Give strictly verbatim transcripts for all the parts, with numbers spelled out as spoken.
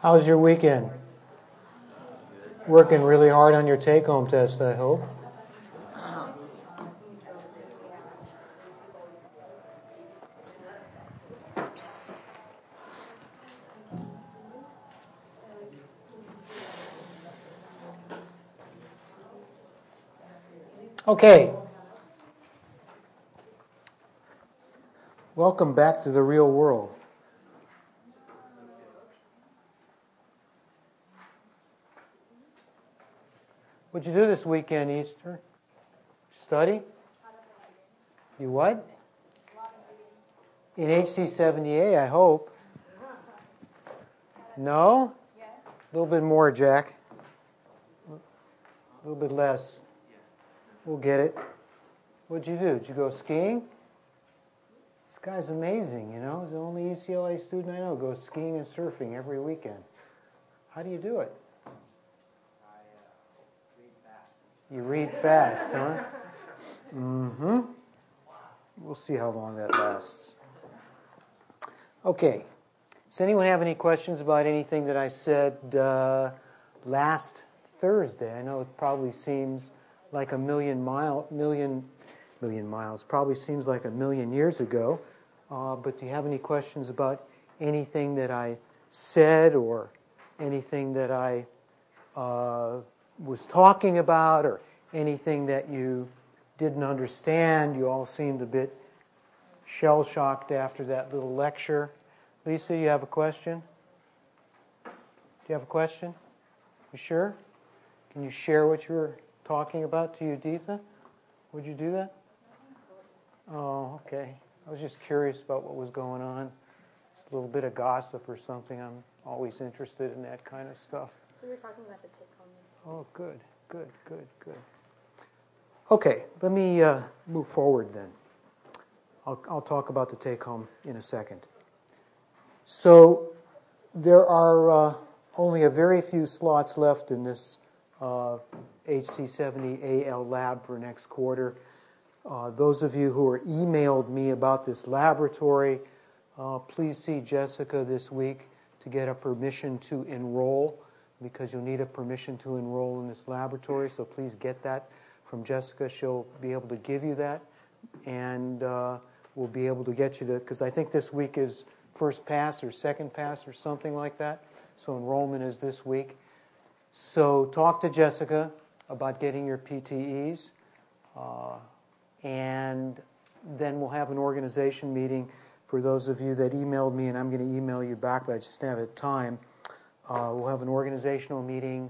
How's your weekend? Working really hard on your take-home test, I hope. Okay. Welcome back to the real world. What'd you do this weekend, Easter? Study? You what? In H C seventy A, I hope. No? A little bit more, Jack. A little bit less. We'll get it. What'd you do? Did you go skiing? This guy's amazing, you know. He's the only U C L A student I know who goes skiing and surfing every weekend. How do you do it? You read fast, huh? Mm-hmm. We'll see how long that lasts. Okay. Does anyone have any questions about anything that I said uh, last Thursday? I know it probably seems like a million mile, million, million miles. Probably seems like a million years ago. Uh, but do you have any questions about anything that I said or anything that I uh, was talking about or anything that you didn't understand? You all seemed a bit shell-shocked after that little lecture. Lisa, you have a question? Do you have a question? You sure? Can you share what you were talking about to Uditha? Would you do that? Oh, okay. I was just curious about what was going on. Just a little bit of gossip or something. I'm always interested in that kind of stuff. We were talking about the take-home. Oh, good, good, good, good. Okay, let me uh, move forward then. I'll, I'll talk about the take-home in a second. So there are uh, only a very few slots left in this uh, H C seventy A L lab for next quarter. Uh, those of you who are emailed me about this laboratory, uh, please see Jessica this week to get a permission to enroll, because you'll need a permission to enroll in this laboratory, so please get that from Jessica. She'll be able to give you that, and uh, we'll be able to get you to, because I think this week is first pass or second pass or something like that, so enrollment is this week. So talk to Jessica about getting your P T Es, uh, and then we'll have an organization meeting for those of you that emailed me, and I'm going to email you back, but I just don't have time. Uh, we'll have an organizational meeting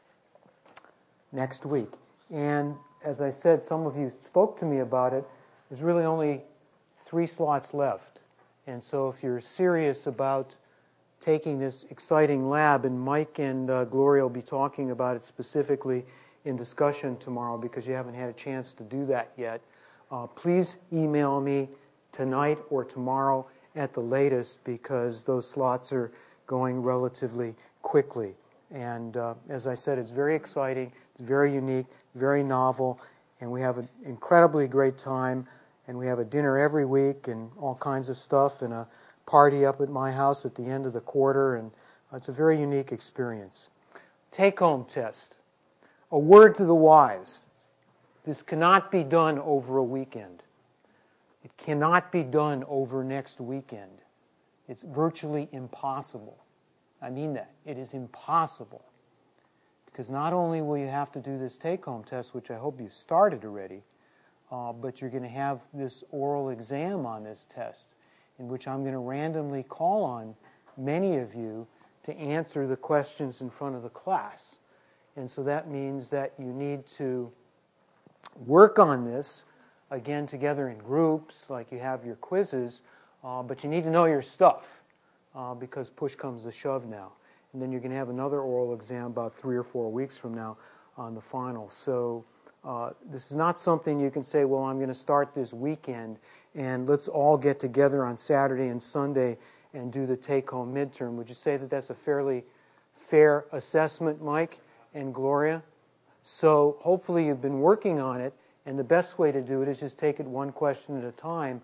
next week. And as I said, some of you spoke to me about it. There's really only three slots left. And so if you're serious about taking this exciting lab, and Mike and uh, Gloria will be talking about it specifically in discussion tomorrow because you haven't had a chance to do that yet, uh, please email me tonight or tomorrow at the latest, because those slots are going relatively quickly. And uh, as I said, it's very exciting, it's very unique, very novel, and we have an incredibly great time, and we have a dinner every week and all kinds of stuff, and a party up at my house at the end of the quarter, and it's a very unique experience. Take-home test. A word to the wise. This cannot be done over a weekend. It cannot be done over next weekend. It's virtually impossible. I mean that. It is impossible. Because not only will you have to do this take-home test, which I hope you've started already, uh, but you're going to have this oral exam on this test, in which I'm going to randomly call on many of you to answer the questions in front of the class. And so that means that you need to work on this, again, together in groups, like you have your quizzes, uh, but you need to know your stuff, uh, because push comes to shove now. And then you're going to have another oral exam about three or four weeks from now on the final. So uh, this is not something you can say, well, I'm going to start this weekend, and let's all get together on Saturday and Sunday and do the take-home midterm. Would you say that that's a fairly fair assessment, Mike and Gloria? So hopefully you've been working on it, and the best way to do it is just take it one question at a time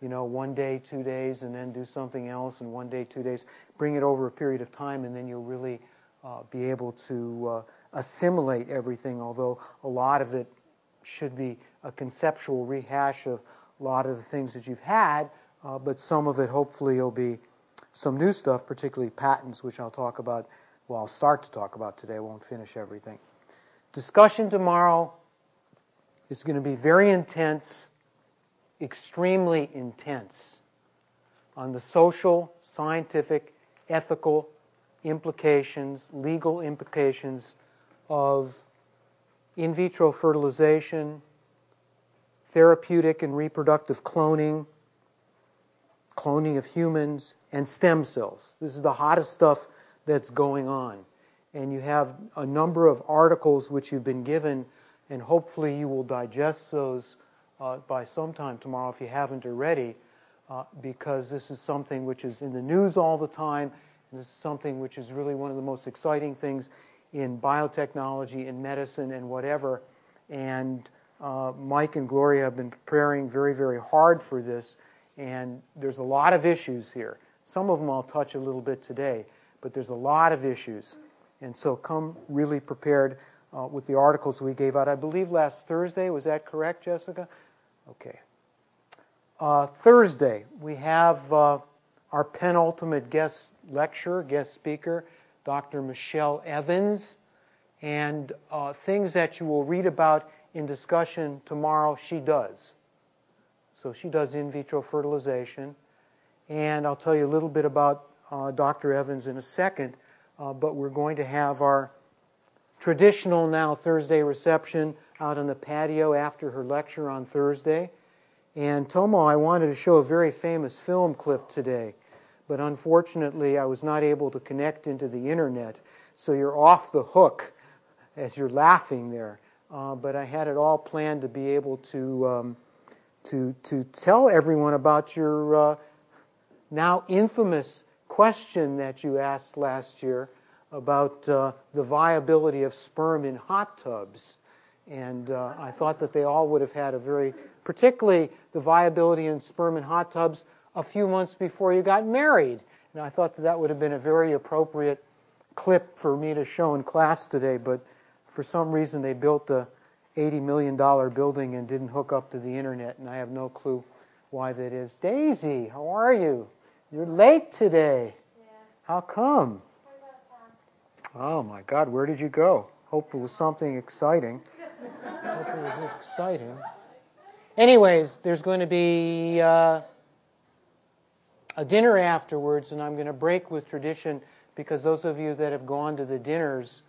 you know, one day, two days, and then do something else, and one day, two days. Bring it over a period of time, and then you'll really uh, be able to uh, assimilate everything, although a lot of it should be a conceptual rehash of a lot of the things that you've had, uh, but some of it hopefully will be some new stuff, particularly patents, which I'll talk about, well, I'll start to talk about today. I won't finish everything. Discussion tomorrow is going to be very intense, extremely intense, on the social, scientific, ethical implications, legal implications of in vitro fertilization, therapeutic and reproductive cloning, cloning of humans, and stem cells. This is the hottest stuff that's going on. And you have a number of articles which you've been given, and hopefully you will digest those uh, by sometime tomorrow if you haven't already, uh, because this is something which is in the news all the time, and this is something which is really one of the most exciting things in biotechnology, in medicine, and whatever. And uh, Mike and Gloria have been preparing very, very hard for this, and there's a lot of issues here. Some of them I'll touch a little bit today, but there's a lot of issues. And so come really prepared uh, with the articles we gave out, I believe last Thursday. Was that correct, Jessica? Okay. Uh, Thursday, we have uh, our penultimate guest lecturer, guest speaker, Doctor Michelle Evans, and uh, things that you will read about in discussion tomorrow, she does. So she does in vitro fertilization, and I'll tell you a little bit about uh, Doctor Evans in a second, uh, but we're going to have our traditional now Thursday reception out on the patio after her lecture on Thursday. And Tomo, I wanted to show a very famous film clip today, but unfortunately I was not able to connect into the internet, so you're off the hook as you're laughing there. Uh, but I had it all planned to be able to um, to to tell everyone about your uh, now infamous question that you asked last year about uh, the viability of sperm in hot tubs. And uh, I thought that they all would have had a very, particularly the viability in sperm in hot tubs a few months before you got married. And I thought that that would have been a very appropriate clip for me to show in class today, but for some reason they built the eighty million dollars building and didn't hook up to the internet, and I have no clue why that is. Daisy, how are you? You're late today. Yeah. How come? We're out of town. Oh my God, where did you go? Hope it was something exciting. Hope it was exciting. Anyways, there's going to be uh, a dinner afterwards, and I'm going to break with tradition because those of you that have gone to the dinners,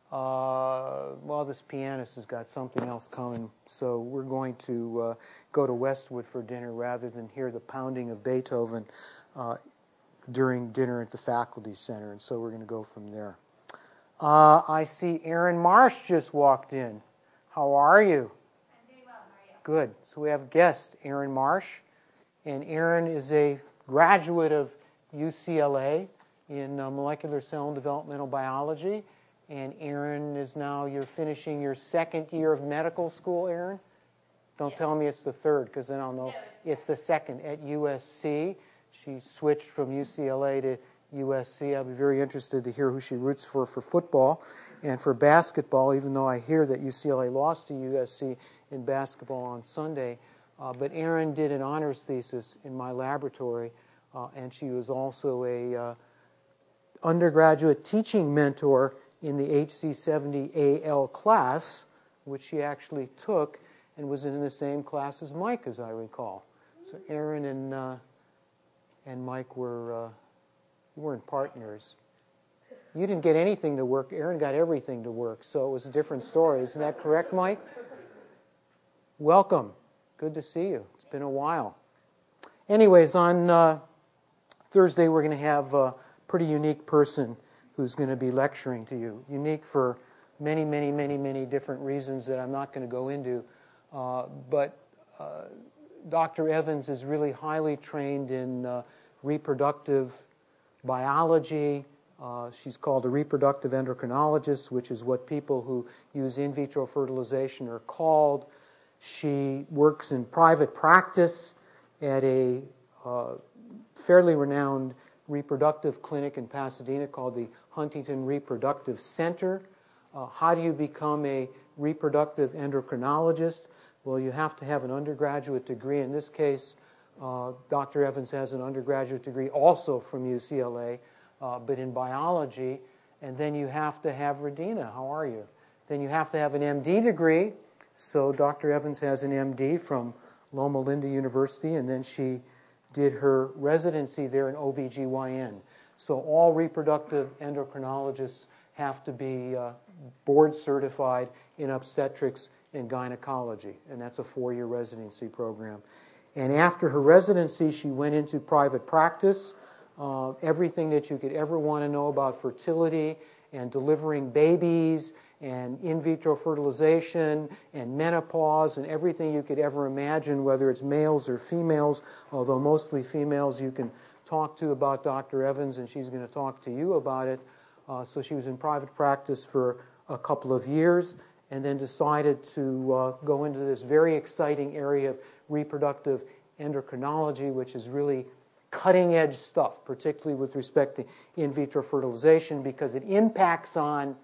uh, well, this pianist has got something else coming, so we're going to uh, go to Westwood for dinner rather than hear the pounding of Beethoven uh, during dinner at the Faculty Center, and so we're going to go from there. Uh, I see Aaron Marsh just walked in. How are you? I'm doing well. How are you? Good. So we have guest Aaron Marsh, and Aaron is a graduate of U C L A in uh, molecular cell and developmental biology, and Aaron is now, you're finishing your second year of medical school, Aaron? Don't Yes. tell me it's the third, because then I'll know. No, It's the second at U S C. She switched from U C L A to U S C. I'll be very interested to hear who she roots for for football and for basketball, even though I hear that U C L A lost to U S C in basketball on Sunday. Uh, but Erin did an honors thesis in my laboratory, uh, and she was also a uh, undergraduate teaching mentor in the H C seventy A L class, which she actually took and was in the same class as Mike, as I recall. So Erin and uh, and Mike were uh, you weren't partners. You didn't get anything to work. Erin got everything to work, so it was a different story. Isn't that correct, Mike? Welcome. Good to see you. It's been a while. Anyways, on uh, Thursday we're going to have a pretty unique person who's going to be lecturing to you. Unique for many, many, many, many different reasons that I'm not going to go into. Uh, but uh, Doctor Evans is really highly trained in uh, reproductive biology. Uh, she's called a reproductive endocrinologist, which is what people who use in vitro fertilization are called. She works in private practice, at a uh, fairly renowned reproductive clinic in Pasadena called the Huntington Reproductive Center. Uh, how do you become a reproductive endocrinologist? Well, you have to have an undergraduate degree. In this case, uh, Doctor Evans has an undergraduate degree also from U C L A, uh, but in biology. And then you have to have, Radina, how are you? Then you have to have an M D degree. So Doctor Evans has an M D from Loma Linda University, and then she did her residency there in O B G Y N. So all reproductive endocrinologists have to be uh, board certified in obstetrics and gynecology, and that's a four-year residency program. And after her residency, she went into private practice. Uh, everything that you could ever want to know about fertility and delivering babies and in vitro fertilization and menopause and everything you could ever imagine, whether it's males or females, although mostly females you can talk to about Doctor Evans, and she's going to talk to you about it. Uh, so she was in private practice for a couple of years and then decided to uh, go into this very exciting area of reproductive endocrinology, which is really cutting-edge stuff, particularly with respect to in vitro fertilization, because it impacts on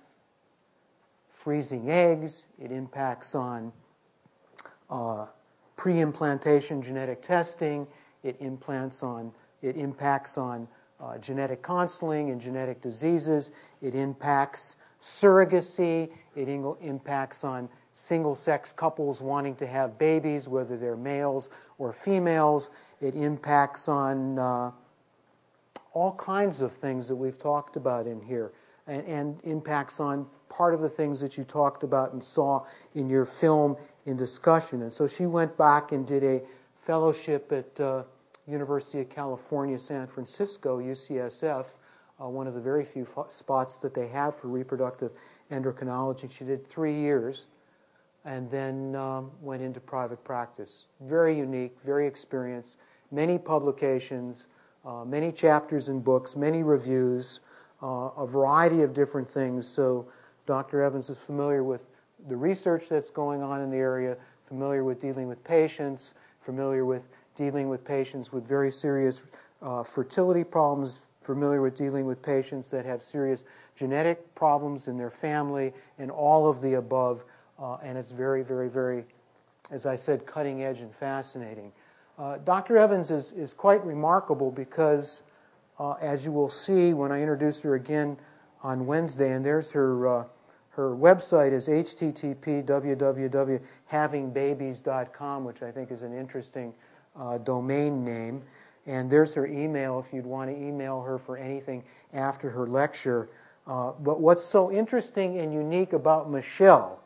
freezing eggs, it impacts on uh, pre-implantation genetic testing, it implants on, it impacts on uh, genetic counseling and genetic diseases, it impacts surrogacy, it in- impacts on single-sex couples wanting to have babies, whether they're males or females, it impacts on uh, all kinds of things that we've talked about in here, and, and impacts on part of the things that you talked about and saw in your film in discussion. And so she went back and did a fellowship at uh, University of California, San Francisco, U C S F, uh, one of the very few f- spots that they have for reproductive endocrinology. She did three years and then um, went into private practice. Very unique, very experienced, many publications, uh, many chapters in books, many reviews, uh, a variety of different things. So Doctor Evans is familiar with the research that's going on in the area, familiar with dealing with patients, familiar with dealing with patients with very serious uh, fertility problems, familiar with dealing with patients that have serious genetic problems in their family, and all of the above. Uh, and it's very, very, very, as I said, cutting edge and fascinating. Uh, Doctor Evans is, is quite remarkable because, uh, as you will see when I introduce her again on Wednesday, and there's her uh, her website is h t t p w w w dot having babies dot com, which I think is an interesting uh, domain name. And there's her email if you'd want to email her for anything after her lecture. Uh, but what's so interesting and unique about Michelle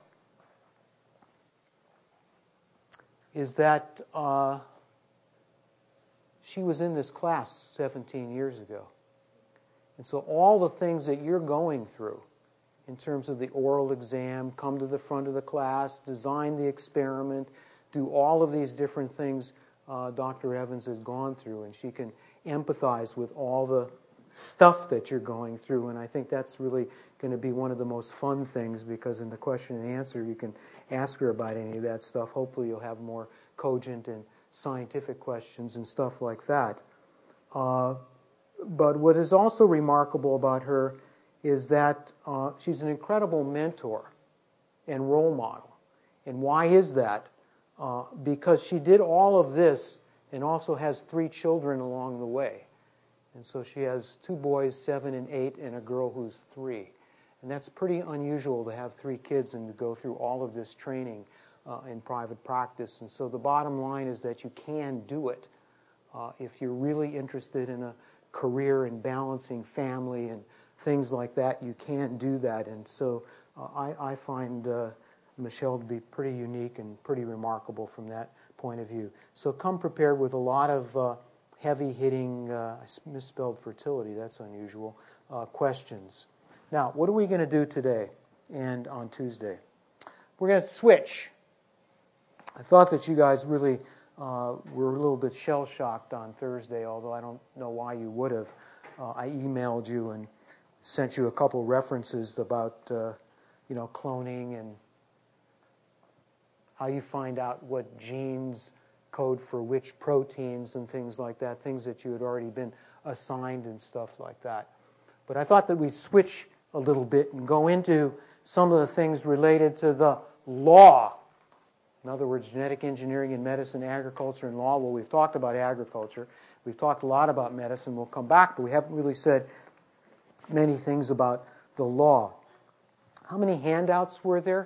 is that uh, she was in this class seventeen years ago. And so all the things that you're going through in terms of the oral exam, come to the front of the class, design the experiment, do all of these different things uh, Doctor Evans has gone through, and she can empathize with all the stuff that you're going through, and I think that's really going to be one of the most fun things, because in the question and answer you can ask her about any of that stuff. Hopefully you'll have more cogent and scientific questions and stuff like that. Uh, but what is also remarkable about her is that uh, she's an incredible mentor and role model. And why is that? Uh, because she did all of this and also has three children along the way. And so she has two boys, seven and eight, and a girl who's three. And that's pretty unusual to have three kids and to go through all of this training uh, in private practice. And so the bottom line is that you can do it uh, if you're really interested in a career and balancing family and things like that. You can do that. And so uh, I, I find uh, Michelle to be pretty unique and pretty remarkable from that point of view. So come prepared with a lot of uh, heavy-hitting, uh, I misspelled fertility, that's unusual, uh, questions. Now, what are we going to do today and on Tuesday? We're going to switch. I thought that you guys really uh, were a little bit shell-shocked on Thursday, although I don't know why you would have. Uh, I emailed you and sent you a couple references about, uh, you know, cloning and how you find out what genes code for which proteins and things like that, things that you had already been assigned and stuff like that. But I thought that we'd switch a little bit and go into some of the things related to the law. In other words, genetic engineering in medicine, agriculture, and law. Well, we've talked about agriculture. We've talked a lot about medicine. We'll come back, but we haven't really said many things about the law. How many handouts were there?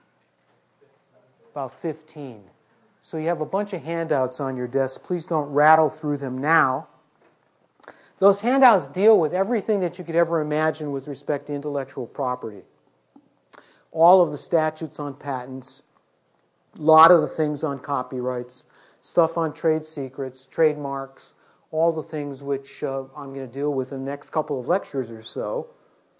About fifteen. So you have a bunch of handouts on your desk. Please don't rattle through them now. Those handouts deal with everything that you could ever imagine with respect to intellectual property. All of the statutes on patents, a lot of the things on copyrights, stuff on trade secrets, trademarks, all the things which uh, I'm going to deal with in the next couple of lectures or so,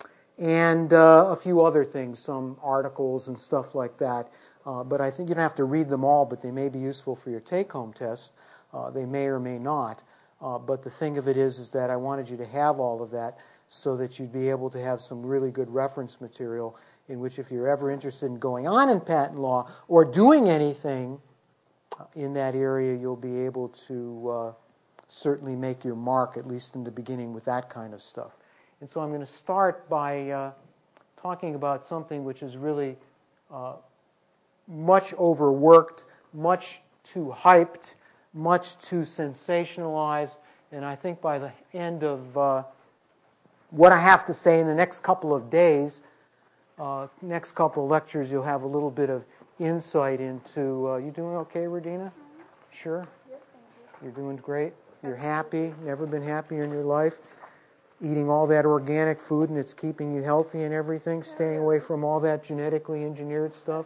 and uh, a few other things, some articles and stuff like that. Uh, but I think you don't have to read them all, but they may be useful for your take-home test. Uh, they may or may not. Uh, but the thing of it is, is that I wanted you to have all of that so that you'd be able to have some really good reference material in which if you're ever interested in going on in patent law or doing anything in that area, you'll be able to uh, certainly make your mark, at least in the beginning, with that kind of stuff. And so I'm going to start by uh, talking about something which is really uh, much overworked, much too hyped, much too sensationalized, and I think by the end of uh, what I have to say in the next couple of days, uh, next couple of lectures, you'll have a little bit of insight into, uh, you doing okay, Radina? Sure? Yep, thank you. You're doing great? You're happy? Never been happier in your life? Eating all that organic food and it's keeping you healthy and everything? Staying away from all that genetically engineered stuff?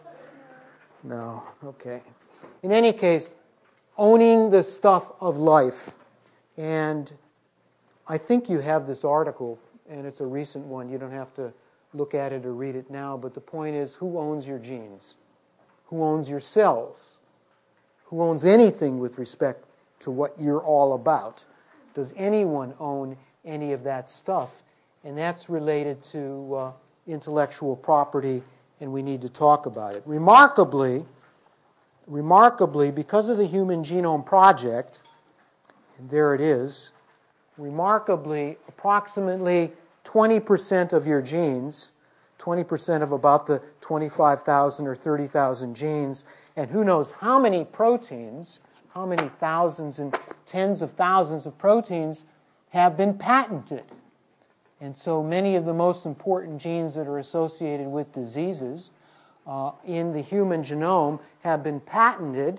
No. Okay. In any case, owning the stuff of life. And I think you have this article, and it's a recent one. You don't have to look at it or read it now, but the point is, who owns your genes? Who owns your cells? Who owns anything with respect to what you're all about? Does anyone own any of that stuff? And that's related to uh, intellectual property, and we need to talk about it. Remarkably, remarkably, because of the Human Genome Project, and there it is, remarkably, approximately twenty percent of your genes, twenty percent of about the twenty-five thousand or thirty thousand genes, and who knows how many proteins, how many thousands and tens of thousands of proteins have been patented. And so many of the most important genes that are associated with diseases uh, in the human genome have been patented.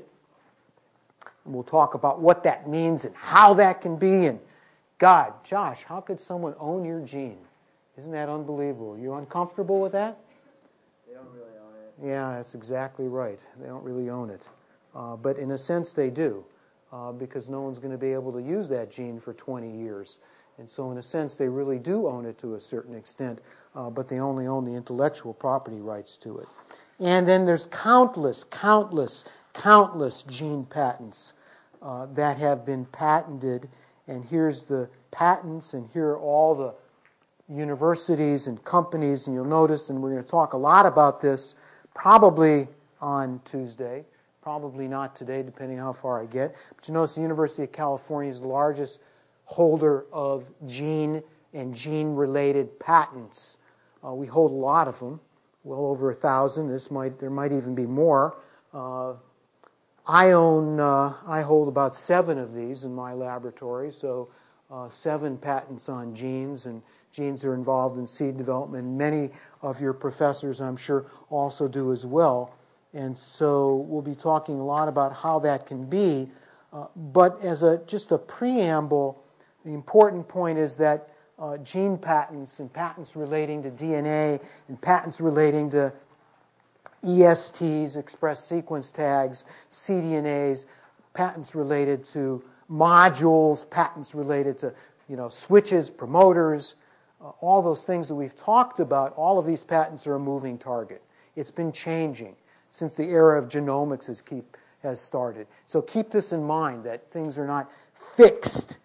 And we'll talk about what that means and how that can be. And God, Josh, how could someone own your gene? Isn't that unbelievable? You uncomfortable with that? They don't really own it. Yeah, that's exactly right. They don't really own it. Uh, but in a sense, they do, uh, because no one's going to be able to use that gene for twenty years. And so in a sense, they really do own it to a certain extent, uh, but they only own the intellectual property rights to it. And then there's countless, countless, countless gene patents uh, that have been patented. And here's the patents, and here are all the universities and companies. And you'll notice, and we're going to talk a lot about this probably on Tuesday, probably not today, depending how far I get. But you notice the University of California is the largest holder of gene and gene-related patents. Uh, we hold a lot of them, well over a thousand. This might there might even be more. Uh, I own uh, I hold about seven of these in my laboratory, so uh, seven patents on genes, and genes are involved in seed development. Many of your professors, I'm sure, also do as well. And so we'll be talking a lot about how that can be. Uh, but as a just a preamble, the important point is that uh, gene patents and patents relating to D N A and patents relating to E S Ts, express sequence tags, c D N As, patents related to modules, patents related to you know switches, promoters, uh, all those things that we've talked about, all of these patents are a moving target. It's been changing since the era of genomics has, keep, has started. So keep this in mind, that things are not fixed.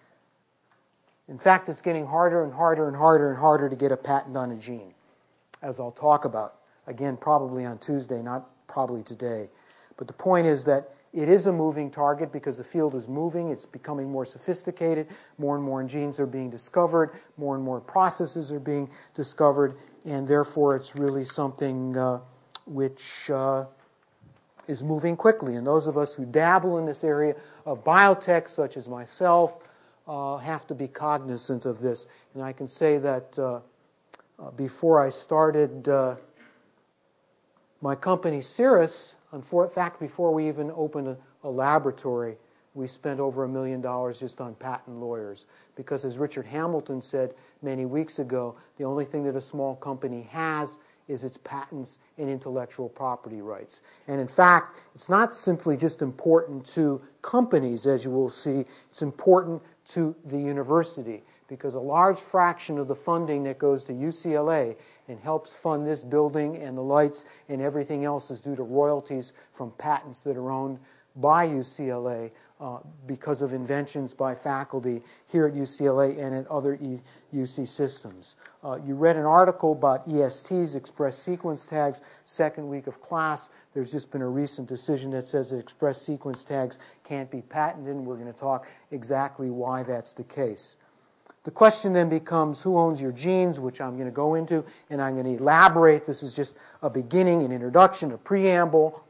In fact, it's getting harder and harder and harder and harder to get a patent on a gene, as I'll talk about, again, probably on Tuesday, not probably today. But the point is that It is a moving target because the field is moving. It's becoming more sophisticated. More and more genes are being discovered. More and more processes are being discovered. And therefore, it's really something uh, which uh, is moving quickly. And those of us who dabble in this area of biotech, such as myself, uh, have to be cognizant of this. And I can say that uh, uh, before I started uh, my company, Cirrus, in fact, before we even opened a, a laboratory, we spent over a million dollars just on patent lawyers. Because as Richard Hamilton said many weeks ago, the only thing that a small company has is its patents and intellectual property rights. And in fact, it's not simply just important to companies, as you will see, it's important to the university, because a large fraction of the funding that goes to U C L A and helps fund this building and the lights and everything else is due to royalties from patents that are owned by U C L A uh, because of inventions by faculty here at U C L A and at other E U C systems. Uh, you read an article about E S Ts, express sequence tags, second week of class. There's just been a recent decision that says that express sequence tags can't be patented, and we're going to talk exactly why that's the case. The question then becomes, who owns your genes, which I'm going to go into, and I'm going to elaborate. This is just a beginning, an introduction, a preamble.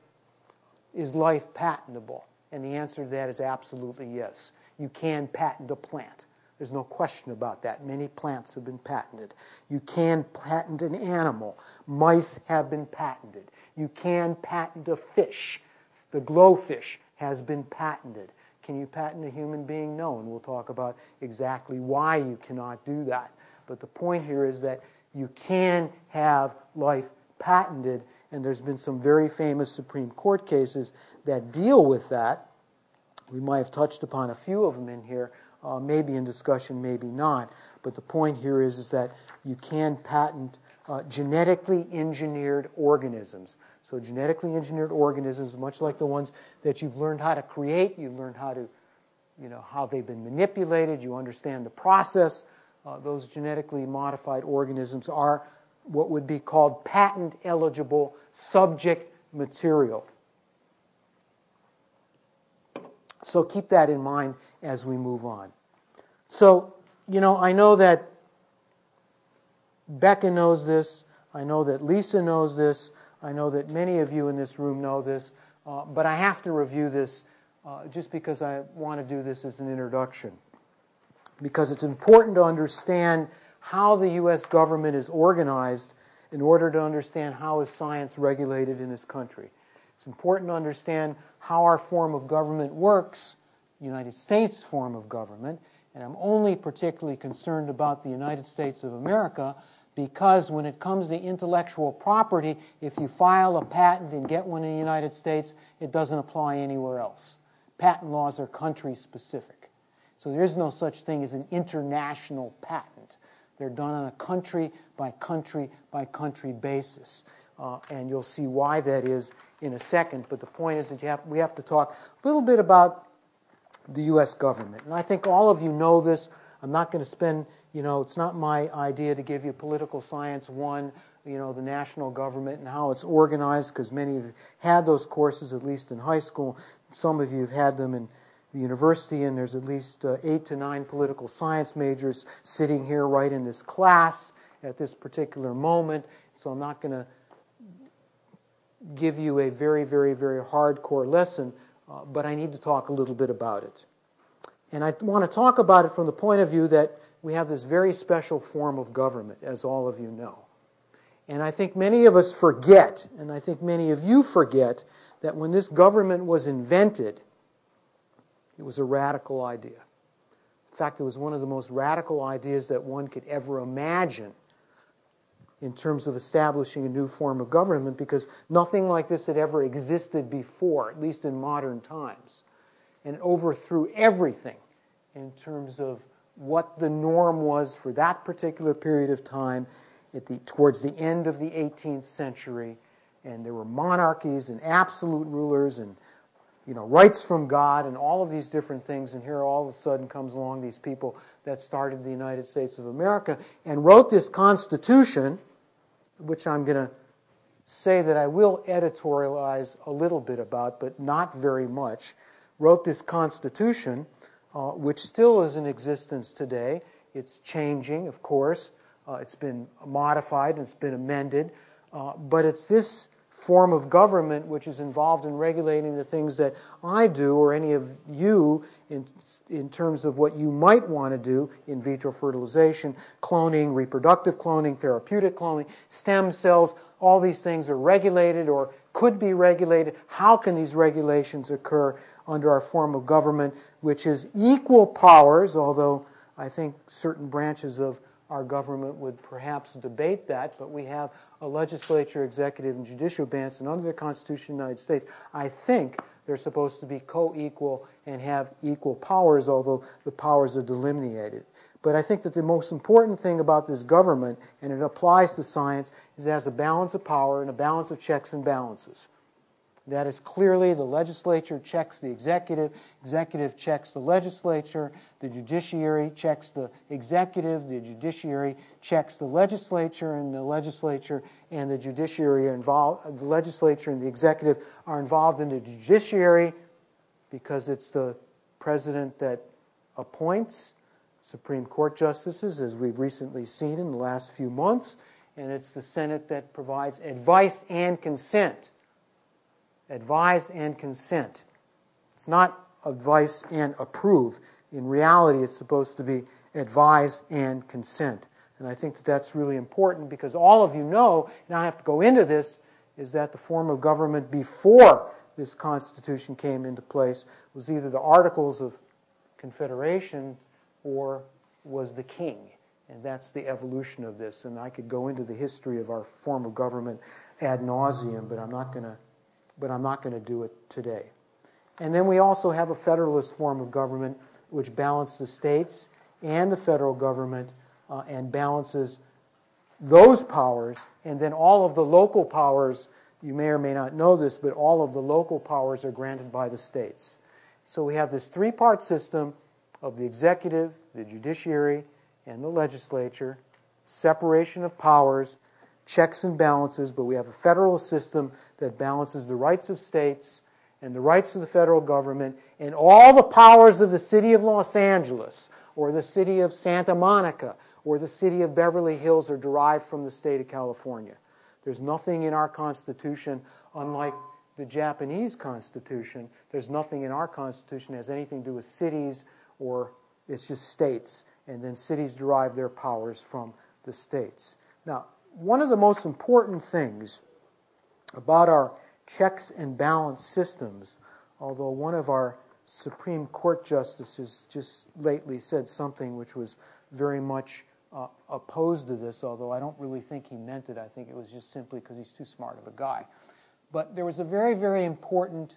Is life patentable? And the answer to that is absolutely yes. You can patent a plant. There's no question about that. Many plants have been patented. You can patent an animal. Mice have been patented. You can patent a fish. The glowfish has been patented. Can you patent a human being? No, and we'll talk about exactly why you cannot do that. But the point here is that you can have life patented, and there's been some very famous Supreme Court cases that deal with that. We might have touched upon a few of them in here, uh, maybe in discussion, maybe not. But the point here is, is that you can patent uh, genetically engineered organisms. So genetically engineered organisms, much like the ones that you've learned how to create, you've learned how to, you know, how they've been manipulated, you understand the process. Uh, those genetically modified organisms are what would be called patent-eligible subject material. So keep that in mind as we move on. So, you know, I know that Becca knows this. I know that Lisa knows this. I know that many of you in this room know this. Uh, but I have to review this uh, just because I want to do this as an introduction. Because it's important to understand how the U S government is organized in order to understand how is science regulated in this country. It's important to understand how our form of government works, the United States form of government, and I'm only particularly concerned about the United States of America because when it comes to intellectual property, if you file a patent and get one in the United States, it doesn't apply anywhere else. Patent laws are country-specific. So there is no such thing as an international patent. They're done on a country-by-country-by-country basis. Uh, and you'll see why that is in a second. But the point is that you have, we have to talk a little bit about the U S government. And I think all of you know this. I'm not going to spend, you know, it's not my idea to give you Political Science one, you know, the national government and how it's organized, because many of you had those courses, at least in high school. Some of you have had them in the university, and there's at least uh, eight to nine political science majors sitting here right in this class at this particular moment. So I'm not going to give you a very, very, very hardcore lesson, uh, but I need to talk a little bit about it. And I want to talk about it from the point of view that we have this very special form of government, as all of you know. And I think many of us forget, and I think many of you forget, that when this government was invented, it was a radical idea. In fact, it was one of the most radical ideas that one could ever imagine in terms of establishing a new form of government, because nothing like this had ever existed before, at least in modern times. And it overthrew everything in terms of what the norm was for that particular period of time at the, towards the end of the eighteenth century. And there were monarchies and absolute rulers and, you know, rights from God and all of these different things. And here all of a sudden comes along these people that started the United States of America and wrote this Constitution, which I'm going to say that I will editorialize a little bit about, but not very much, wrote this Constitution, uh, which still is in existence today. It's changing, of course. Uh, it's been modified and it's been amended. Uh, but it's this form of government which is involved in regulating the things that I do or any of you in, in terms of what you might want to do: in vitro fertilization, cloning, reproductive cloning, therapeutic cloning, stem cells. All these things are regulated or could be regulated. How can these regulations occur under our form of government, which is equal powers, although I think certain branches of our government would perhaps debate that, but we have a legislature, executive, and judicial branch, and under the Constitution of the United States, I think they're supposed to be co-equal and have equal powers, although the powers are delineated. But I think that the most important thing about this government, and it applies to science, is it has a balance of power and a balance of checks and balances. That is clearly the legislature checks the executive, executive checks the legislature, the judiciary checks the executive, the judiciary checks the legislature, and the legislature and the judiciary are involved, the legislature and the executive are involved in the judiciary because it's the president that appoints Supreme Court justices, as we've recently seen in the last few months, and it's the Senate that provides advice and consent. Advise and consent. It's not advice and approve. In reality, it's supposed to be advise and consent. And I think that that's really important because all of you know, and I don't have to go into this, is that the form of government before this Constitution came into place was either the Articles of Confederation or was the king. And that's the evolution of this. And I could go into the history of our form of government ad nauseum, but I'm not going to but I'm not going to do it today. And then we also have a federalist form of government which balances the states and the federal government uh, and balances those powers, and then all of the local powers, you may or may not know this, but all of the local powers are granted by the states. So we have this three-part system of the executive, the judiciary, and the legislature, separation of powers, checks and balances, but we have a federal system that balances the rights of states and the rights of the federal government, and all the powers of the city of Los Angeles or the city of Santa Monica or the city of Beverly Hills are derived from the state of California. There's nothing in our Constitution, unlike the Japanese Constitution, there's nothing in our Constitution that has anything to do with cities, or it's just states, and then cities derive their powers from the states. Now, one of the most important things about our checks and balance systems, although one of our Supreme Court justices just lately said something which was very much uh, opposed to this, although I don't really think he meant it. I think it was just simply because he's too smart of a guy. But there was a very, very important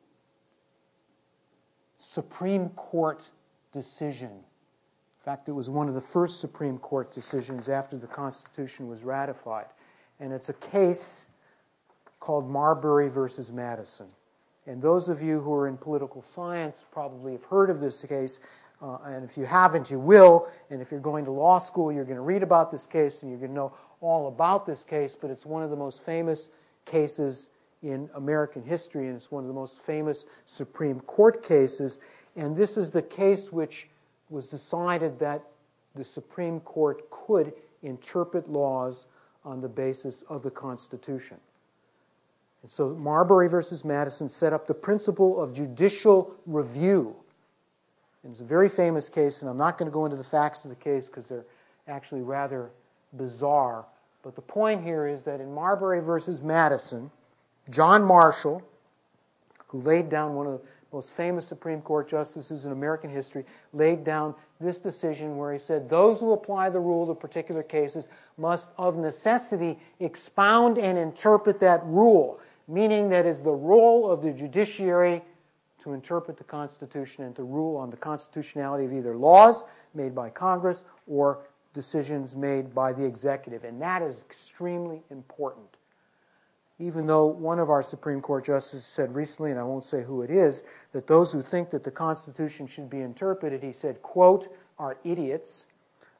Supreme Court decision. In fact, it was one of the first Supreme Court decisions after the Constitution was ratified. And it's a case called Marbury versus Madison. And those of you who are in political science probably have heard of this case. Uh, and if you haven't, you will. And if you're going to law school, you're going to read about this case and you're going to know all about this case. But it's one of the most famous cases in American history, and it's one of the most famous Supreme Court cases. And this is the case which was decided that the Supreme Court could interpret laws on the basis of the Constitution. And so Marbury versus Madison set up the principle of judicial review. And it's a very famous case, and I'm not going to go into the facts of the case because they're actually rather bizarre. But the point here is that in Marbury versus Madison, John Marshall, who laid down one of the most famous Supreme Court justices in American history, laid down this decision where he said, those who apply the rule to particular cases must of necessity expound and interpret that rule, meaning that it's the role of the judiciary to interpret the Constitution and to rule on the constitutionality of either laws made by Congress or decisions made by the executive. And that is extremely important. Even though one of our Supreme Court justices said recently, and I won't say who it is, that those who think that the Constitution should be interpreted, he said, quote, are idiots.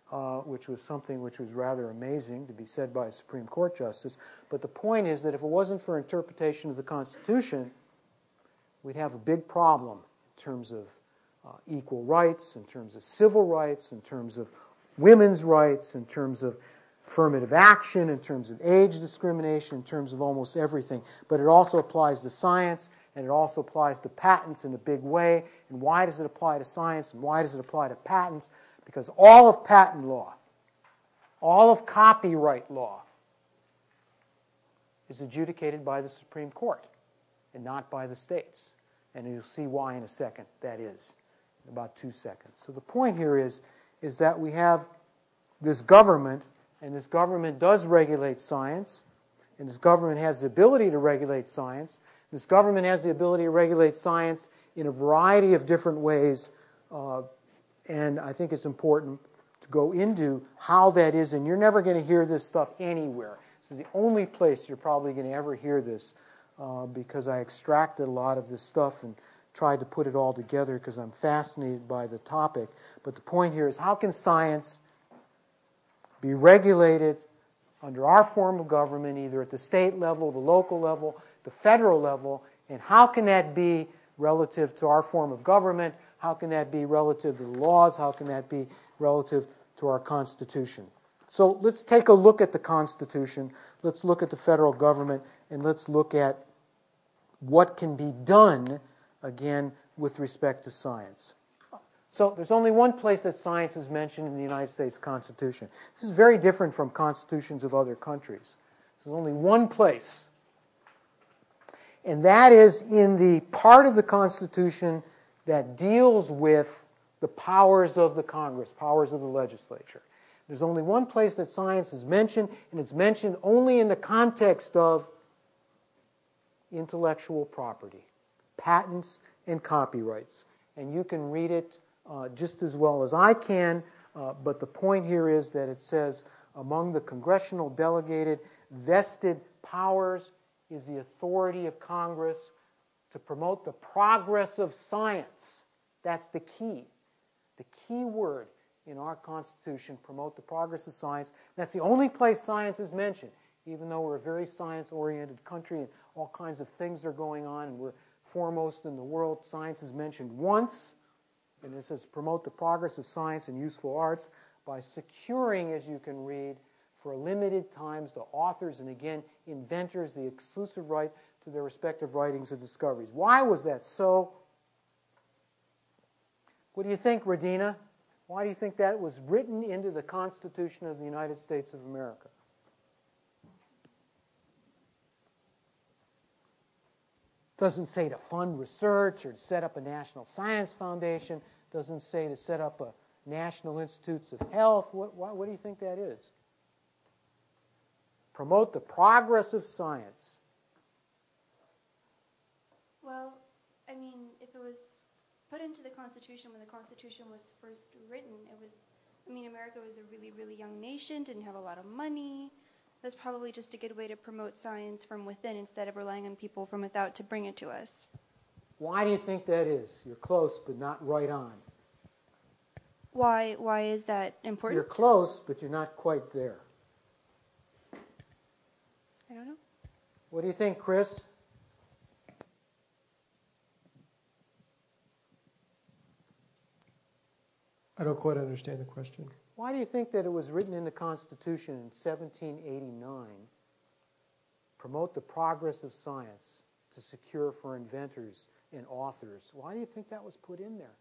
uh, which was something which was rather amazing to be said by a Supreme Court justice. But the point is that if it wasn't for interpretation of the Constitution, we'd have a big problem in terms of uh, equal rights, in terms of civil rights, in terms of women's rights, in terms of affirmative action, in terms of age discrimination, in terms of almost everything. But it also applies to science, and it also applies to patents in a big way. And why does it apply to science, and why does it apply to patents? Because all of patent law, all of copyright law, is adjudicated by the Supreme Court and not by the states. And you'll see why in a second that is, in about two seconds. So the point here is, is that we have this government, and this government does regulate science, and this government has the ability to regulate science. This government has the ability to regulate science in a variety of different ways, uh, and I think it's important to go into how that is, and you're never going to hear this stuff anywhere. This is the only place you're probably going to ever hear this, uh, because I extracted a lot of this stuff and tried to put it all together because I'm fascinated by the topic. But the point here is, how can science be regulated under our form of government, either at the state level, the local level, the federal level, and how can that be relative to our form of government? How can that be relative to the laws? How can that be relative to our Constitution? So let's take a look at the Constitution. Let's look at the federal government, and let's look at what can be done, again, with respect to science. So there's only one place that science is mentioned in the United States Constitution. This is very different from constitutions of other countries. There's only one place, and that is in the part of the Constitution that deals with the powers of the Congress, powers of the legislature. There's only one place that science is mentioned, and it's mentioned only in the context of intellectual property, patents and copyrights. And you can read it uh, just as well as I can, uh, but the point here is that it says, among the congressional delegated vested powers is the authority of Congress to promote the progress of science. That's the key. The key word in our Constitution, promote the progress of science. That's the only place science is mentioned, even though we're a very science-oriented country and all kinds of things are going on and we're foremost in the world. Science is mentioned once, and it says promote the progress of science and useful arts by securing, as you can read, for limited times the authors and, again, inventors the exclusive right to their respective writings and discoveries. Why was that so? What do you think, Radina? Why do you think that was written into the Constitution of the United States of America? Doesn't say to fund research or to set up a national science foundation. Doesn't say to set up a national institutes of health. What, what, what do you think that is? Promote the progress of science. Well, I mean, if it was put into the Constitution when the Constitution was first written, it was, I mean, America was a really, really young nation, didn't have a lot of money. It was probably just a good way to promote science from within instead of relying on people from without to bring it to us. Why do you think that is? You're close, but not right on. Why, why is that important? You're close, but you're not quite there. I don't know. What do you think, Chris? I don't quite understand the question. Why do you think that it was written in the Constitution in seventeen eighty-nine, promote the progress of science to secure for inventors and authors? Why do you think that was put in there?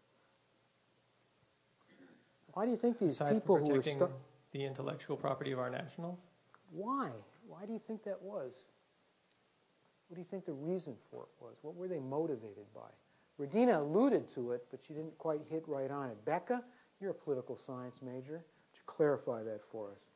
Why do you think these Aside people from who were protecting stuck... the intellectual property of our nationals? Why? Why do you think that was? What do you think the reason for it was? What were they motivated by? Radina alluded to it, but she didn't quite hit right on it. Becca, you're a political science major. Would you clarify that for us?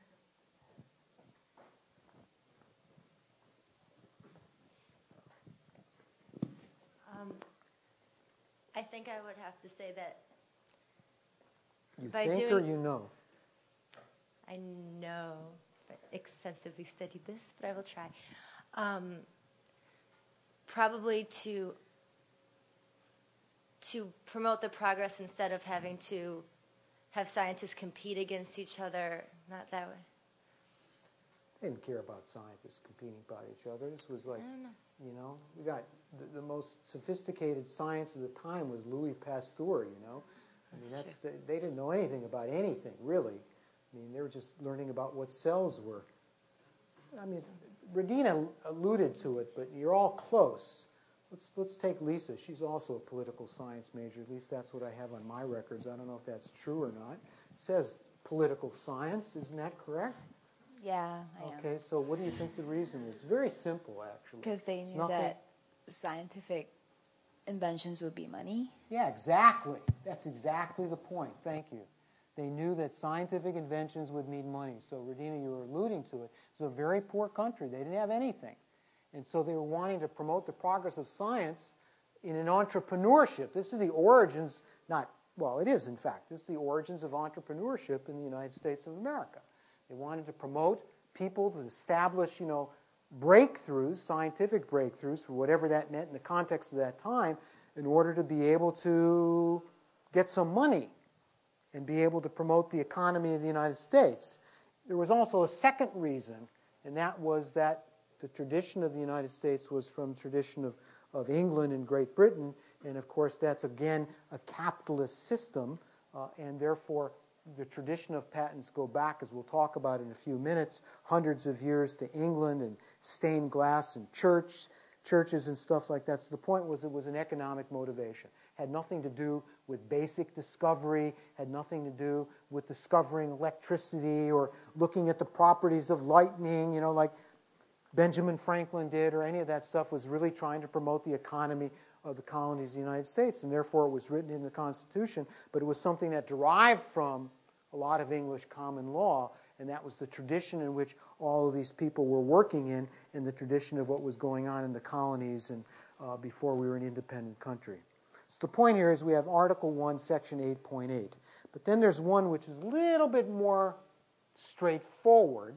Um, I think I would have to say that You by think doing, or you know? I know, but extensively studied this, but I will try. Um, probably to to promote the progress instead of having to have scientists compete against each other, not that way. They didn't care about scientists competing about each other. This was like, I don't know. you know, we got the, the most sophisticated science of the time was Louis Pasteur, you know. I mean, that's, they, they didn't know anything about anything, really. I mean, they were just learning about what cells were. I mean, Radina alluded to it, but you're all close. Let's, let's take Lisa. She's also a political science major. At least that's what I have on my records. I don't know if that's true or not. It says political science. Isn't that correct? Yeah, I am. Okay, so what do you think the reason is? Very simple, actually. Because they It's knew nothing- that scientific inventions would be money. Yeah, exactly. That's exactly the point. Thank you. They knew that scientific inventions would mean money. So, Radina, you were alluding to it. It was a very poor country. They didn't have anything. And so they were wanting to promote the progress of science in an entrepreneurship. This is the origins, not, well, it is, in fact. This is the origins of entrepreneurship in the United States of America. They wanted to promote people to establish, you know, breakthroughs, scientific breakthroughs, for whatever that meant in the context of that time, in order to be able to get some money and be able to promote the economy of the United States. There was also a second reason, and that was that the tradition of the United States was from the tradition of, of England and Great Britain, and of course that's again a capitalist system, uh, and therefore the tradition of patents go back, as we'll talk about in a few minutes, hundreds of years to England and stained glass and church, churches and stuff like that. So the point was it was an economic motivation. Had nothing to do with basic discovery, had nothing to do with discovering electricity or looking at the properties of lightning, you know, like Benjamin Franklin did, or any of that stuff. Was really trying to promote the economy of the colonies of the United States, and therefore it was written in the Constitution, but it was something that derived from a lot of English common law, and that was the tradition in which all of these people were working in, and the tradition of what was going on in the colonies and uh, before we were an independent country. So the point here is we have Article one, Section eight point eight. But then there's one which is a little bit more straightforward,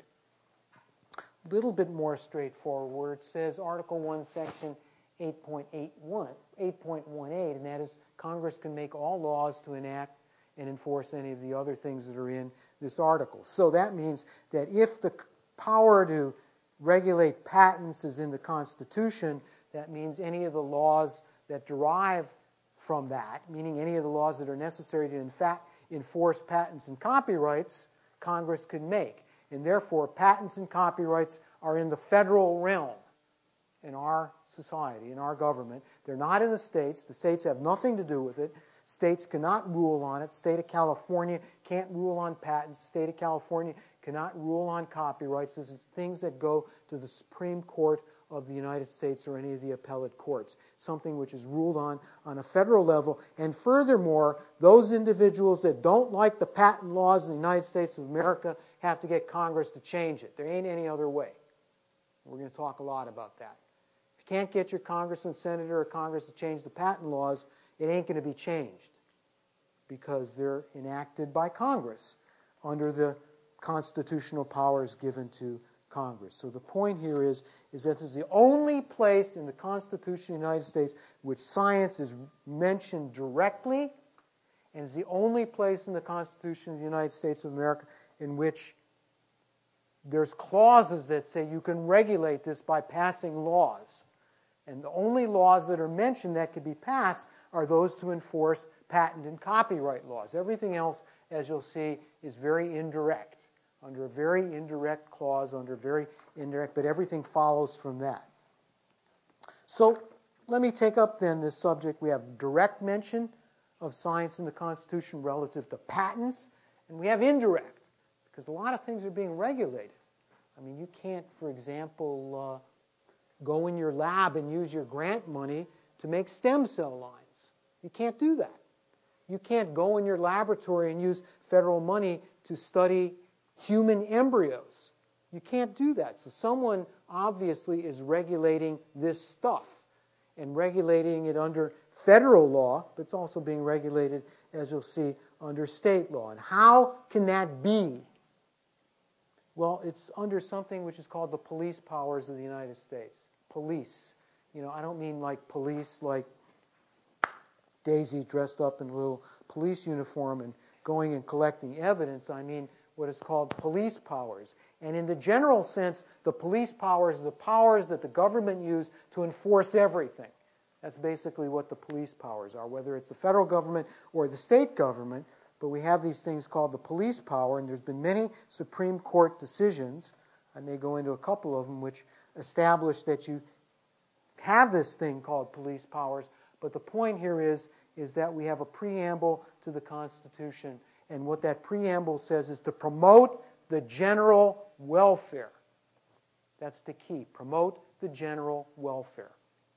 a little bit more straightforward, where it says Article one, Section eight point eight one, eight point one eight, and that is Congress can make all laws to enact and enforce any of the other things that are in this article. So that means that if the power to regulate patents is in the Constitution, that means any of the laws that derive from that, meaning any of the laws that are necessary to in fact enforce patents and copyrights, Congress could make. And therefore, patents and copyrights are in the federal realm in our society, in our government. They're not in the states. The states have nothing to do with it. States cannot rule on it. State of California can't rule on patents. The state of California cannot rule on copyrights. This is things that go to the Supreme Court of the United States or any of the appellate courts, something which is ruled on on a federal level. And furthermore, those individuals that don't like the patent laws in the United States of America have to get Congress to change it. There ain't any other way. We're going to talk a lot about that. If you can't get your congressman, senator, or Congress to change the patent laws, it ain't going to be changed because they're enacted by Congress under the constitutional powers given to Congress. So the point here is, is that this is the only place in the Constitution of the United States which science is mentioned directly, and it's the only place in the Constitution of the United States of America in which there's clauses that say you can regulate this by passing laws. And the only laws that are mentioned that could be passed are those to enforce patent and copyright laws. Everything else, as you'll see, is very indirect, under a very indirect clause, under very indirect, but everything follows from that. So let me take up then this subject. We have direct mention of science in the Constitution relative to patents, and we have indirect, because a lot of things are being regulated. I mean, you can't, for example, uh, go in your lab and use your grant money to make stem cell lines. You can't do that. You can't go in your laboratory and use federal money to study human embryos. You can't do that. So someone obviously is regulating this stuff and regulating it under federal law, but it's also being regulated, as you'll see, under state law. And how can that be? Well, it's under something which is called the police powers of the United States. Police. You know, I don't mean like police like Daisy dressed up in a little police uniform and, going and collecting evidence. I mean what is called police powers. And in the general sense, the police powers are the powers that the government use to enforce everything. That's basically what the police powers are, whether it's the federal government or the state government. But we have these things called the police power, and there's been many Supreme Court decisions, I may go into a couple of them, which establish that you have this thing called police powers. But the point here is, is that we have a preamble to the Constitution, and what that preamble says is to promote the general welfare. That's the key. Promote the general welfare.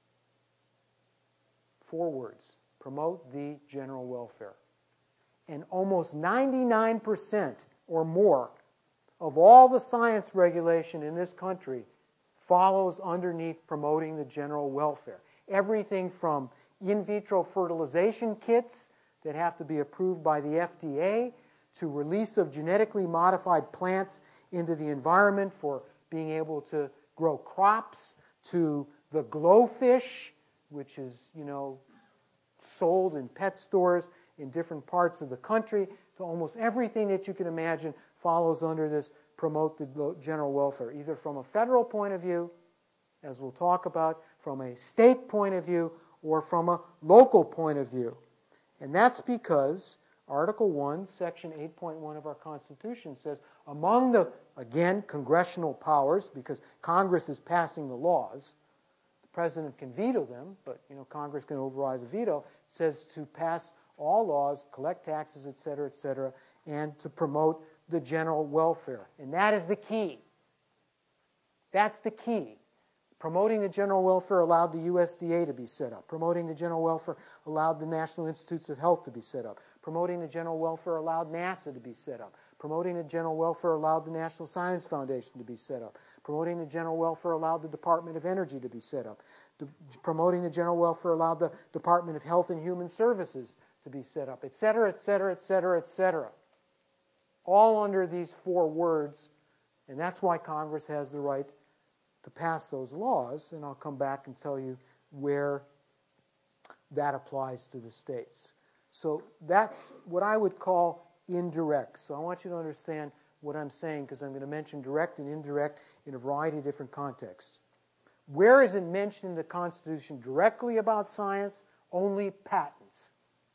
Four words. Promote the general welfare. And almost ninety-nine percent or more of all the science regulation in this country follows underneath promoting the general welfare. Everything from in vitro fertilization kits that have to be approved by the F D A to release of genetically modified plants into the environment for being able to grow crops, to the glowfish, which is, you know, sold in pet stores in different parts of the country, to almost everything that you can imagine follows under this promote the general welfare, either from a federal point of view, as we'll talk about, from a state point of view, or from a local point of view. And that's because Article one, Section eight point one of our Constitution says, among the, again, congressional powers, because Congress is passing the laws, the President can veto them, but you know Congress can override a veto, says to pass all laws, collect taxes, et cetera, et cetera, and to promote the general welfare. And that is the key. That's the key. Promoting the general welfare allowed the U S D A to be set up. Promoting the general welfare allowed the National Institutes of Health to be set up. Promoting the general welfare allowed NASA to be set up. Promoting the general welfare allowed the National Science Foundation to be set up. Promoting the general welfare allowed the Department of Energy to be set up. De- promoting the general welfare allowed the Department of Health and Human Services to be set up, et cetera, et cetera, et cetera, et cetera. All under these four words, and that's why Congress has the right to pass those laws, and I'll come back and tell you where that applies to the states. So that's what I would call indirect. So I want you to understand what I'm saying, because I'm going to mention direct and indirect in a variety of different contexts. Where is it mentioned in the Constitution directly about science? Only patents.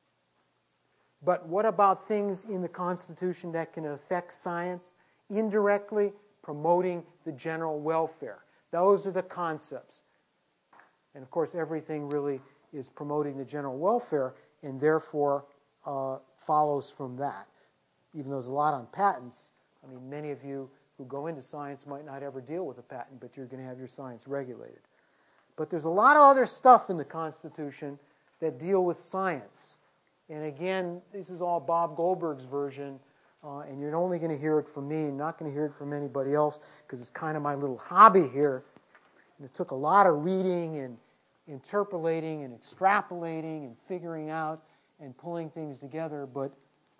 But what about things in the Constitution that can affect science? Indirectly, promoting the general welfare. Those are the concepts. And of course, everything really is promoting the general welfare, and therefore uh, follows from that. Even though there's a lot on patents, I mean, many of you who go into science might not ever deal with a patent, but you're going to have your science regulated. But there's a lot of other stuff in the Constitution that deal with science. And again, this is all Bob Goldberg's version, uh, and you're only going to hear it from me, and not going to hear it from anybody else, because it's kind of my little hobby here. And it took a lot of reading and interpolating and extrapolating and figuring out and pulling things together, but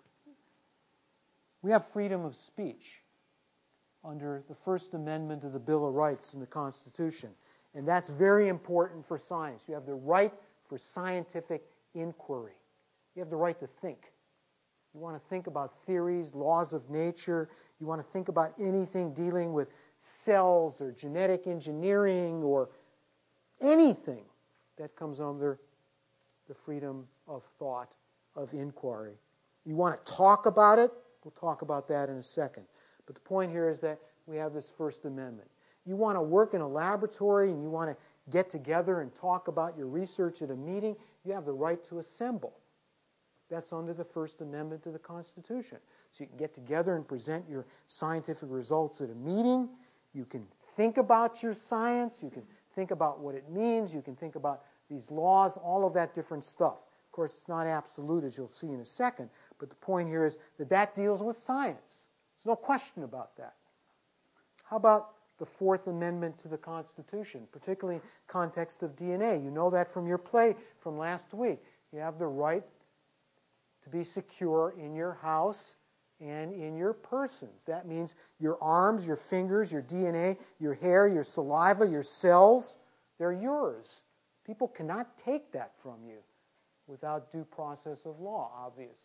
we have freedom of speech under the First Amendment of the Bill of Rights in the Constitution. And that's very important for science. You have the right for scientific inquiry. You have the right to think. You want to think about theories, laws of nature. You want to think about anything dealing with cells or genetic engineering or anything that comes under the freedom of thought, of inquiry. You want to talk about it? We'll talk about that in a second. But the point here is that we have this First Amendment. You want to work in a laboratory and you want to get together and talk about your research at a meeting, you have the right to assemble. That's under the First Amendment to the Constitution. So you can get together and present your scientific results at a meeting. You can think about your science. You can think about what it means. You can think about these laws, all of that different stuff. Of course, it's not absolute, as you'll see in a second, but the point here is that that deals with science. There's no question about that. How about the Fourth Amendment to the Constitution, particularly in context of D N A? You know that from your play from last week. You have the right to be secure in your house and in your persons. That means your arms, your fingers, your D N A, your hair, your saliva, your cells, they're yours. People cannot take that from you without due process of law, obviously.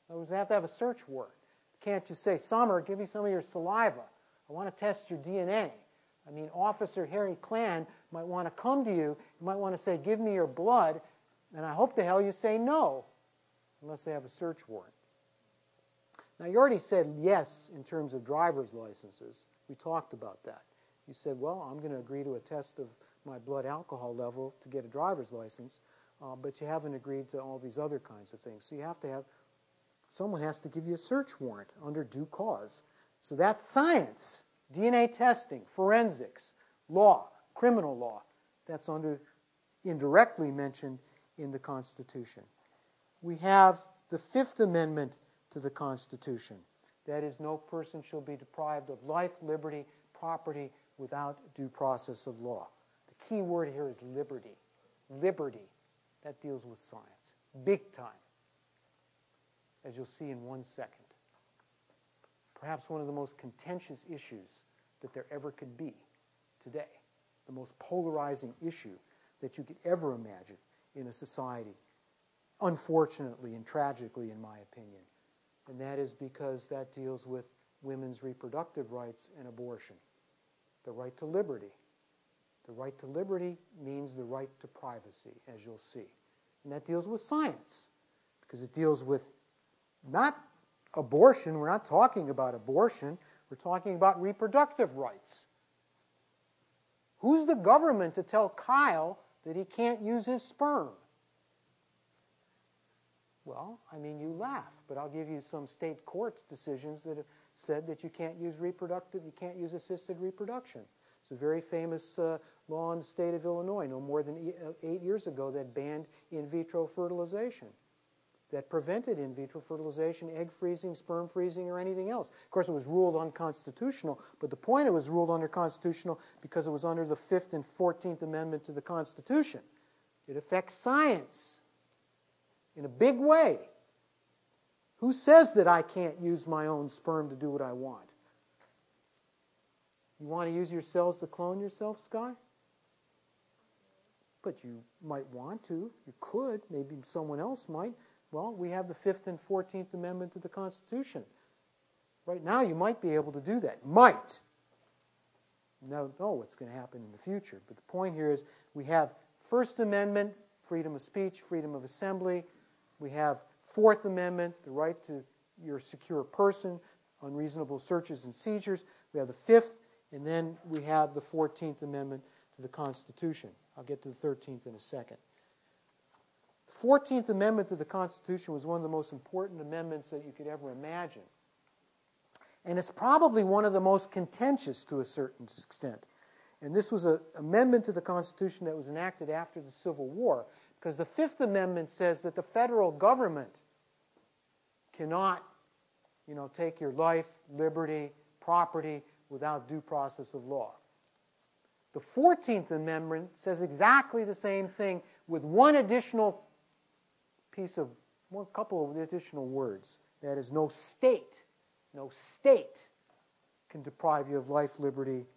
In other words, they have to have a search warrant. You can't just say, Summer, give me some of your saliva. I want to test your D N A. I mean, Officer Harry Klan might want to come to you. You might want to say, give me your blood. And I hope the hell you say no, unless they have a search warrant. Now, you already said yes in terms of driver's licenses. We talked about that. You said, well, I'm going to agree to a test of my blood alcohol level to get a driver's license, uh, but you haven't agreed to all these other kinds of things. So you have to have, someone has to give you a search warrant under due cause. So that's science, D N A testing, forensics, law, criminal law. That's under, indirectly mentioned in the Constitution. We have the Fifth Amendment to the Constitution. That is, no person shall be deprived of life, liberty, property without due process of law. The key word here is liberty. Liberty. That deals with science. Big time. As you'll see in one second. Perhaps one of the most contentious issues that there ever could be today. The most polarizing issue that you could ever imagine in a society. Unfortunately and tragically, in my opinion. And that is because that deals with women's reproductive rights and abortion. The right to liberty. The right to liberty means the right to privacy, as you'll see. And that deals with science, because it deals with not abortion. We're not talking about abortion. We're talking about reproductive rights. Who's the government to tell Kyle that he can't use his sperm? Well, I mean, you laugh, but I'll give you some state courts decisions that have said that you can't use reproductive, you can't use assisted reproduction. It's a very famous uh, law in the state of Illinois, no more than eight years ago, that banned in vitro fertilization, that prevented in vitro fertilization, egg freezing, sperm freezing, or anything else. Of course, it was ruled unconstitutional, but the point it was ruled unconstitutional because it was under the Fifth and Fourteenth Amendment to the Constitution. It affects science in a big way. Who says that I can't use my own sperm to do what I want? You want to use your cells to clone yourself, Sky? But you might want to. You could. Maybe someone else might. Well, we have the Fifth and Fourteenth Amendment to the Constitution. Right now, you might be able to do that. Might. You don't know what's going to happen in the future. But the point here is we have First Amendment, freedom of speech, freedom of assembly. We have Fourth Amendment, the right to your secure person, unreasonable searches and seizures. We have the Fifth, and then we have the Fourteenth Amendment to the Constitution. I'll get to the thirteenth in a second. The Fourteenth Amendment to the Constitution was one of the most important amendments that you could ever imagine. And it's probably one of the most contentious to a certain extent. And this was an amendment to the Constitution that was enacted after the Civil War, because the Fifth Amendment says that the federal government cannot, you know, take your life, liberty, property without due process of law. The Fourteenth Amendment says exactly the same thing with one additional piece of, one couple of additional words. That is, no state, no state can deprive you of life, liberty,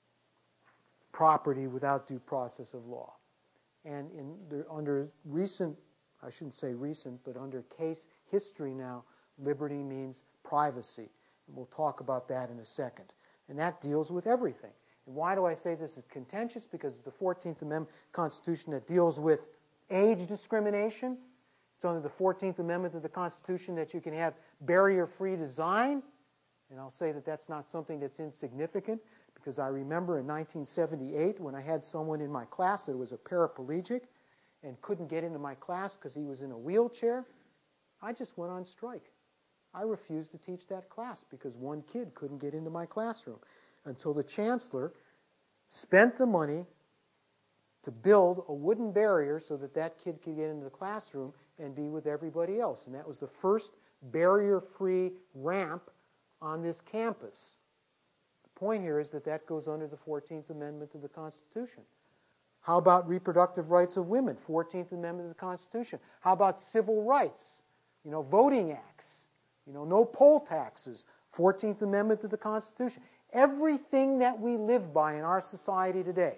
property without due process of law. And in the, under recent, I shouldn't say recent, but under case history now, liberty means privacy. And we'll talk about that in a second. And that deals with everything. And why do I say this is contentious? Because it's the Fourteenth Amendment Constitution that deals with age discrimination. It's under the Fourteenth Amendment of the Constitution that you can have barrier-free design. And I'll say that that's not something that's insignificant, because I remember in nineteen seventy-eight when I had someone in my class that was a paraplegic and couldn't get into my class because he was in a wheelchair. I just went on strike. I refused to teach that class because one kid couldn't get into my classroom, until the chancellor spent the money to build a wooden barrier so that that kid could get into the classroom and be with everybody else. And that was the first barrier-free ramp on this campus. The point here is that that goes under the Fourteenth Amendment to the Constitution. How about reproductive rights of women? Fourteenth Amendment to the Constitution. How about civil rights? You know, voting acts. You know, no poll taxes. Fourteenth Amendment to the Constitution. Everything that we live by in our society today.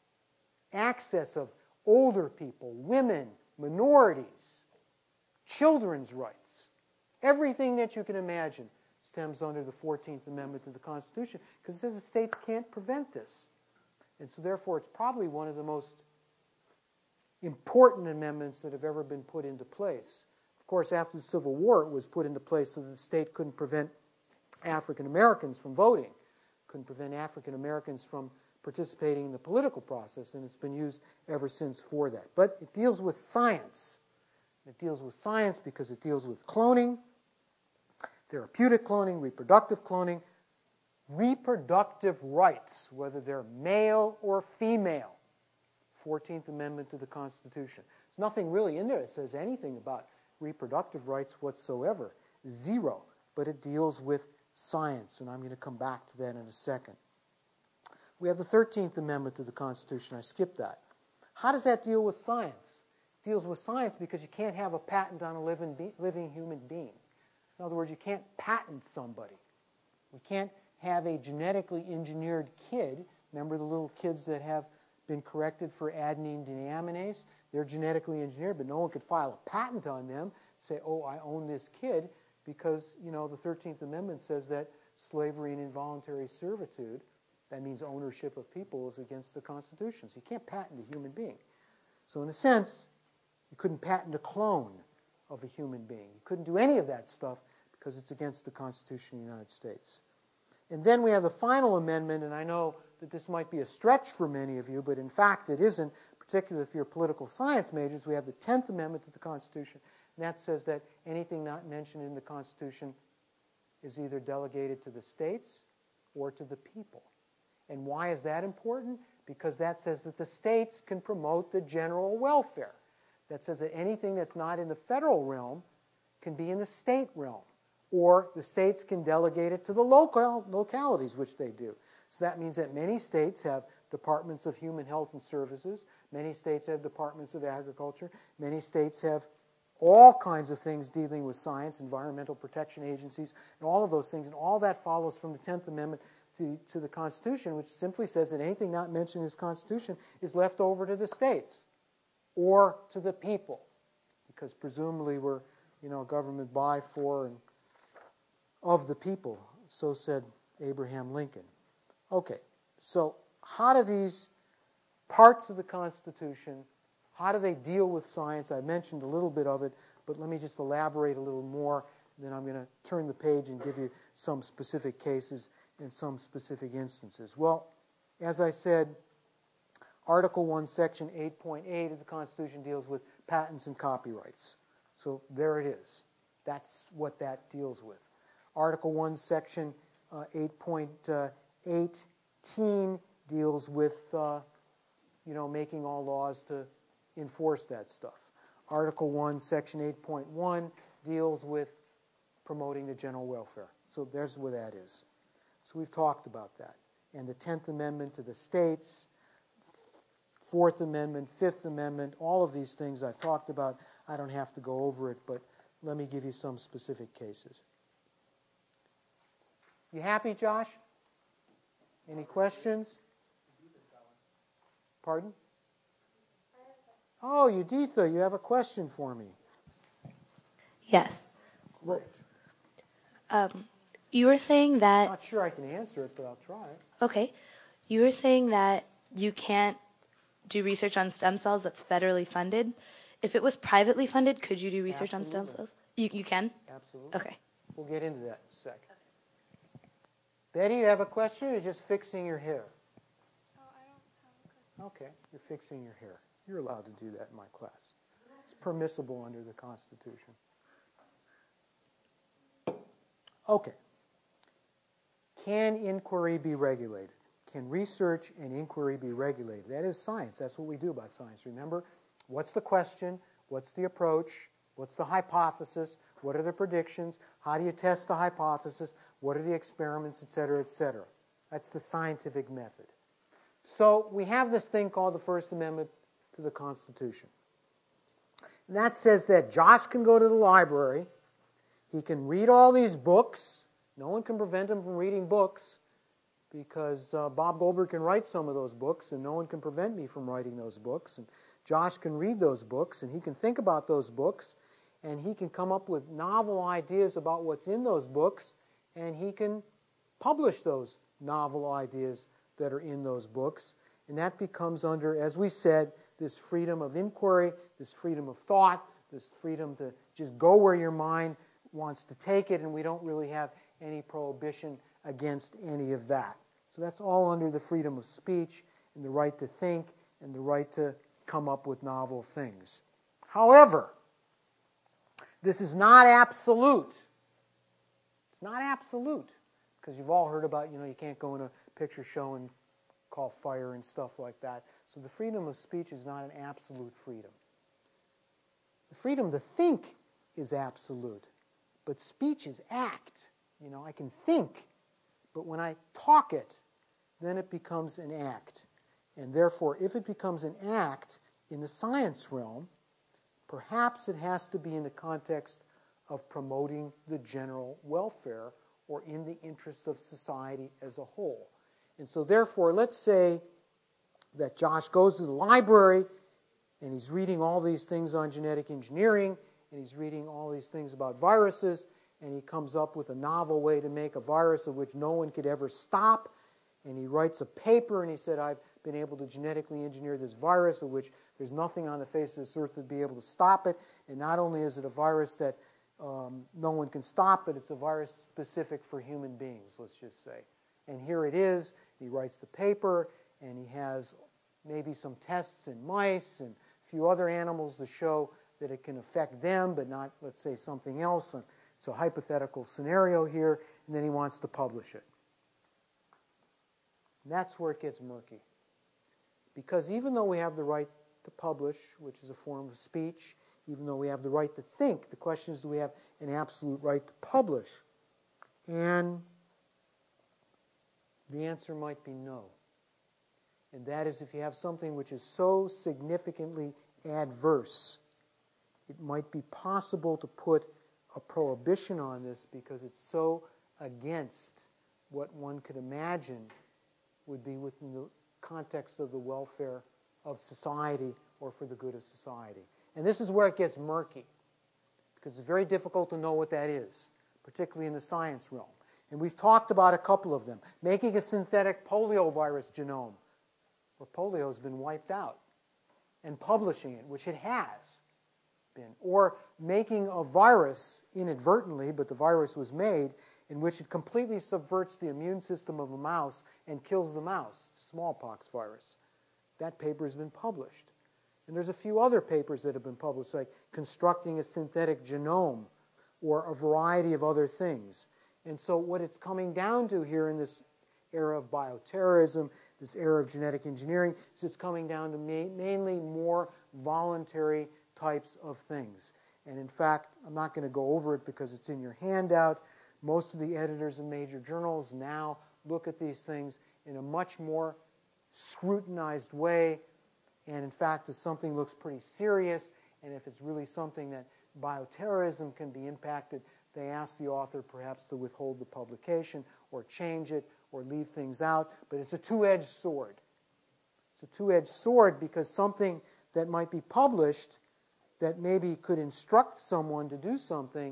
Access of older people, women, minorities, children's rights. Everything that you can imagine stems under the fourteenth Amendment to the Constitution, because it says the states can't prevent this. And so therefore it's probably one of the most important amendments that have ever been put into place. Of course, after the Civil War, it was put into place so that the state couldn't prevent African Americans from voting, couldn't prevent African Americans from participating in the political process, and it's been used ever since for that. But it deals with science. It deals with science because it deals with cloning, therapeutic cloning, reproductive cloning, reproductive rights, whether they're male or female. fourteenth Amendment to the Constitution. There's nothing really in there that says anything about reproductive rights whatsoever. Zero. But it deals with science, and I'm going to come back to that in a second. We have the thirteenth Amendment to the Constitution. I skipped that. How does that deal with science? It deals with science because you can't have a patent on a living, be- living human being. In other words, you can't patent somebody. We can't have a genetically engineered kid. Remember the little kids that have been corrected for adenine deaminase? They're genetically engineered, but no one could file a patent on them, say, oh, I own this kid, because, you know, the thirteenth Amendment says that slavery and involuntary servitude, that means ownership of people, is against the Constitution. So you can't patent a human being. So in a sense, you couldn't patent a clone of a human being. You couldn't do any of that stuff because it's against the Constitution of the United States. And then we have the final amendment, and I know that this might be a stretch for many of you, but in fact it isn't, particularly if you're political science majors. We have the tenth Amendment to the Constitution, and that says that anything not mentioned in the Constitution is either delegated to the states or to the people. And why is that important? Because that says that the states can promote the general welfare. That says that anything that's not in the federal realm can be in the state realm. Or the states can delegate it to the local localities, which they do. So that means that many states have departments of human health and services. Many states have departments of agriculture. Many states have all kinds of things dealing with science, environmental protection agencies, and all of those things. And all that follows from the tenth Amendment to, to the Constitution, which simply says that anything not mentioned in this Constitution is left over to the states or to the people, because presumably we're, you know, government by, for, and of the people. So said Abraham Lincoln. Okay, so how do these parts of the Constitution, how do they deal with science? I mentioned a little bit of it, but let me just elaborate a little more. Then I'm going to turn the page and give you some specific cases and some specific instances. Well, as I said, Article one, Section eight point eight of the Constitution deals with patents and copyrights. So there it is. That's what that deals with. Article one, Section uh, eight point eighteen deals with, uh, you know, making all laws to enforce that stuff. Article one, Section eight point one deals with promoting the general welfare. So there's where that is. So we've talked about that. And the tenth Amendment to the states, fourth Amendment, fifth Amendment, all of these things I've talked about. I don't have to go over it, but let me give you some specific cases. You happy, Josh? Any questions? Pardon? Oh, Uditha, you have a question for me. Yes. Well, um, you were saying I'm that, not sure I can answer it, but I'll try. okay, you were saying that you can't do research on stem cells that's federally funded. If it was privately funded, could you do research Absolutely. on stem cells? You, you can? Absolutely. Okay. We'll get into that in a sec. Betty, you have a question, or you're just fixing your hair? Oh, I don't have a question. Okay, you're fixing your hair. You're allowed to do that in my class. It's permissible under the Constitution. Okay. Can inquiry be regulated? Can research and inquiry be regulated? That is science. That's what we do about science. Remember, what's the question? What's the approach? What's the hypothesis? What are the predictions? How do you test the hypothesis? What are the experiments, et cetera, et cetera? That's the scientific method. So we have this thing called the First Amendment to the Constitution. And that says that Josh can go to the library. He can read all these books. No one can prevent him from reading books because uh, Bob Goldberg can write some of those books, and no one can prevent me from writing those books. And Josh can read those books, and he can think about those books, and he can come up with novel ideas about what's in those books, and he can publish those novel ideas that are in those books. And that becomes under, as we said, this freedom of inquiry, this freedom of thought, this freedom to just go where your mind wants to take it, and we don't really have any prohibition against any of that. So that's all under the freedom of speech and the right to think and the right to come up with novel things. However, this is not absolute. It's not absolute, because you've all heard about, you know, you can't go in a picture show and call fire and stuff like that. So the freedom of speech is not an absolute freedom. The freedom to think is absolute, but speech is act. You know, I can think, but when I talk it, then it becomes an act. And therefore, if it becomes an act in the science realm, perhaps it has to be in the context of promoting the general welfare or in the interest of society as a whole. And so therefore, let's say that Josh goes to the library and he's reading all these things on genetic engineering, and he's reading all these things about viruses, and he comes up with a novel way to make a virus of which no one could ever stop, and he writes a paper and he said, I've been able to genetically engineer this virus of which there's nothing on the face of this earth that would be able to stop it, and not only is it a virus that um, no one can stop, but it's a virus specific for human beings, let's just say. And here it is. He writes the paper, and he has maybe some tests in mice and a few other animals to show that it can affect them, but not, let's say, something else. It's a hypothetical scenario here, and then he wants to publish it. And that's where it gets murky. Because even though we have the right to publish, which is a form of speech, even though we have the right to think, the question is, do we have an absolute right to publish? And the answer might be no. And that is, if you have something which is so significantly adverse, it might be possible to put a prohibition on this because it's so against what one could imagine would be within the context of the welfare of society or for the good of society. And this is where it gets murky, because it's very difficult to know what that is, particularly in the science realm. And we've talked about a couple of them. Making a synthetic poliovirus genome, where polio has been wiped out, and publishing it, which it has been. Or making a virus inadvertently, but the virus was made, in which it completely subverts the immune system of a mouse and kills the mouse, smallpox virus. That paper has been published. And there's a few other papers that have been published, like constructing a synthetic genome or a variety of other things. And so what it's coming down to here in this era of bioterrorism, this era of genetic engineering, is it's coming down to ma- mainly more voluntary types of things. And in fact, I'm not going to go over it because it's in your handout. Most of the editors in major journals now look at these things in a much more scrutinized way. And in fact, if something looks pretty serious, and if it's really something that bioterrorism can be impacted, they ask the author perhaps to withhold the publication or change it or leave things out. But it's a two-edged sword. It's a two-edged sword because something that might be published that maybe could instruct someone to do something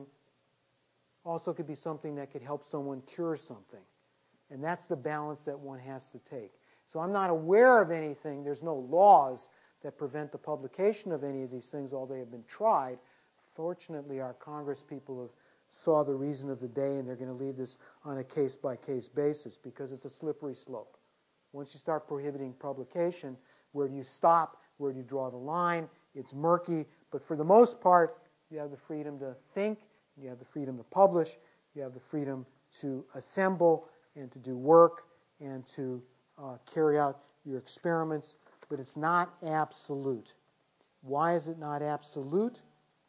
also could be something that could help someone cure something. And that's the balance that one has to take. So I'm not aware of anything. There's no laws that prevent the publication of any of these things, although they have been tried. Fortunately, our Congress people have saw the reason of the day, and they're going to leave this on a case-by-case basis because it's a slippery slope. Once you start prohibiting publication, where do you stop? Where do you draw the line? It's murky, but for the most part, you have the freedom to think, you have the freedom to publish, you have the freedom to assemble and to do work and to uh, carry out your experiments, but it's not absolute. Why is it not absolute?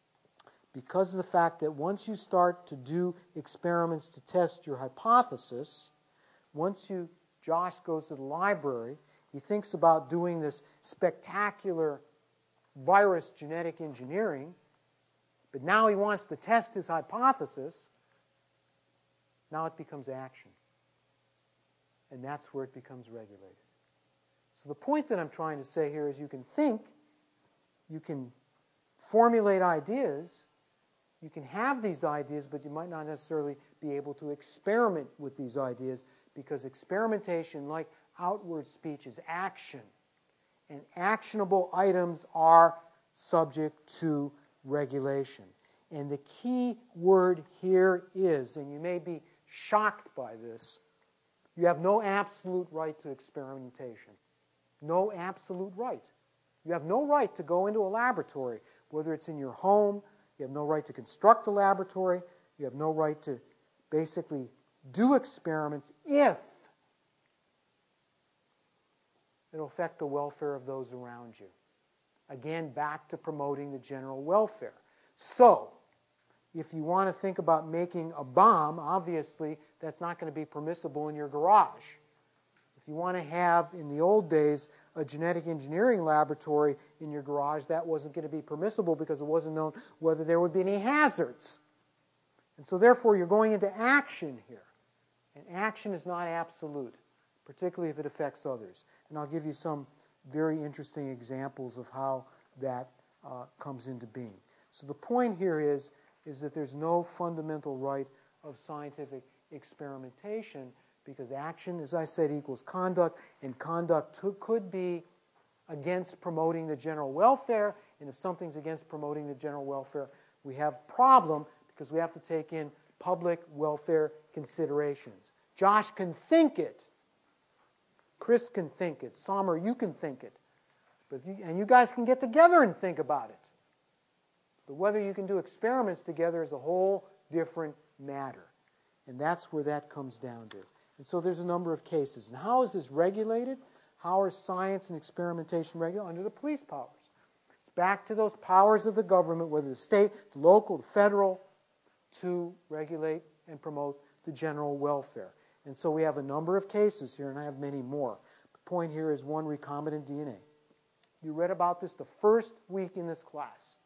Because of the fact that once you start to do experiments to test your hypothesis, once you, Josh goes to the library, he thinks about doing this spectacular virus genetic engineering, but now he wants to test his hypothesis. Now it becomes action. And that's where it becomes regulated. So the point that I'm trying to say here is you can think, you can formulate ideas, you can have these ideas, but you might not necessarily be able to experiment with these ideas, because experimentation, like outward speech, is action. And actionable items are subject to regulation. And the key word here is, and you may be shocked by this, you have no absolute right to experimentation. No absolute right. You have no right to go into a laboratory, whether it's in your home. You have no right to construct a laboratory. You have no right to basically do experiments if it'll affect the welfare of those around you. Again, back to promoting the general welfare. So, if you want to think about making a bomb, obviously that's not going to be permissible in your garage. If you want to have, in the old days, a genetic engineering laboratory in your garage, that wasn't going to be permissible because it wasn't known whether there would be any hazards. And so therefore you're going into action here. And action is not absolute, particularly if it affects others. And I'll give you some very interesting examples of how that uh, comes into being. So the point here is, is that there's no fundamental right of scientific experimentation, because action, as I said, equals conduct, and conduct to, could be against promoting the general welfare, and if something's against promoting the general welfare, we have a problem, because we have to take in public welfare considerations. Josh can think it. Chris can think it. Sommer, you can think it. But if you, and you guys can get together and think about it. But whether you can do experiments together is a whole different matter. And that's where that comes down to. And so there's a number of cases. And how is this regulated? How are science and experimentation regulated? Under the police powers. It's back to those powers of the government, whether the state, the local, the federal, to regulate and promote the general welfare. And so we have a number of cases here, and I have many more. The point here is one, recombinant D N A. You read about this the first week in this class.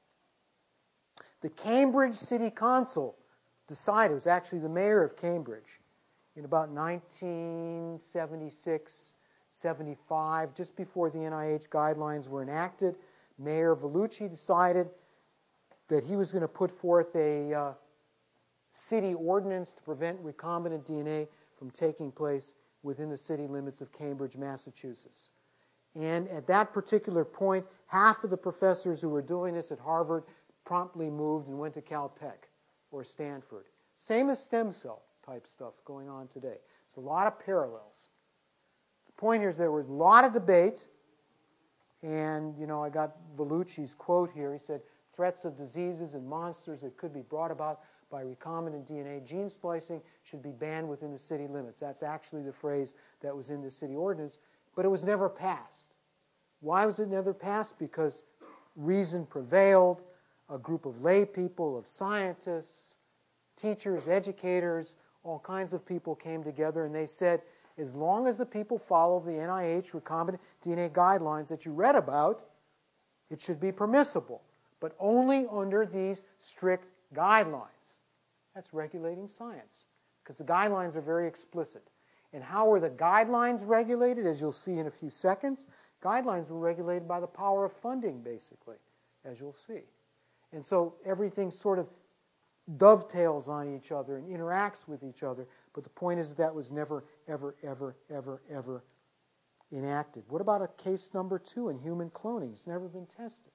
The Cambridge City Council decided, it was actually the mayor of Cambridge, in about nineteen seventy-six, seventy-five, just before the N I H guidelines were enacted, Mayor Vellucci decided that he was going to put forth a uh, city ordinance to prevent recombinant D N A from taking place within the city limits of Cambridge, Massachusetts. And at that particular point, half of the professors who were doing this at Harvard promptly moved and went to Caltech or Stanford. Same as stem cell type stuff going on today. It's a lot of parallels. The point here is there was a lot of debate, and, you know, I got Vellucci's quote here. He said, threats of diseases and monsters that could be brought about by recombinant D N A gene splicing should be banned within the city limits. That's actually the phrase that was in the city ordinance, but it was never passed. Why was it never passed? Because reason prevailed. A group of lay people, of scientists, teachers, educators, all kinds of people came together, and they said, as long as the people follow the N I H recombinant D N A guidelines that you read about, it should be permissible, but only under these strict guidelines. That's regulating science, because the guidelines are very explicit. And how were the guidelines regulated? As you'll see in a few seconds, guidelines were regulated by the power of funding, basically, as you'll see. And so everything sort of dovetails on each other and interacts with each other, but the point is that that was never, ever, ever, ever, ever enacted. What about a case number two in human cloning? It's never been tested.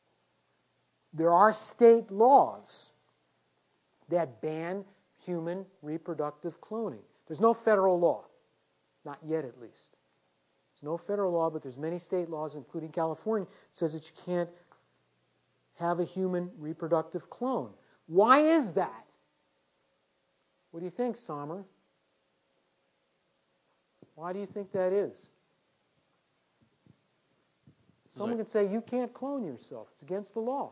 There are state laws that ban human reproductive cloning. There's no federal law, not yet at least. There's no federal law, but there's many state laws, including California, that says that you can't have a human reproductive clone. Why is that? What do you think, Sommer? Why do you think that is? Someone can say, you can't clone yourself. It's against the law.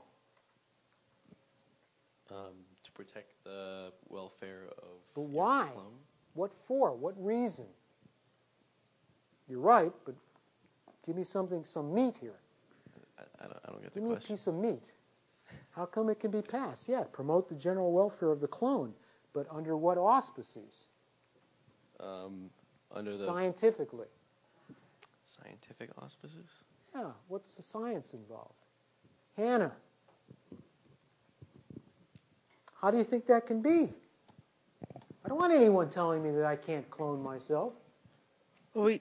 Um, to protect the welfare of But your why? clone. What for? What reason? You're right, but give me something, some meat here. I, I, don't, I don't get the Give me a question. piece of meat. How come it can be passed? Yeah, promote the general welfare of the clone, but under what auspices? Um, under the Scientifically. scientific auspices? Yeah, what's the science involved? Hannah. How do you think that can be? I don't want anyone telling me that I can't clone myself. We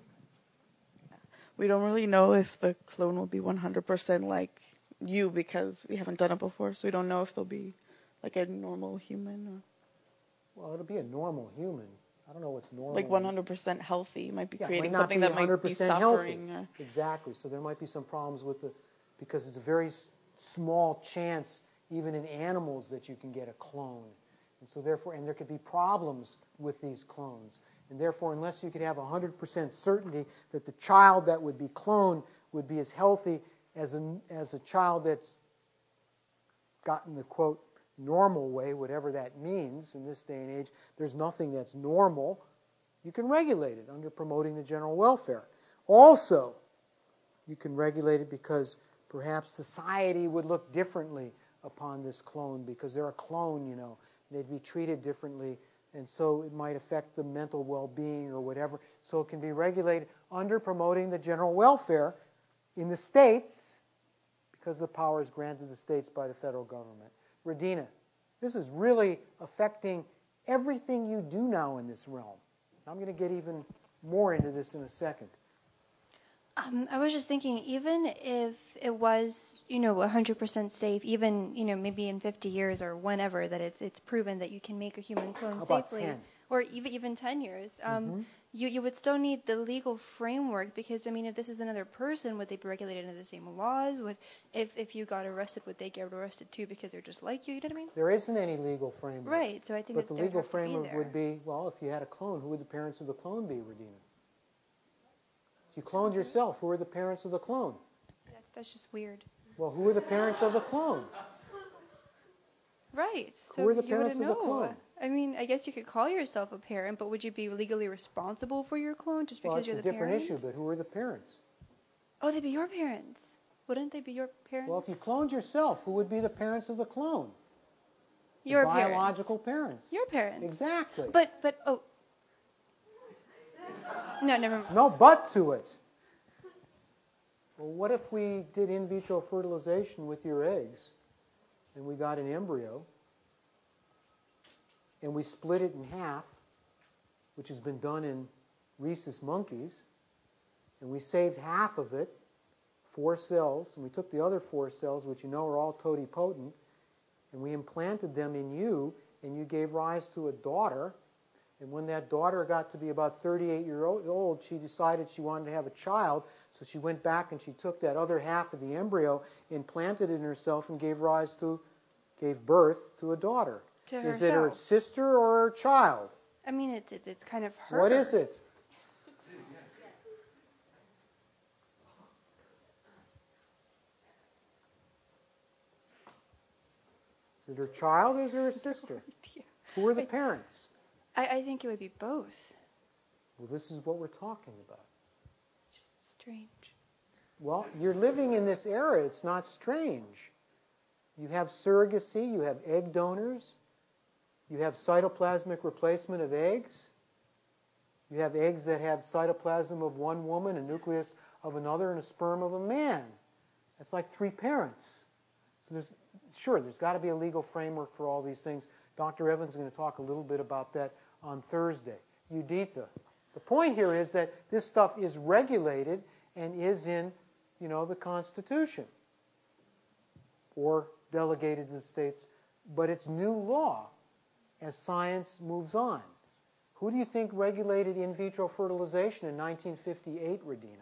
we don't really know if the clone will be one hundred percent like you because we haven't done it before. So we don't know if they'll be like a normal human or Well, it'll be a normal human. I don't know what's normal. like one hundred percent healthy. Might be Yeah, it creating might not something be that might be one hundred percent suffering. healthy. Or, Exactly. So there might be some problems with the, because it's a very s- small chance, even in animals, that you can get a clone. And so therefore, and there could be problems with these clones. And therefore, unless you could have one hundred percent certainty that the child that would be cloned would be as healthy as a, as a child that's gotten the, quote, normal way, whatever that means in this day and age, there's nothing that's normal. You can regulate it under promoting the general welfare. Also, you can regulate it because perhaps society would look differently upon this clone because they're a clone, you know. They'd be treated differently, and so it might affect the mental well-being or whatever. So it can be regulated under promoting the general welfare in the states because the power is granted to the states by the federal government. Radina, this is really affecting everything you do now in this realm. I'm going to get even more into this in a second. Um, I was just thinking, even if it was, you know, one hundred percent safe, even, you know, maybe in fifty years or whenever that it's it's proven that you can make a human clone How about safely, ten? or even even ten years, um, Mm-hmm. you you would still need the legal framework because I mean, if this is another person, would they be regulated under the same laws? Would if if you got arrested, would they get arrested too because they're just like you? You know what I mean? There isn't any legal framework. Right. So I think But that the there legal have to be framework there. would be, well, if you had a clone, who would the parents of the clone be, Radina? If you cloned yourself, who are the parents of the clone? That's that's just weird. Well, who are the parents of the clone? Right. So Who are the you parents wouldn't of the know. clone? I mean, I guess you could call yourself a parent, but would you be legally responsible for your clone just because Well, it's you're a the different parent? issue, but who are the parents? Oh, they'd be your parents. Wouldn't they be your parents? Well, if you cloned yourself, who would be the parents of the clone? The your biological parents. parents. Your parents. Exactly. But but oh. No, never mind. There's no but to it. Well, what if we did in vitro fertilization with your eggs and we got an embryo and we split it in half, which has been done in rhesus monkeys, and we saved half of it, four cells, and we took the other four cells, which you know are all totipotent, and we implanted them in you, and you gave rise to a daughter. And when that daughter got to be about thirty-eight years old, she decided she wanted to have a child, so she went back and she took that other half of the embryo, implanted it in herself, and gave rise to, gave birth to a daughter. To Is it her herself. sister or her child? I mean, it's it's, it's kind of her. What is it? Is it her child or is it her sister? Who are the parents? I, I think it would be both. Well, this is what we're talking about. It's just strange. Well, you're living in this era. It's not strange. You have surrogacy. You have egg donors. You have cytoplasmic replacement of eggs. You have eggs that have cytoplasm of one woman, a nucleus of another, and a sperm of a man. That's like three parents. So there's, sure, there's got to be a legal framework for all these things. Doctor Evans is going to talk a little bit about that on Thursday. Uditha. The point here is that this stuff is regulated and is in, you know, the Constitution or delegated to the states, but it's new law as science moves on. Who do you think regulated in vitro fertilization in nineteen fifty-eight, Radina?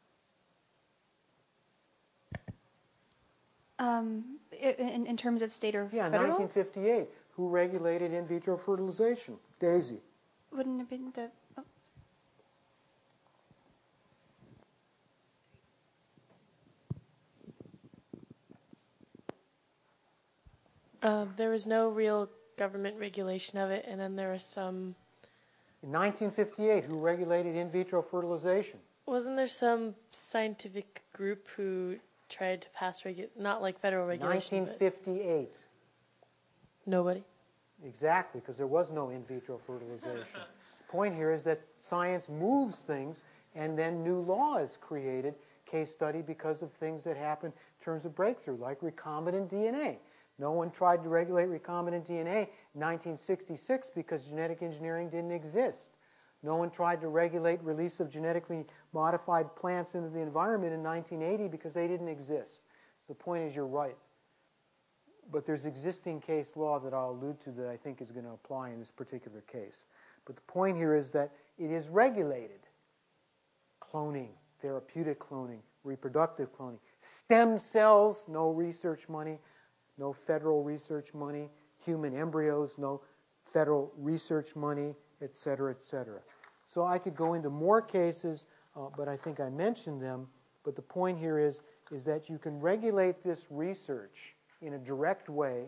Um, i- in, in terms of state or Yeah, federal? nineteen fifty-eight. Who regulated in vitro fertilization? Daisy. Wouldn't it have been the... Oh. Uh, there was no real government regulation of it, and then there was some. In nineteen fifty-eight, who regulated in vitro fertilization? Wasn't there some scientific group who tried to pass regu- not like federal regulation, nineteen fifty-eight. but nobody? Exactly, because there was no in vitro fertilization. The point here is that science moves things, and then new law is created, case study, because of things that happen in terms of breakthrough, like recombinant D N A. No one tried to regulate recombinant D N A in nineteen sixty-six because genetic engineering didn't exist. No one tried to regulate release of genetically modified plants into the environment in nineteen eighty because they didn't exist. So the point is, you're right. But there's existing case law that I'll allude to that I think is going to apply in this particular case. But the point here is that it is regulated. Cloning, therapeutic cloning, reproductive cloning. Stem cells, no research money, no federal research money. Human embryos, no federal research money, et cetera, et cetera. So I could go into more cases, uh, but I think I mentioned them. But the point here is, is that you can regulate this research in a direct way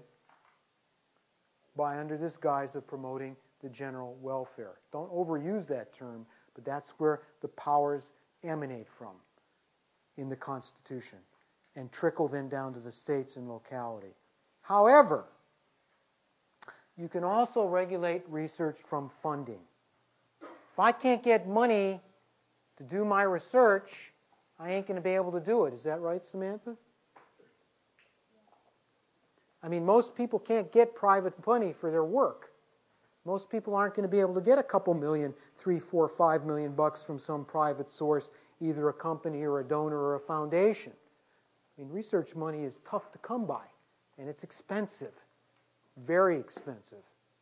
by under this guise of promoting the general welfare. Don't overuse that term, but that's where the powers emanate from in the Constitution and trickle then down to the states and locality. However, you can also regulate research from funding. If I can't get money to do my research, I ain't going to be able to do it. Is that right, Samantha? I mean, most people can't get private money for their work. Most people aren't going to be able to get a couple million, three, four, five million bucks from some private source, either a company or a donor or a foundation. I mean, research money is tough to come by, and it's expensive, very expensive,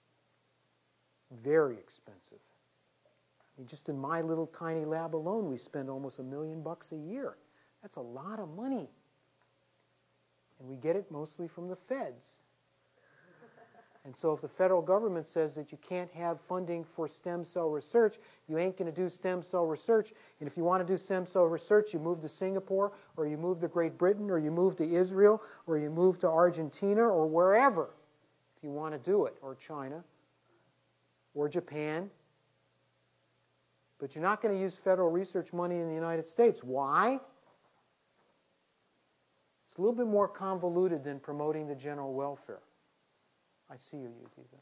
very expensive. I mean, just in my little tiny lab alone, we spend almost a million bucks a year. That's a lot of money. And we get it mostly from the feds. And so if the federal government says that you can't have funding for stem cell research, you ain't going to do stem cell research. And if you want to do stem cell research, you move to Singapore, or you move to Great Britain, or you move to Israel, or you move to Argentina, or wherever, if you want to do it, or China, or Japan. But you're not going to use federal research money in the United States. Why? It's a little bit more convoluted than promoting the general welfare. I see you, Yudhita.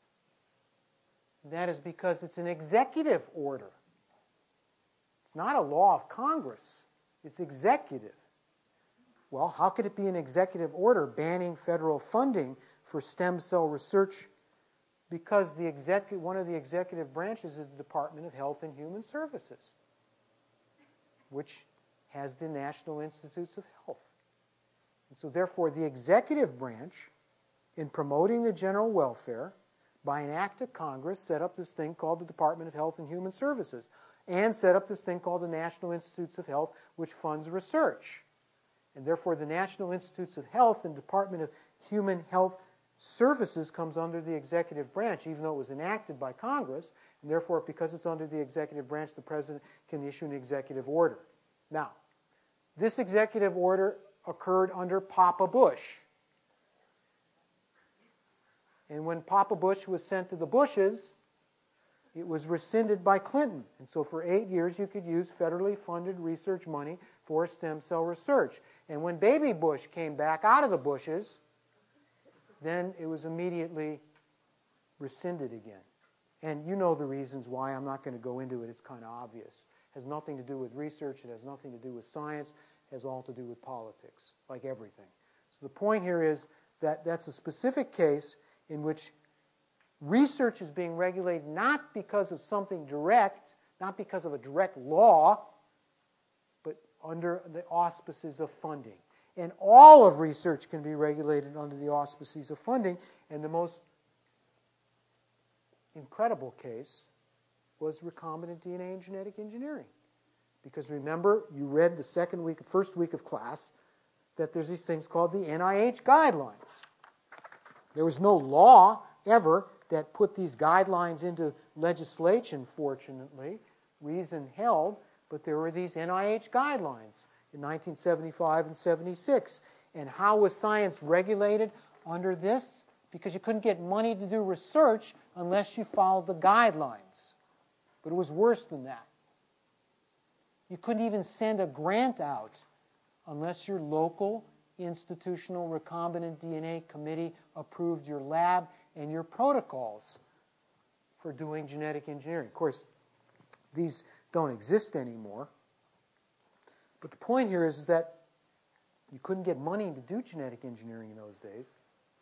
That is because it's an executive order. It's not a law of Congress. It's executive. Well, how could it be an executive order banning federal funding for stem cell research? Because the execu- one of the executive branches is the Department of Health and Human Services, which has the National Institutes of Health. And so therefore, the executive branch, in promoting the general welfare, by an act of Congress, set up this thing called the Department of Health and Human Services, and set up this thing called the National Institutes of Health, which funds research. And therefore, the National Institutes of Health and Department of Human Health Services comes under the executive branch, even though it was enacted by Congress, and therefore, because it's under the executive branch, the President can issue an executive order. Now, this executive order occurred under Papa Bush. And when Papa Bush was sent to the Bushes, it was rescinded by Clinton. And so for eight years, you could use federally funded research money for stem cell research. And when Baby Bush came back out of the Bushes, then it was immediately rescinded again. And you know the reasons why. I'm not going to go into it. It's kind of obvious. It has nothing to do with research. It has nothing to do with science. It has all to do with politics, like everything. So the point here is that that's a specific case in which research is being regulated not because of something direct, not because of a direct law, but under the auspices of funding. And all of research can be regulated under the auspices of funding. And the most incredible case was recombinant D N A and genetic engineering. Because remember, you read the second week, first week of class, that there's these things called the N I H guidelines. There was no law ever that put these guidelines into legislation, fortunately, reason held, but there were these N I H guidelines in nineteen seventy-five and seventy-six. And how was science regulated under this? Because you couldn't get money to do research unless you followed the guidelines. But it was worse than that. You couldn't even send a grant out unless your local institutional recombinant D N A committee approved your lab and your protocols for doing genetic engineering. Of course, these don't exist anymore. But the point here is that you couldn't get money to do genetic engineering in those days.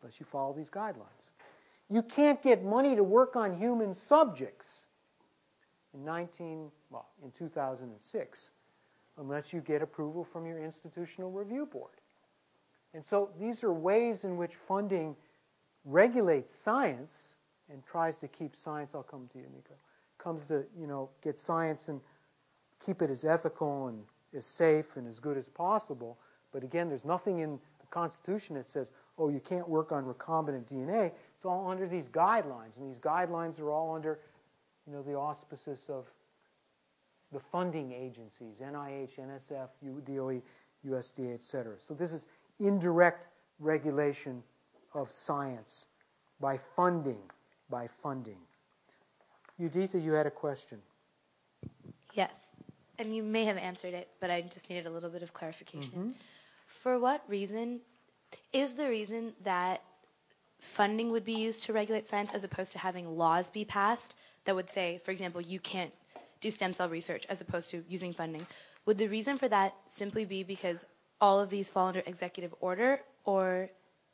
unless you follow these guidelines. You can't get money to work on human subjects in nineteen, well, in two thousand six, unless you get approval from your institutional review board. And so these are ways in which funding regulates science and tries to keep science, I'll come to you, Nico, comes to, you know, get science and keep it as ethical and as safe and as good as possible. But again, there's nothing in the Constitution that says, oh, you can't work on recombinant D N A. It's all under these guidelines, and these guidelines are all under, you know, the auspices of the funding agencies, N I H, N S F, D O E, U S D A, et cetera. So this is indirect regulation of science by funding, by funding. Uditha, you had a question. Yes. And you may have answered it, but I just needed a little bit of clarification. Mm-hmm. For what reason is the reason that funding would be used to regulate science as opposed to having laws be passed that would say, for example, you can't do stem cell research as opposed to using funding? Would the reason for that simply be because all of these fall under executive order, or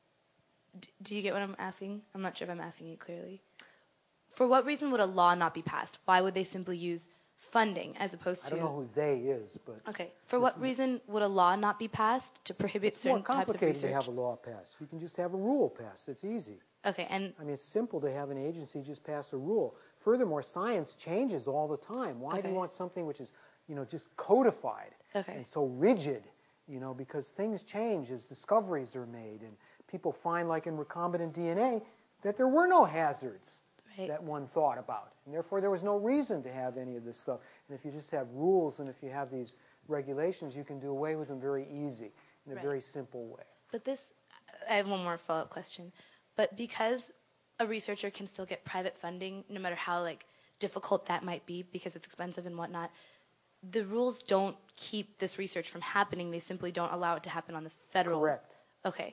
d- do you get what I'm asking? I'm not sure if I'm asking it clearly. For what reason would a law not be passed? Why would they simply use funding as opposed to... I don't know who they is, but... Okay. For what reason would a law not be passed to prohibit It's more certain types of complicated research? to have a law passed. You can just have a rule passed. It's easy. Okay, and I mean, it's simple to have an agency just pass a rule. Furthermore, science changes all the time. Why do Okay. you want something which is, you know, just codified Okay. and so rigid? You know, because things change as discoveries are made, and people find, like in recombinant D N A, that there were no hazards Right. that one thought about, and therefore there was no reason to have any of this stuff. And if you just have rules and if you have these regulations, you can do away with them very easy in a Right. very simple way. But this, I have one more follow-up question. But because a researcher can still get private funding, no matter how like difficult that might be, because it's expensive and whatnot, the rules don't keep this research from happening. They simply don't allow it to happen on the federal. Correct. Okay.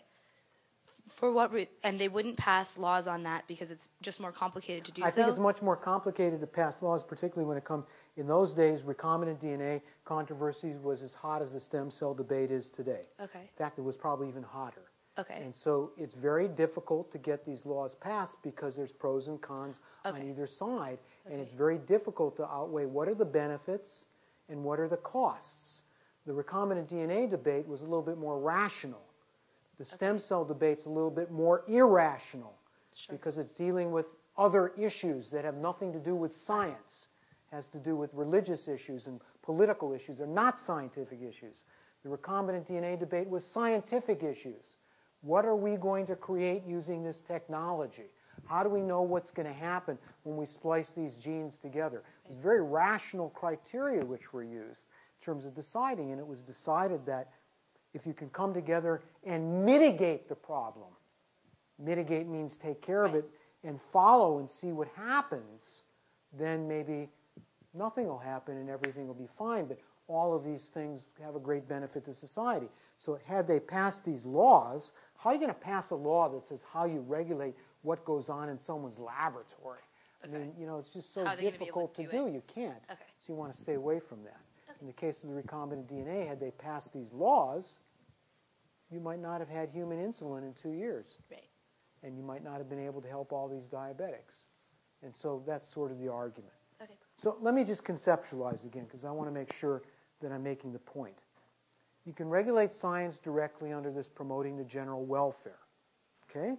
For what re- and they wouldn't pass laws on that because it's just more complicated to do I so. think it's much more complicated to pass laws, particularly when it comes, in those days, recombinant D N A controversy was as hot as the stem cell debate is today. Okay. In fact, it was probably even hotter. Okay. And so it's very difficult to get these laws passed because there's pros and cons on Okay. either side. And Okay. it's very difficult to outweigh what are the benefits and what are the costs. The recombinant D N A debate was a little bit more rational. The stem cell debate's a little bit more irrational Sure. because it's dealing with other issues that have nothing to do with science. It has to do with religious issues and political issues. They're not scientific issues. The recombinant D N A debate was scientific issues. What are we going to create using this technology? How do we know what's going to happen when we splice these genes together? It was very rational criteria which were used in terms of deciding, and it was decided that if you can come together and mitigate the problem, mitigate means take care of it and follow and see what happens, then maybe nothing will happen and everything will be fine. But all of these things have a great benefit to society. So had they passed these laws, how are you going to pass a law that says how you regulate what goes on in someone's laboratory? I Okay. mean, you know, it's just so How are they gonna be able difficult to to do do. it? You can't. Okay. So you want to stay away from that. In the case of the recombinant D N A, had they passed these laws, you might not have had human insulin in two years. Right. And you might not have been able to help all these diabetics. And so that's sort of the argument. Okay. So let me just conceptualize again, because I want to make sure that I'm making the point. You can regulate science directly under this promoting the general welfare. Okay?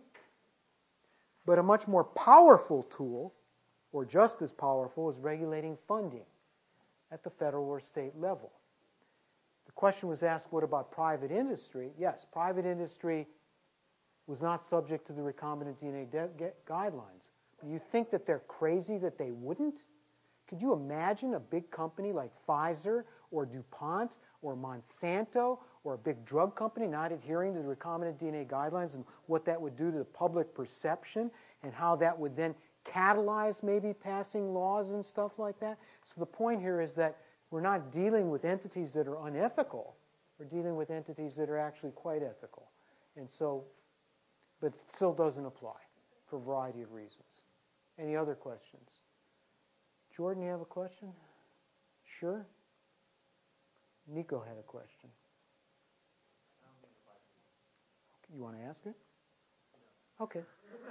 But a much more powerful tool, or just as powerful, is regulating funding at the federal or state level. The question was asked, what about private industry? Yes, private industry was not subject to the recombinant D N A de- guidelines. But you think that they're crazy that they wouldn't? Could you imagine a big company like Pfizer or DuPont or Monsanto or a big drug company not adhering to the recombinant D N A guidelines and what that would do to the public perception and how that would then catalyze maybe passing laws and stuff like that? So the point here is that we're not dealing with entities that are unethical. We're dealing with entities that are actually quite ethical. And so, but it still doesn't apply for a variety of reasons. Any other questions? Jordan, you have a question? Sure? Nico had a question. You want to ask it? Okay.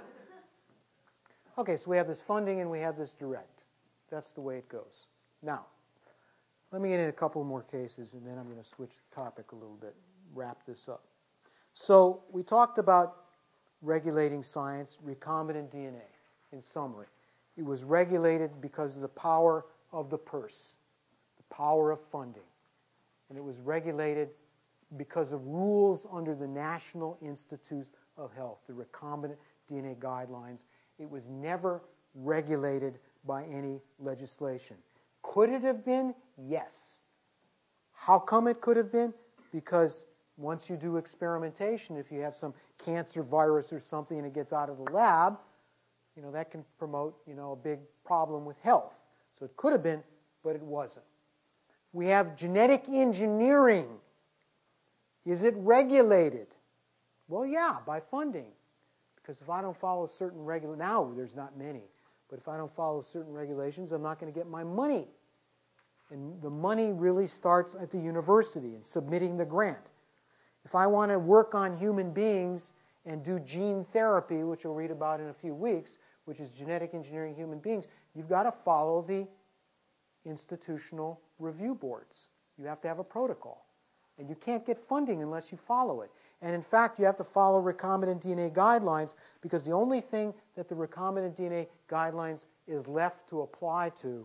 Okay, so we have this funding and we have this direct. That's the way it goes. Now, let me get in a couple more cases, and then I'm going to switch the topic a little bit, wrap this up. So we talked about regulating science, recombinant D N A, in summary. It was regulated because of the power of the purse, the power of funding. And it was regulated because of rules under the National Institute of Health, the recombinant D N A guidelines. It was never regulated by any legislation. Could it have been? Yes. How come it could have been? Because once you do experimentation, if you have some cancer virus or something and it gets out of the lab, you know, that can promote, you know, a big problem with health. So it could have been, but it wasn't. We have genetic engineering. Is it regulated? Well, yeah, by funding. Because if I don't follow certain regula- now there's not many, but if I don't follow certain regulations, I'm not going to get my money. And the money really starts at the university and submitting the grant. If I want to work on human beings and do gene therapy, which you'll read about in a few weeks, which is genetic engineering human beings, you've got to follow the institutional review boards. You have to have a protocol. And you can't get funding unless you follow it. And in fact, you have to follow recombinant D N A guidelines because the only thing that the recombinant D N A guidelines is left to apply to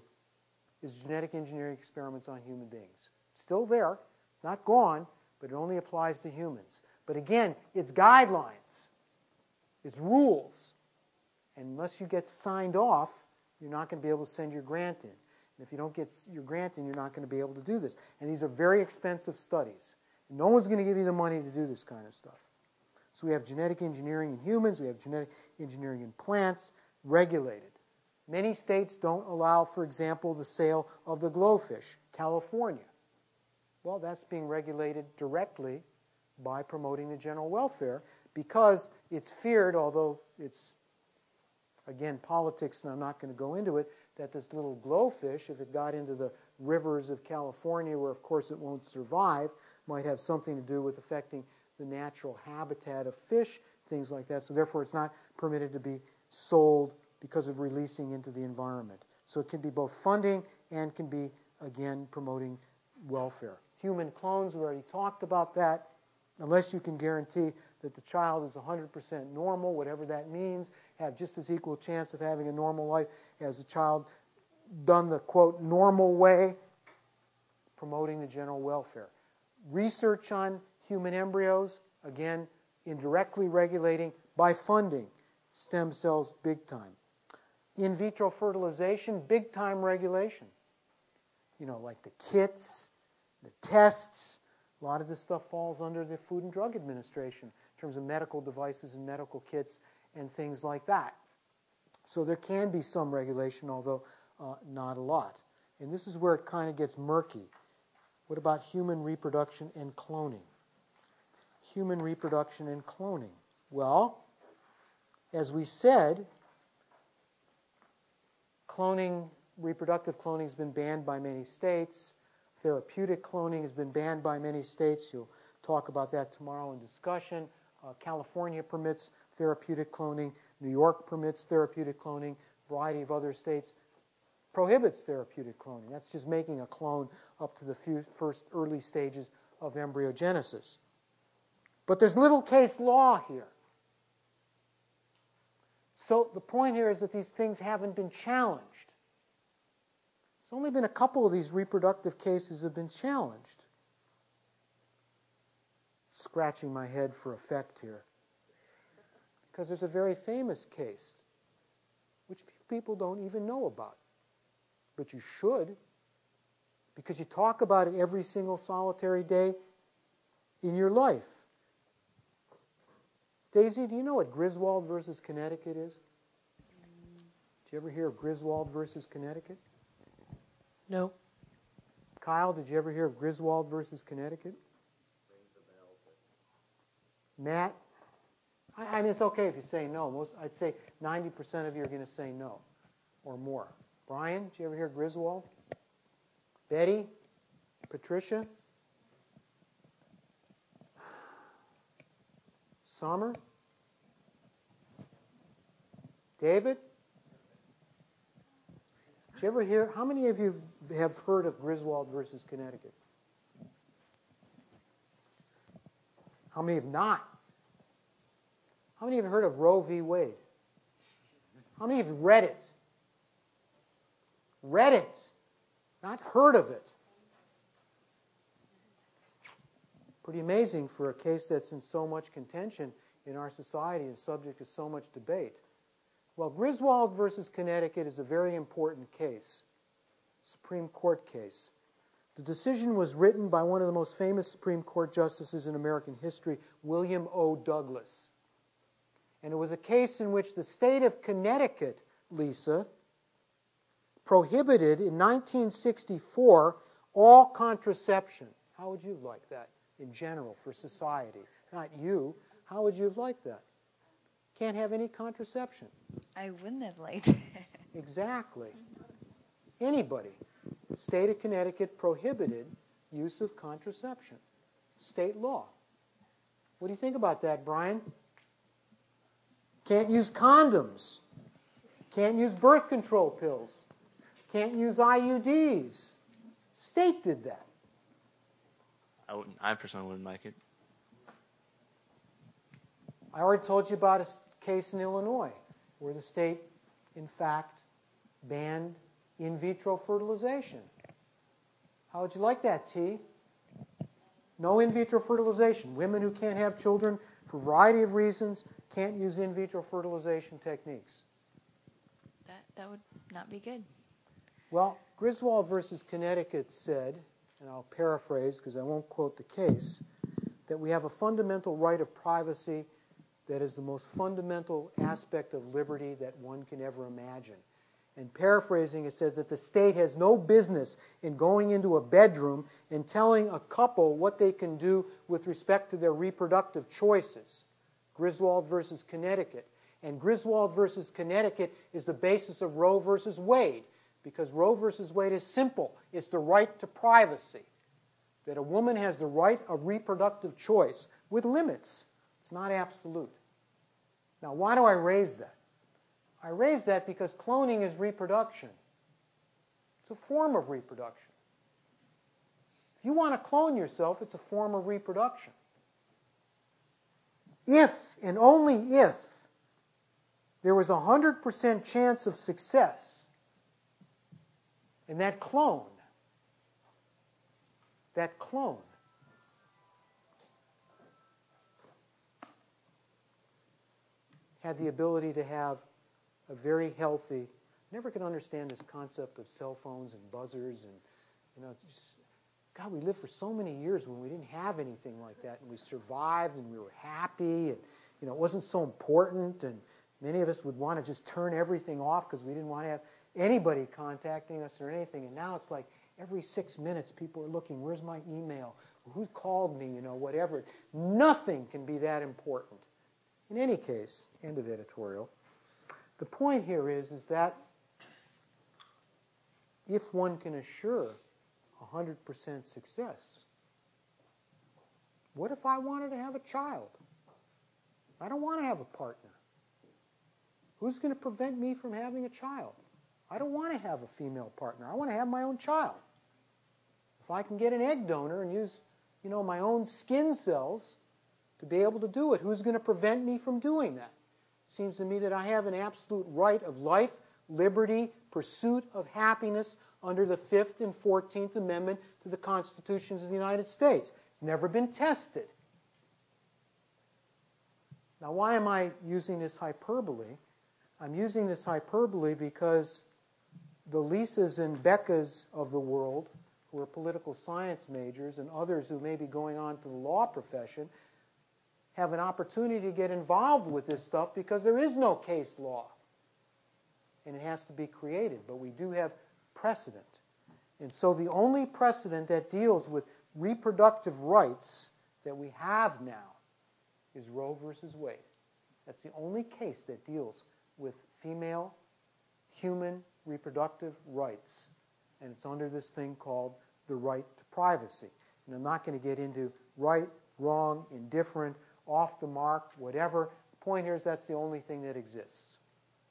is genetic engineering experiments on human beings. It's still there. It's not gone, but it only applies to humans. But again, it's guidelines. It's rules. And unless you get signed off, you're not going to be able to send your grant in. And if you don't get your grant in, you're not going to be able to do this. And these are very expensive studies. No one's going to give you the money to do this kind of stuff. So we have genetic engineering in humans. We have genetic engineering in plants, regulated. Many states don't allow, for example, the sale of the glowfish. California. Well, that's being regulated directly by promoting the general welfare because it's feared, although it's, again, politics, and I'm not going to go into it, that this little glowfish, if it got into the rivers of California, where, of course, it won't survive, might have something to do with affecting the natural habitat of fish, things like that. So therefore, it's not permitted to be sold because of releasing into the environment. So it can be both funding and can be, again, promoting welfare. Human clones, we already talked about that. Unless you can guarantee that the child is one hundred percent normal, whatever that means, have just as equal chance of having a normal life as a child done the, quote, normal way, promoting the general welfare. Research on human embryos, again, indirectly regulating by funding stem cells big time. In vitro fertilization, big time regulation. You know, like the kits, the tests, a lot of this stuff falls under the Food and Drug Administration in terms of medical devices and medical kits and things like that. So there can be some regulation, although uh, not a lot. And this is where it kind of gets murky. What about human reproduction and cloning? Human reproduction and cloning. Well, as we said, cloning, reproductive cloning has been banned by many states. Therapeutic cloning has been banned by many states. You'll talk about that tomorrow in discussion. Uh, California permits therapeutic cloning. New York permits therapeutic cloning. A variety of other states prohibits therapeutic cloning. That's just making a clone up to the few first early stages of embryogenesis. But there's little case law here. So the point here is that these things haven't been challenged. There's only been a couple of these reproductive cases have been challenged. Scratching my head for effect here. Because there's a very famous case which people don't even know about. But you should, because you talk about it every single solitary day in your life. Daisy, do you know what Griswold versus Connecticut is? Did you ever hear of Griswold versus Connecticut? No. Kyle, did you ever hear of Griswold versus Connecticut? Matt? I, I mean, it's okay if you say no. Most, I'd say ninety percent of you are going to say no or more. Brian, did you ever hear Griswold? Betty? Patricia? Summer? David? Did you ever hear, how many of you have heard of Griswold versus Connecticut? How many have not? How many have heard of Roe v. Wade? How many have read it? Read it, not heard of it. Pretty amazing for a case that's in so much contention in our society and subject to so much debate. Well, Griswold versus Connecticut is a very important case, Supreme Court case. The decision was written by one of the most famous Supreme Court justices in American history, William O. Douglas. And it was a case in which the state of Connecticut, Lisa, prohibited in nineteen sixty-four all contraception. How would you have liked that in general for society? Not you. How would you have liked that? Can't have any contraception. I wouldn't have liked it. Exactly. Anybody. The state of Connecticut prohibited use of contraception. State law. What do you think about that, Brian? Can't use condoms. Can't use birth control pills. Can't use I U Ds. State did that. I wouldn't. I personally wouldn't like it. I already told you about a case in Illinois where the state, in fact, banned in vitro fertilization. How would you like that, T? No in vitro fertilization. Women who can't have children for a variety of reasons can't use in vitro fertilization techniques. That that would not be good. Well, Griswold versus Connecticut said, and I'll paraphrase because I won't quote the case, that we have a fundamental right of privacy that is the most fundamental aspect of liberty that one can ever imagine. And paraphrasing, it said that the state has no business in going into a bedroom and telling a couple what they can do with respect to their reproductive choices. Griswold versus Connecticut. And Griswold versus Connecticut is the basis of Roe versus Wade, because Roe versus Wade is simple. It's the right to privacy, that a woman has the right of reproductive choice with limits. It's not absolute. Now, why do I raise that? I raise that because cloning is reproduction. It's a form of reproduction. If you want to clone yourself, it's a form of reproduction. If, and only if, there was a one hundred percent chance of success in that clone, that clone had the ability to have a very healthy, never could understand this concept of cell phones and buzzers and, you know, it's just, God, we lived for so many years when we didn't have anything like that, and we survived and we were happy, and, you know, it wasn't so important, and many of us would want to just turn everything off because we didn't want to have anybody contacting us or anything, and now it's like every six minutes people are looking, where's my email? Who called me? You know, whatever. Nothing can be that important. In any case, end of editorial. The point here is, is that if one can assure one hundred percent success, what if I wanted to have a child? I don't want to have a partner. Who's going to prevent me from having a child? I don't want to have a female partner. I want to have my own child. If I can get an egg donor and use, you know, my own skin cells to be able to do it, who's going to prevent me from doing that? It seems to me that I have an absolute right of life, liberty, pursuit of happiness under the Fifth and Fourteenth Amendment to the Constitutions of the United States. It's never been tested. Now, why am I using this hyperbole? I'm using this hyperbole because the Lisas and Beccas of the world, who are political science majors, and others who may be going on to the law profession, have an opportunity to get involved with this stuff because there is no case law. And it has to be created. But we do have precedent. And so the only precedent that deals with reproductive rights that we have now is Roe versus Wade. That's the only case that deals with female human reproductive rights. And it's under this thing called the right to privacy. And I'm not going to get into right, wrong, indifferent, off the mark, whatever. The point here is that's the only thing that exists.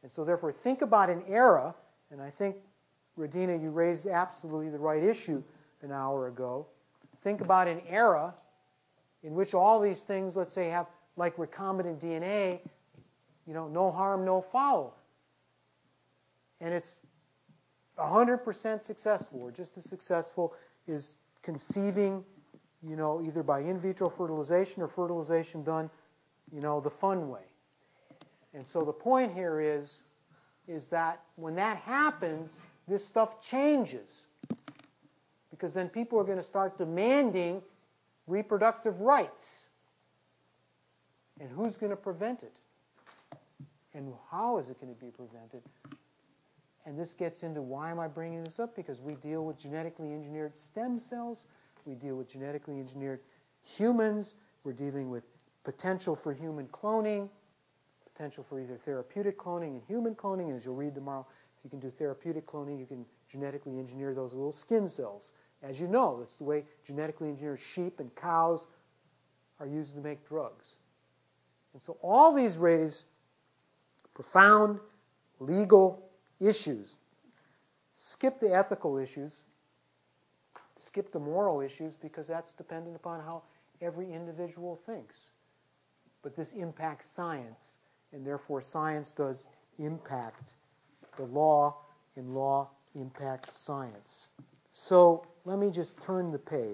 And so therefore, think about an era, and I think, Radina, you raised absolutely the right issue an hour ago. Think about an era in which all these things, let's say, have, like recombinant D N A, you know, no harm, no foul. And it's one hundred percent successful, or just as successful as conceiving, you know, either by in vitro fertilization or fertilization done, you know, the fun way. And so the point here is, is that when that happens, this stuff changes. Because then people are going to start demanding reproductive rights. And who's going to prevent it? And how is it going to be prevented? And this gets into, why am I bringing this up? Because we deal with genetically engineered stem cells. We deal with genetically engineered humans. We're dealing with potential for human cloning, potential for either therapeutic cloning and human cloning. And as you'll read tomorrow, if you can do therapeutic cloning, you can genetically engineer those little skin cells. As you know, that's the way genetically engineered sheep and cows are used to make drugs. And so all these raise profound legal issues. Skip the ethical issues. Skip the moral issues, because that's dependent upon how every individual thinks. But this impacts science, and therefore science does impact the law, and law impacts science. So let me just turn the page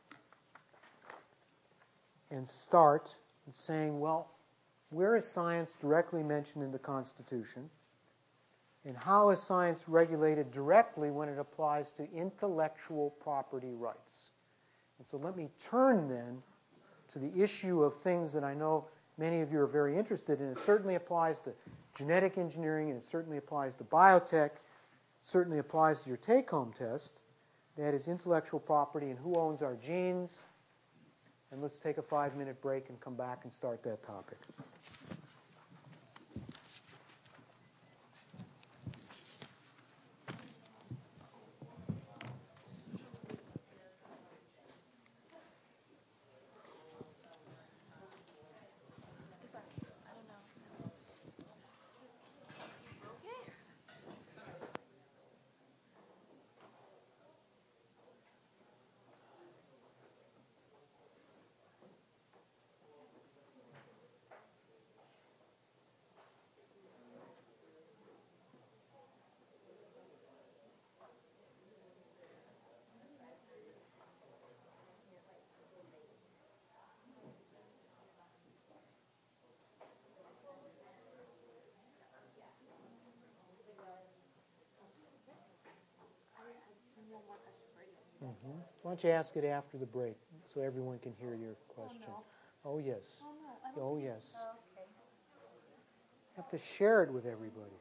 and start saying, well, where is science directly mentioned in the Constitution? And how is science regulated directly when it applies to intellectual property rights? And so let me turn then to the issue of things that I know many of you are very interested in. It certainly applies to genetic engineering, and it certainly applies to biotech. It certainly applies to your take-home test. That is intellectual property and who owns our genes. And let's take a five-minute break and come back and start that topic. Mm-hmm. Why don't you ask it after the break so everyone can hear your question? Oh, no. Oh yes. Oh, no. Oh, yes. Oh, okay. You have to share it with everybody.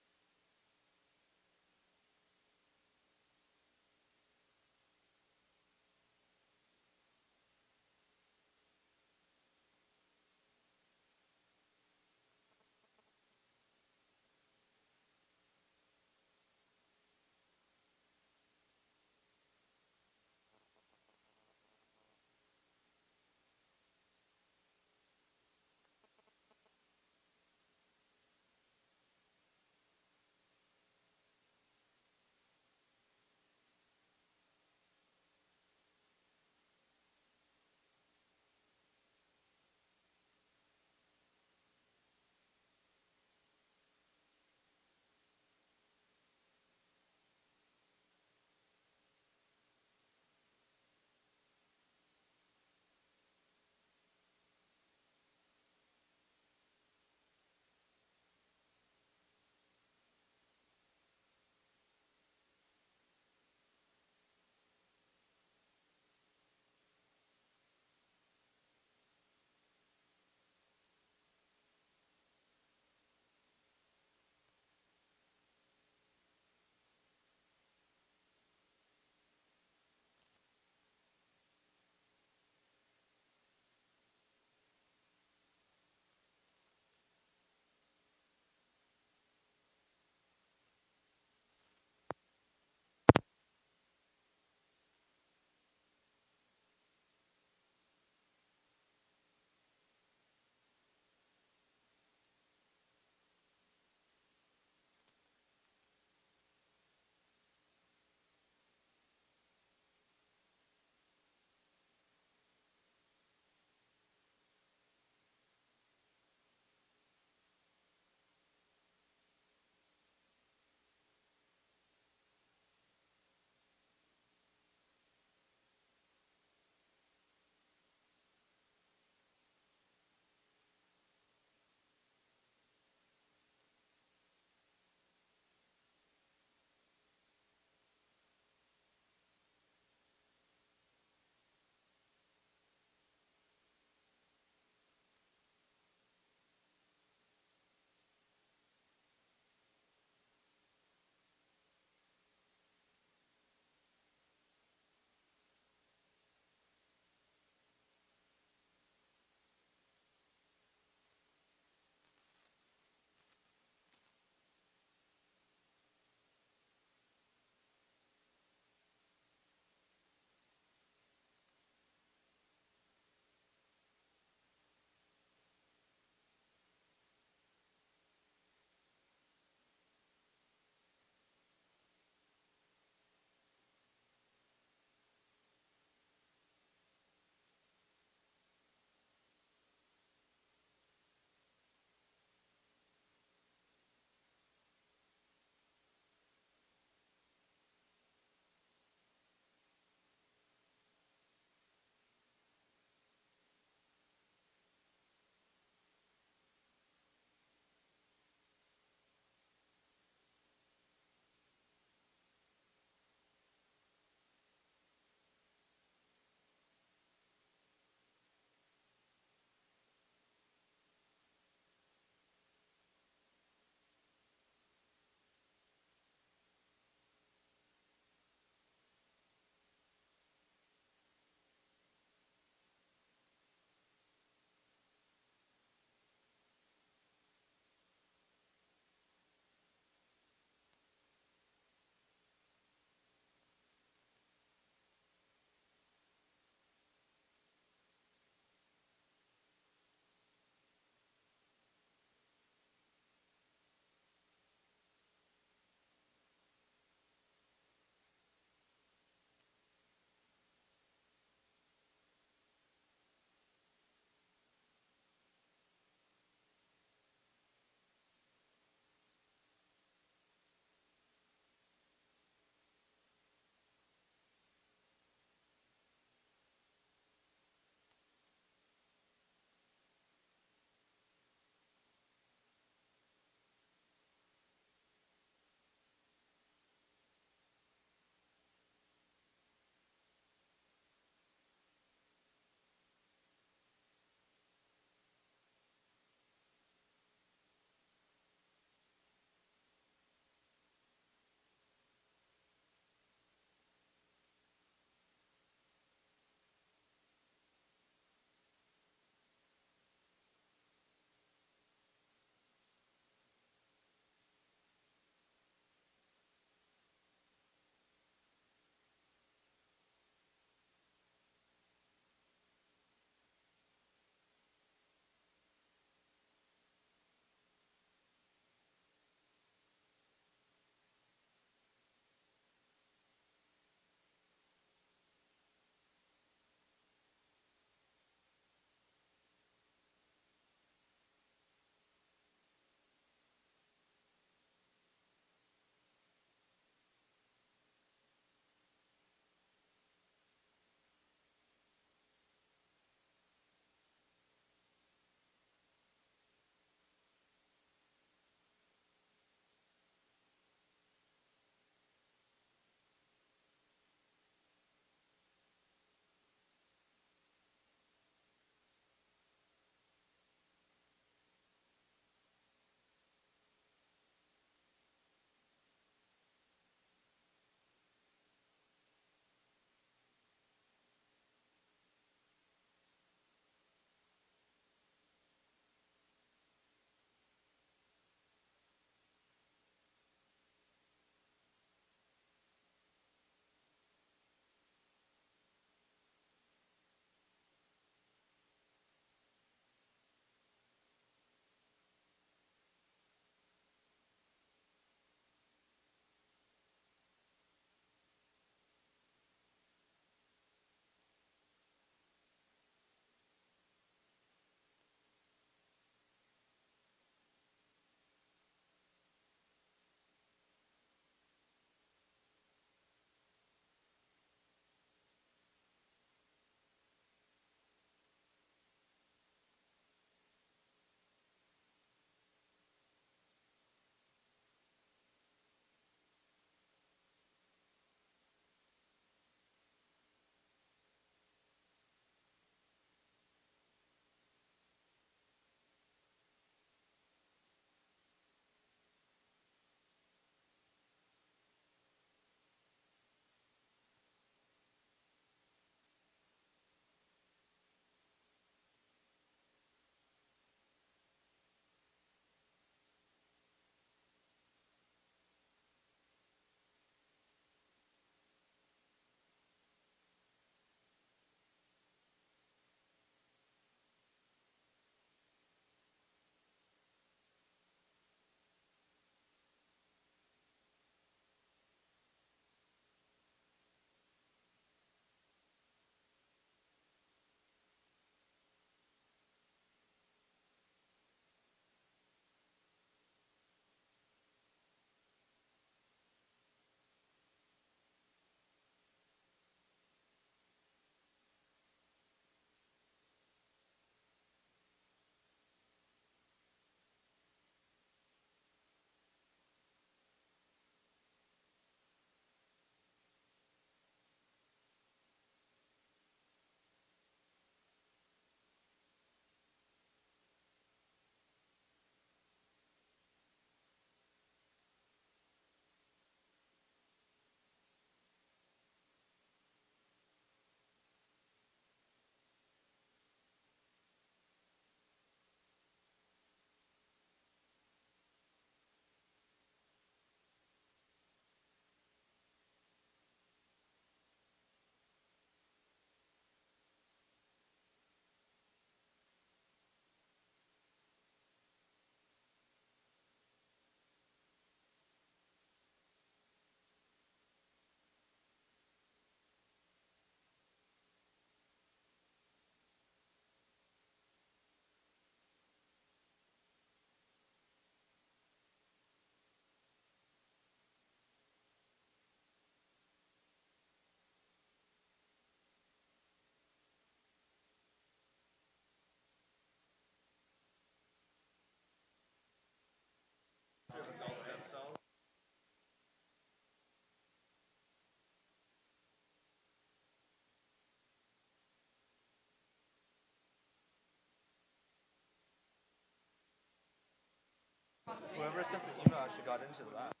Ever since the email actually got into the lab.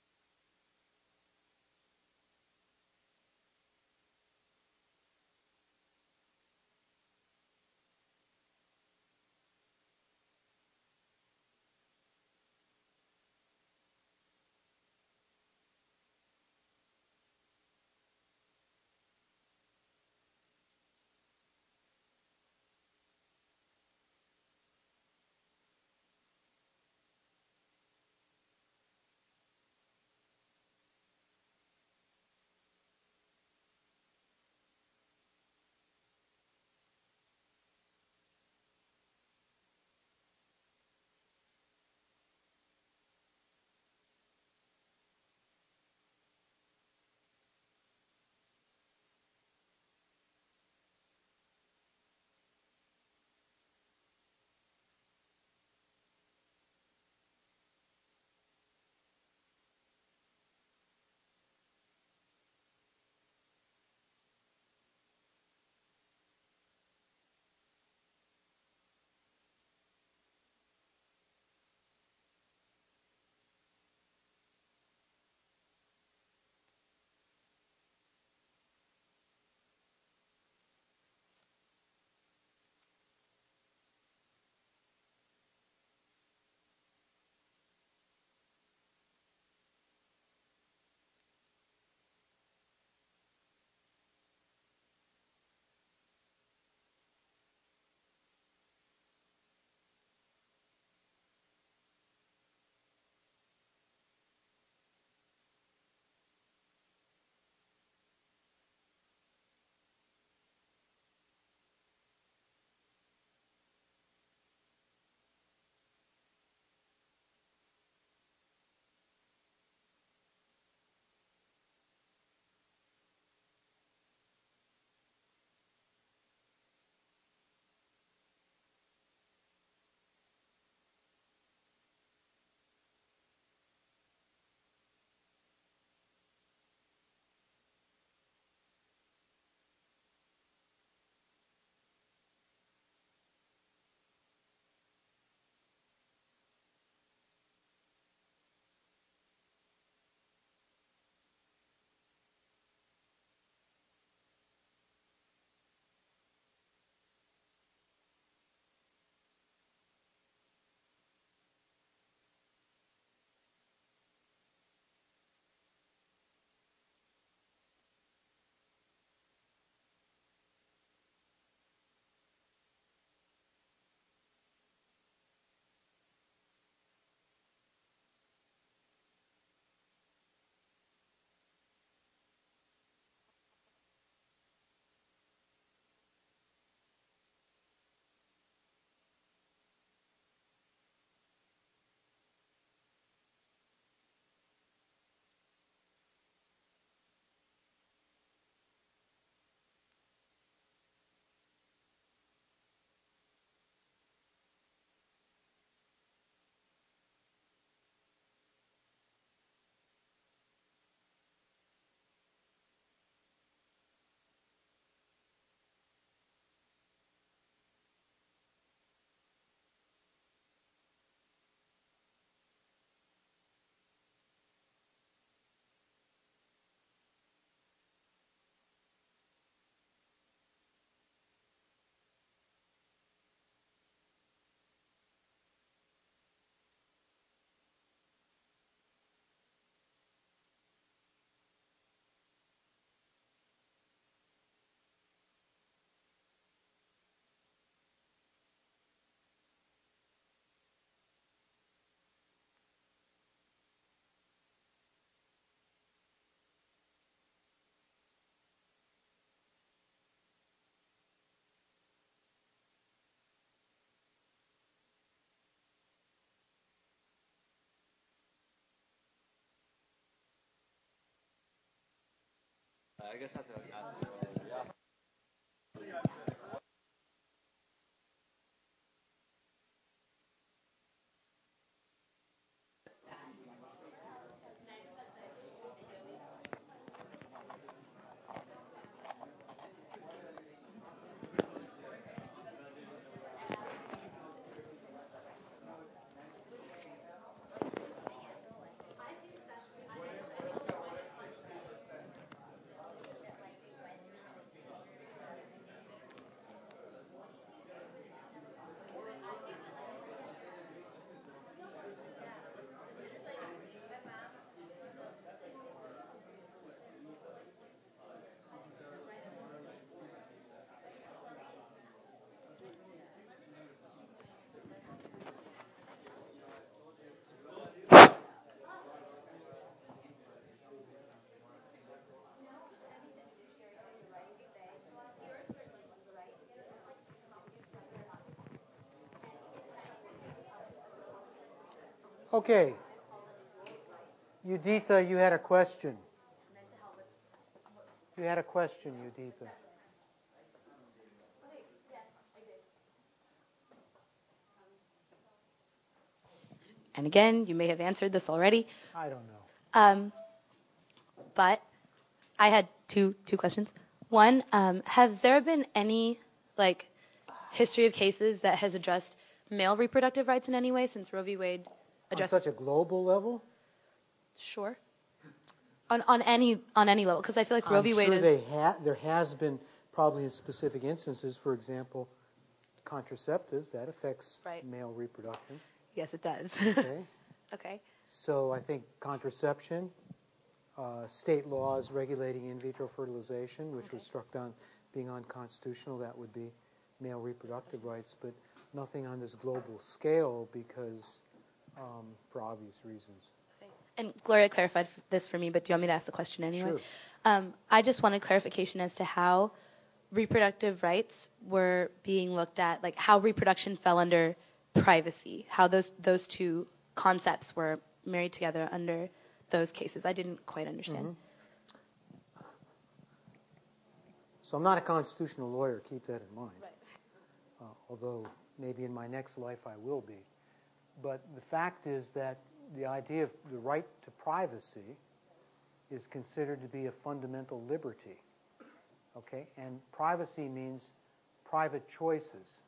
I guess I have to ask. Yeah. Okay. Uditha, you had a question. You had a question, Uditha. And again, you may have answered this already. I don't know. Um, but I had two two questions. One, um, has there been any like history of cases that has addressed male reproductive rights in any way since Roe v. Wade On addressed? such a global level? Sure. On on any on any level, because I feel like Roe I'm v. Wade sure is. they ha- there has been probably in specific instances, for example, contraceptives, that affects Right. male reproduction. Yes, it does. Okay. Okay. So I think contraception, uh, state laws regulating in vitro fertilization, which was Okay. struck down being unconstitutional, that would be male reproductive rights, but nothing on this global scale because, um, for obvious reasons. And Gloria clarified f- this for me, but do you want me to ask the question anyway? Sure. Um, I just wanted clarification as to how reproductive rights were being looked at, like how reproduction fell under privacy, how those those two concepts were married together under those cases. I didn't quite understand. Mm-hmm. So I'm not a constitutional lawyer, keep that in mind. Right. Uh, although maybe in my next life I will be. But the fact is that the idea of the right to privacy is considered to be a fundamental liberty. Okay? And privacy means private choices.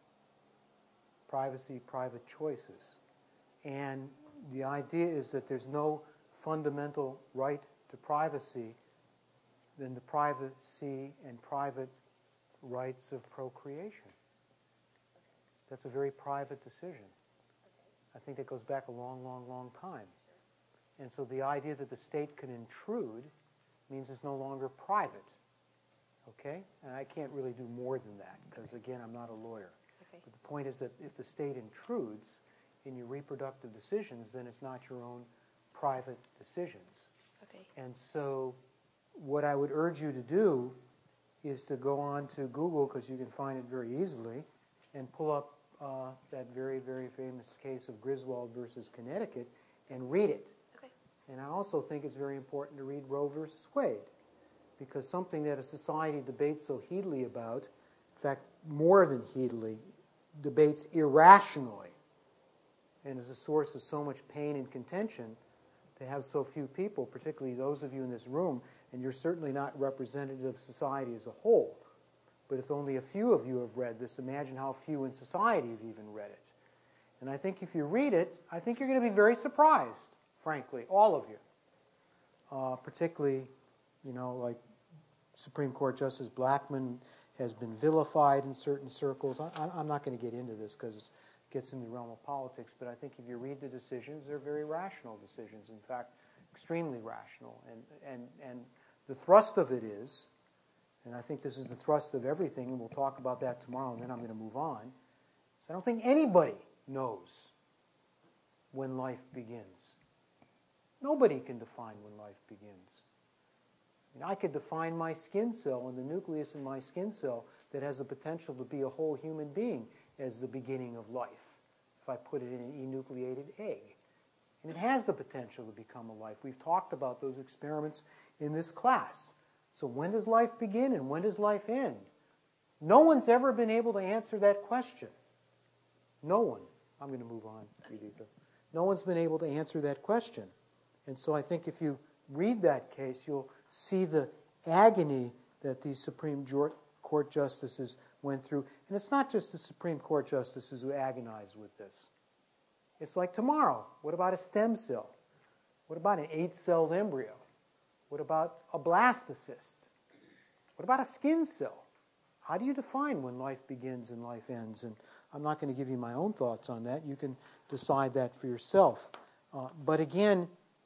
Privacy, private choices. And the idea is that there's no fundamental right to privacy than the privacy and private rights of procreation. That's a very private decision. I think that goes back a long, long, long time. And so the idea that the state can intrude means it's no longer private. Okay? And I can't really do more than that because, again, I'm not a lawyer. Okay. But the point is that if the state intrudes in your reproductive decisions, then it's not your own private decisions. Okay. And so what I would urge you to do is to go on to Google, because you can find it very easily, and pull up uh, that very, very famous case of Griswold versus Connecticut and read it. Okay. And I also think it's very important to read Roe versus Wade, because something that a society debates so heatedly about, in fact, more than heatedly, debates irrationally, and is a source of so much pain and contention, to have so few people, particularly those of you in this room, and you're certainly not representative of society as a whole, but if only a few of you have read this, imagine how few in society have even read it. And I think if you read it, I think you're going to be very surprised, frankly, all of you. Uh, particularly, you know, like Supreme Court Justice Blackmun has been vilified in certain circles. I, I'm not going to get into this because it gets in the realm of politics, but I think if you read the decisions, they're very rational decisions, in fact, extremely rational. And, and, and the thrust of it is, and I think this is the thrust of everything, and we'll talk about that tomorrow, and then I'm going to move on, is I don't think anybody knows when life begins. Nobody can define when life begins. I mean, I could define my skin cell and the nucleus in my skin cell that has the potential to be a whole human being as the beginning of life if I put it in an enucleated egg. And it has the potential to become a life. We've talked about those experiments in this class. So when does life begin and when does life end? No one's ever been able to answer that question. No one. I'm going to move on, Uditha. No one's been able to answer that question. And so I think if you read that case, you'll see the agony that these Supreme Court justices went through. And it's not just the Supreme Court justices who agonize with this. It's like tomorrow. What about a stem cell? What about an eight-celled embryo? What about a blastocyst? What about a skin cell? How do you define when life begins and life ends? And I'm not going to give you my own thoughts on that. You can decide that for yourself. Uh, but again,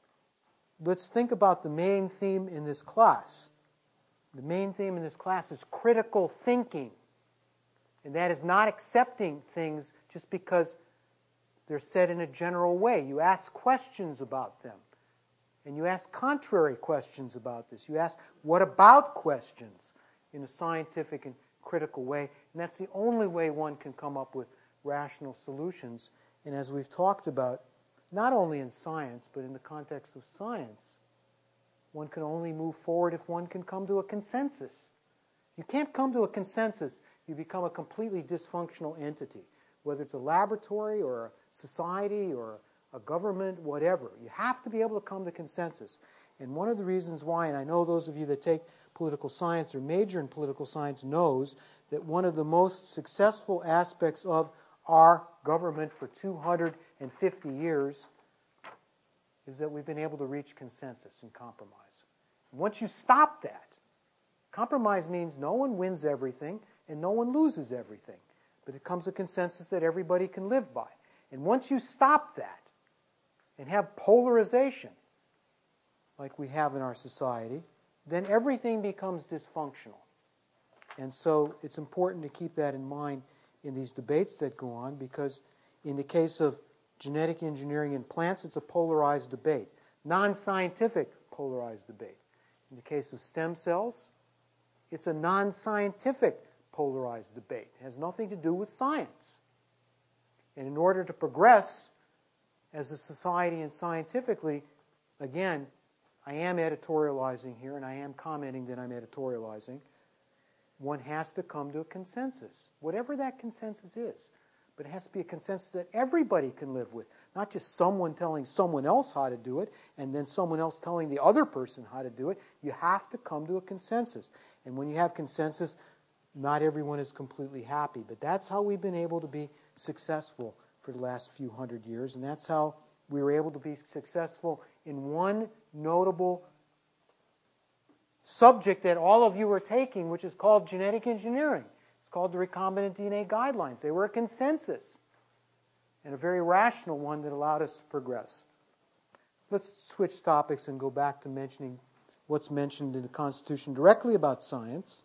let's think about the main theme in this class. The main theme in this class is critical thinking. And that is not accepting things just because they're said in a general way. You ask questions about them. And you ask contrary questions about this. You ask what about questions in a scientific and critical way. And that's the only way one can come up with rational solutions. And as we've talked about, not only in science, but in the context of science, one can only move forward if one can come to a consensus. You can't come to a consensus, you become a completely dysfunctional entity, whether it's a laboratory or a society or a government, whatever. You have to be able to come to consensus. And one of the reasons why, and I know those of you that take political science or major in political science knows that one of the most successful aspects of our government for two hundred fifty years is that we've been able to reach consensus and compromise. Once you stop that, compromise means no one wins everything and no one loses everything, but it comes to consensus that everybody can live by. And once you stop that and have polarization, like we have in our society, then everything becomes dysfunctional. And so it's important to keep that in mind in these debates that go on, because in the case of genetic engineering in plants, it's a polarized debate, non-scientific polarized debate. In the case of stem cells, it's a non-scientific polarized debate. It has nothing to do with science. And in order to progress as a society and scientifically, again, I am editorializing here, and I am commenting that I'm editorializing. One has to come to a consensus, whatever that consensus is. But it has to be a consensus that everybody can live with, not just someone telling someone else how to do it and then someone else telling the other person how to do it. You have to come to a consensus. And when you have consensus, not everyone is completely happy. But that's how we've been able to be successful for the last few hundred years, and that's how we were able to be successful in one notable subject that all of you are taking, which is called genetic engineering. It's called the Recombinant D N A Guidelines. They were a consensus, and a very rational one that allowed us to progress. Let's switch topics and go back to mentioning what's mentioned in the Constitution directly about science.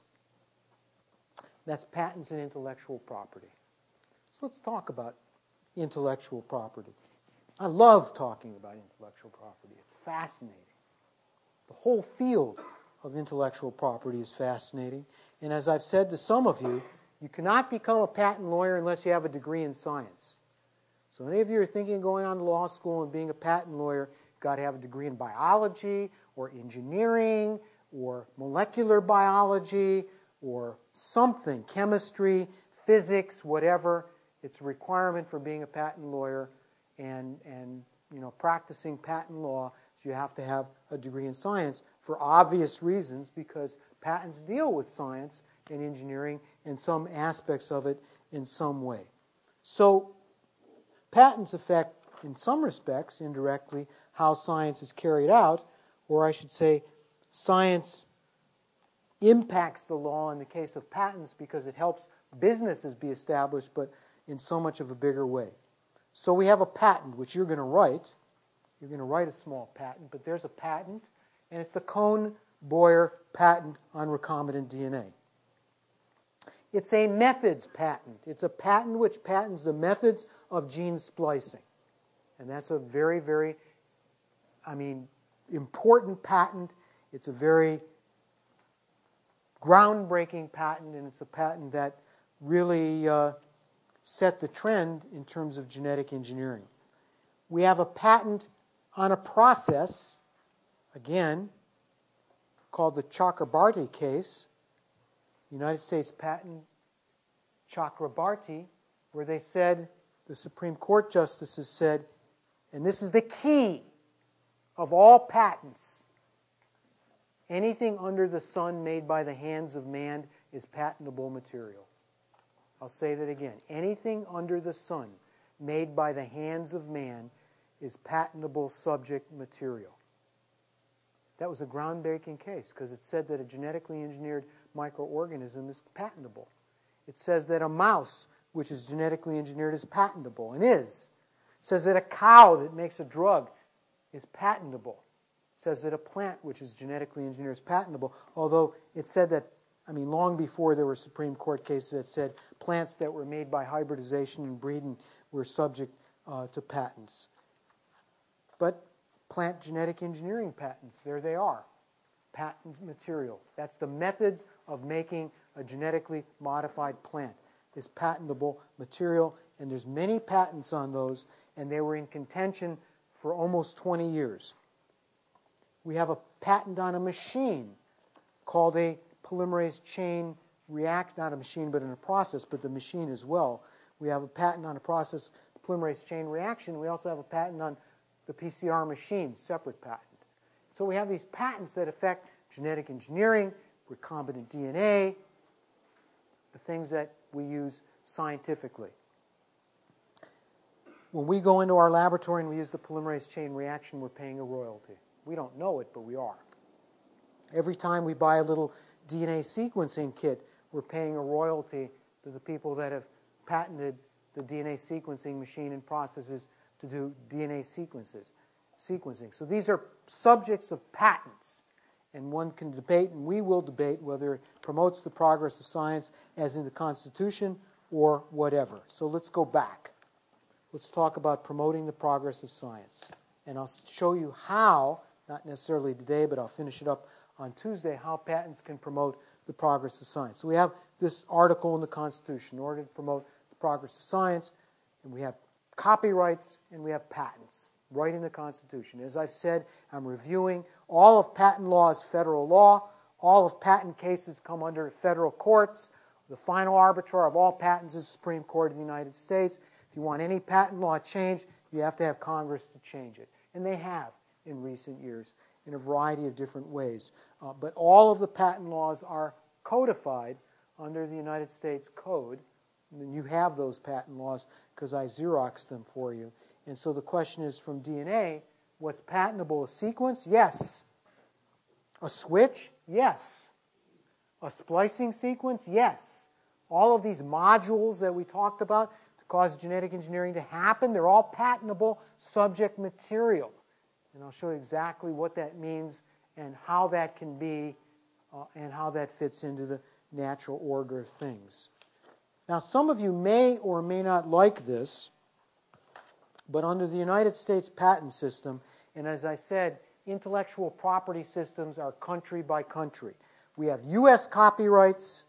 That's patents and intellectual property. So let's talk about intellectual property. I love talking about intellectual property. It's fascinating. The whole field of intellectual property is fascinating. And as I've said to some of you, you cannot become a patent lawyer unless you have a degree in science. So any of you are thinking of going on to law school and being a patent lawyer, you've got to have a degree in biology or engineering or molecular biology or something, chemistry, physics, whatever. It's a requirement for being a patent lawyer. And, and you know, practicing patent law, so you have to have a degree in science for obvious reasons, because patents deal with science and engineering and some aspects of it in some way. So patents affect, in some respects, indirectly, how science is carried out, or I should say science impacts the law in the case of patents because it helps businesses be established, but in so much of a bigger way. So we have a patent, which you're going to write. You're going to write a small patent, but there's a patent, and it's the Cohn-Boyer patent on recombinant D N A. It's a methods patent. It's a patent which patents the methods of gene splicing. And that's a very, very, I mean, important patent. It's a very groundbreaking patent, and it's a patent that really uh, set the trend in terms of genetic engineering. We have a patent on a process, again, called the Chakrabarty case, United States Patent Chakrabarty, where they said, the Supreme Court justices said, and this is the key of all patents, anything under the sun made by the hands of man is patentable material. I'll say that again. Anything under the sun made by the hands of man is patentable subject material. That was a groundbreaking case because it said that a genetically engineered microorganism is patentable. It says that a mouse, which is genetically engineered, is patentable, and is. It says that a cow that makes a drug is patentable. It says that a plant, which is genetically engineered, is patentable, although it said that, I mean, long before there were Supreme Court cases that said plants that were made by hybridization and breeding were subject uh, to patents. But plant genetic engineering patents, there they are. Patent material. That's the methods of making a genetically modified plant. Is patentable material, and there's many patents on those, and they were in contention for almost twenty years. We have a patent on a machine called a polymerase chain react, not a machine, but in a process, but the machine as well. We have a patent on a process, polymerase chain reaction. We also have a patent on the P C R machine, separate patent. So we have these patents that affect genetic engineering, recombinant D N A, the things that we use scientifically. When we go into our laboratory and we use the polymerase chain reaction, we're paying a royalty. We don't know it, but we are. Every time we buy a little D N A sequencing kit, we're paying a royalty to the people that have patented the D N A sequencing machine and processes to do D N A sequences, sequencing. So these are subjects of patents, and one can debate, and we will debate, whether it promotes the progress of science as in the Constitution or whatever. So let's go back. Let's talk about promoting the progress of science. And I'll show you how, not necessarily today, but I'll finish it up on Tuesday, how patents can promote the progress of science. So we have this article in the Constitution in order to promote the progress of science, and we have copyrights and we have patents right in the Constitution. As I've said, I'm reviewing all of patent law is federal law. All of patent cases come under federal courts. The final arbiter of all patents is the Supreme Court of the United States. If you want any patent law changed, you have to have Congress to change it. And they have in recent years in a variety of different ways. Uh, but all of the patent laws are codified under the United States Code. And you have those patent laws because I Xeroxed them for you. And so the question is, from D N A, what's patentable? A sequence? Yes. A switch? Yes. A splicing sequence? Yes. All of these modules that we talked about to cause genetic engineering to happen, they're all patentable subject material. And I'll show you exactly what that means and how that can be uh, and how that fits into the natural order of things. Now, some of you may or may not like this, but under the United States patent system, and as I said, intellectual property systems are country by country. We have U S copyrights,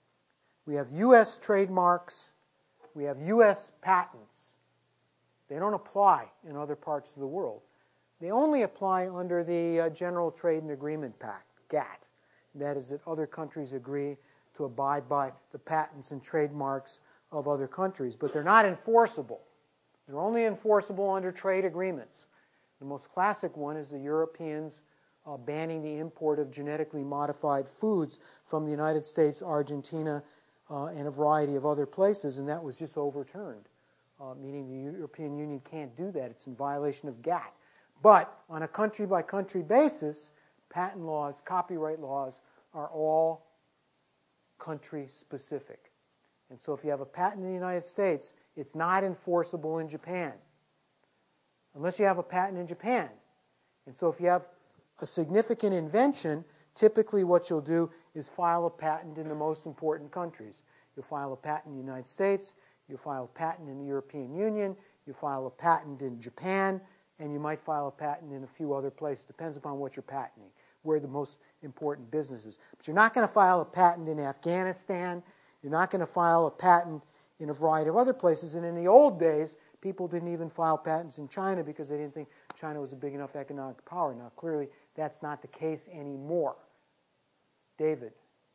we have U S trademarks, we have U S patents. They don't apply in other parts of the world. They only apply under the uh, General Trade and Agreement Pact, G A T. That is, that other countries agree to abide by the patents and trademarks of other countries, but they're not enforceable. They're only enforceable under trade agreements. The most classic one is the Europeans uh, banning the import of genetically modified foods from the United States, Argentina, uh, and a variety of other places, and that was just overturned, uh, meaning the European Union can't do that. It's in violation of G A T. But on a country-by-country basis, patent laws, copyright laws are all country-specific. And so if you have a patent in the United States, it's not enforceable in Japan, unless you have a patent in Japan. And so if you have a significant invention, typically what you'll do is file a patent in the most important countries. You'll file a patent in the United States, you'll file a patent in the European Union, you file a patent in Japan, and you might file a patent in a few other places. Depends upon what you're patenting, where the most important business is. But you're not going to file a patent in Afghanistan. You're not going to file a patent in a variety of other places. And in the old days, people didn't even file patents in China because they didn't think China was a big enough economic power. Now, clearly, that's not the case anymore. David.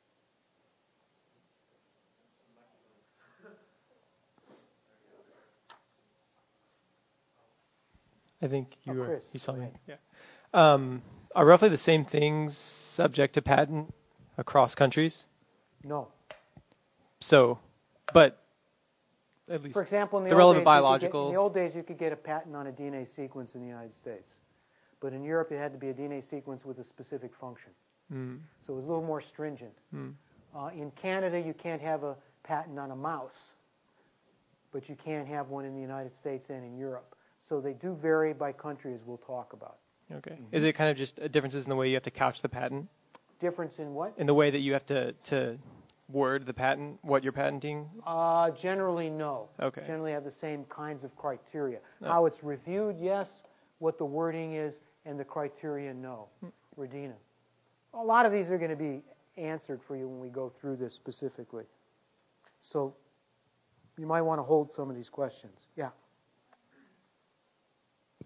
I think you Oh, were, Chris, you saw me. right. Yeah. Um, are roughly the same things subject to patent across countries? No. So, but at least For example, in the, the old relevant days, you could biological. get, in the old days, you could get a patent on a D N A sequence in the United States. But in Europe, it had to be a D N A sequence with a specific function. Mm. So it was a little more stringent. Mm. Uh, in Canada, you can't have a patent on a mouse, but you can have one in the United States and in Europe. So they do vary by country, as we'll talk about. Okay. Mm-hmm. Is it kind of just differences in the way you have to couch the patent? Difference in what? In the way that you have to, to word the patent, what you're patenting? Uh, generally, no. Okay. Generally have the same kinds of criteria. No. How it's reviewed, yes. What the wording is and the criteria, no. Radina. A lot of these are going to be answered for you when we go through this specifically. So you might want to hold some of these questions. Yeah.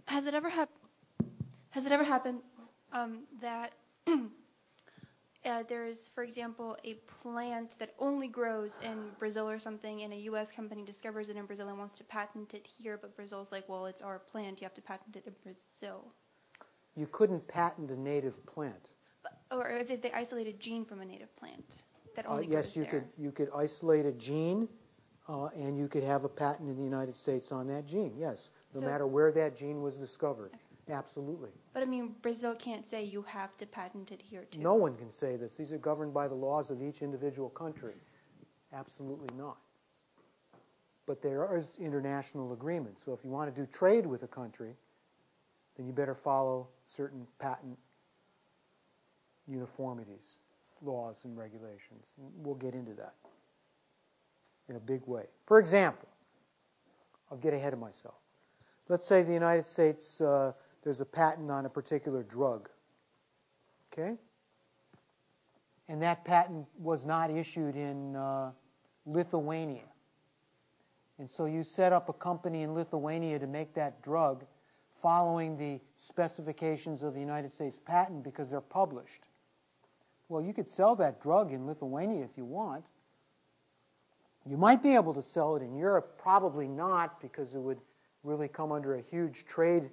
has it ever hap- Has it ever happened um, that uh, there is, for example, a plant that only grows in Brazil or something, and a U S company discovers it in Brazil and wants to patent it here, but Brazil's like, well, it's our plant, you have to patent it in Brazil. You couldn't patent a native plant. But, or if they, they isolate a gene from a native plant that Uh, only yes, grows you there. could you could isolate a gene, uh, and you could have a patent in the United States on that gene. Yes, no So- matter where that gene was discovered. Absolutely. But I mean, Brazil can't say you have to patent it here too. No one can say this. These are governed by the laws of each individual country. Absolutely not. But there is international agreements. So if you want to do trade with a country, then you better follow certain patent uniformities, laws and regulations. We'll get into that in a big way. For example, I'll get ahead of myself. Let's say the United States, uh, there's a patent on a particular drug. Okay? And that patent was not issued in uh, Lithuania. And so you set up a company in Lithuania to make that drug following the specifications of the United States patent because they're published. Well, you could sell that drug in Lithuania if you want. You might be able to sell it in Europe, probably not, because it would really come under a huge trade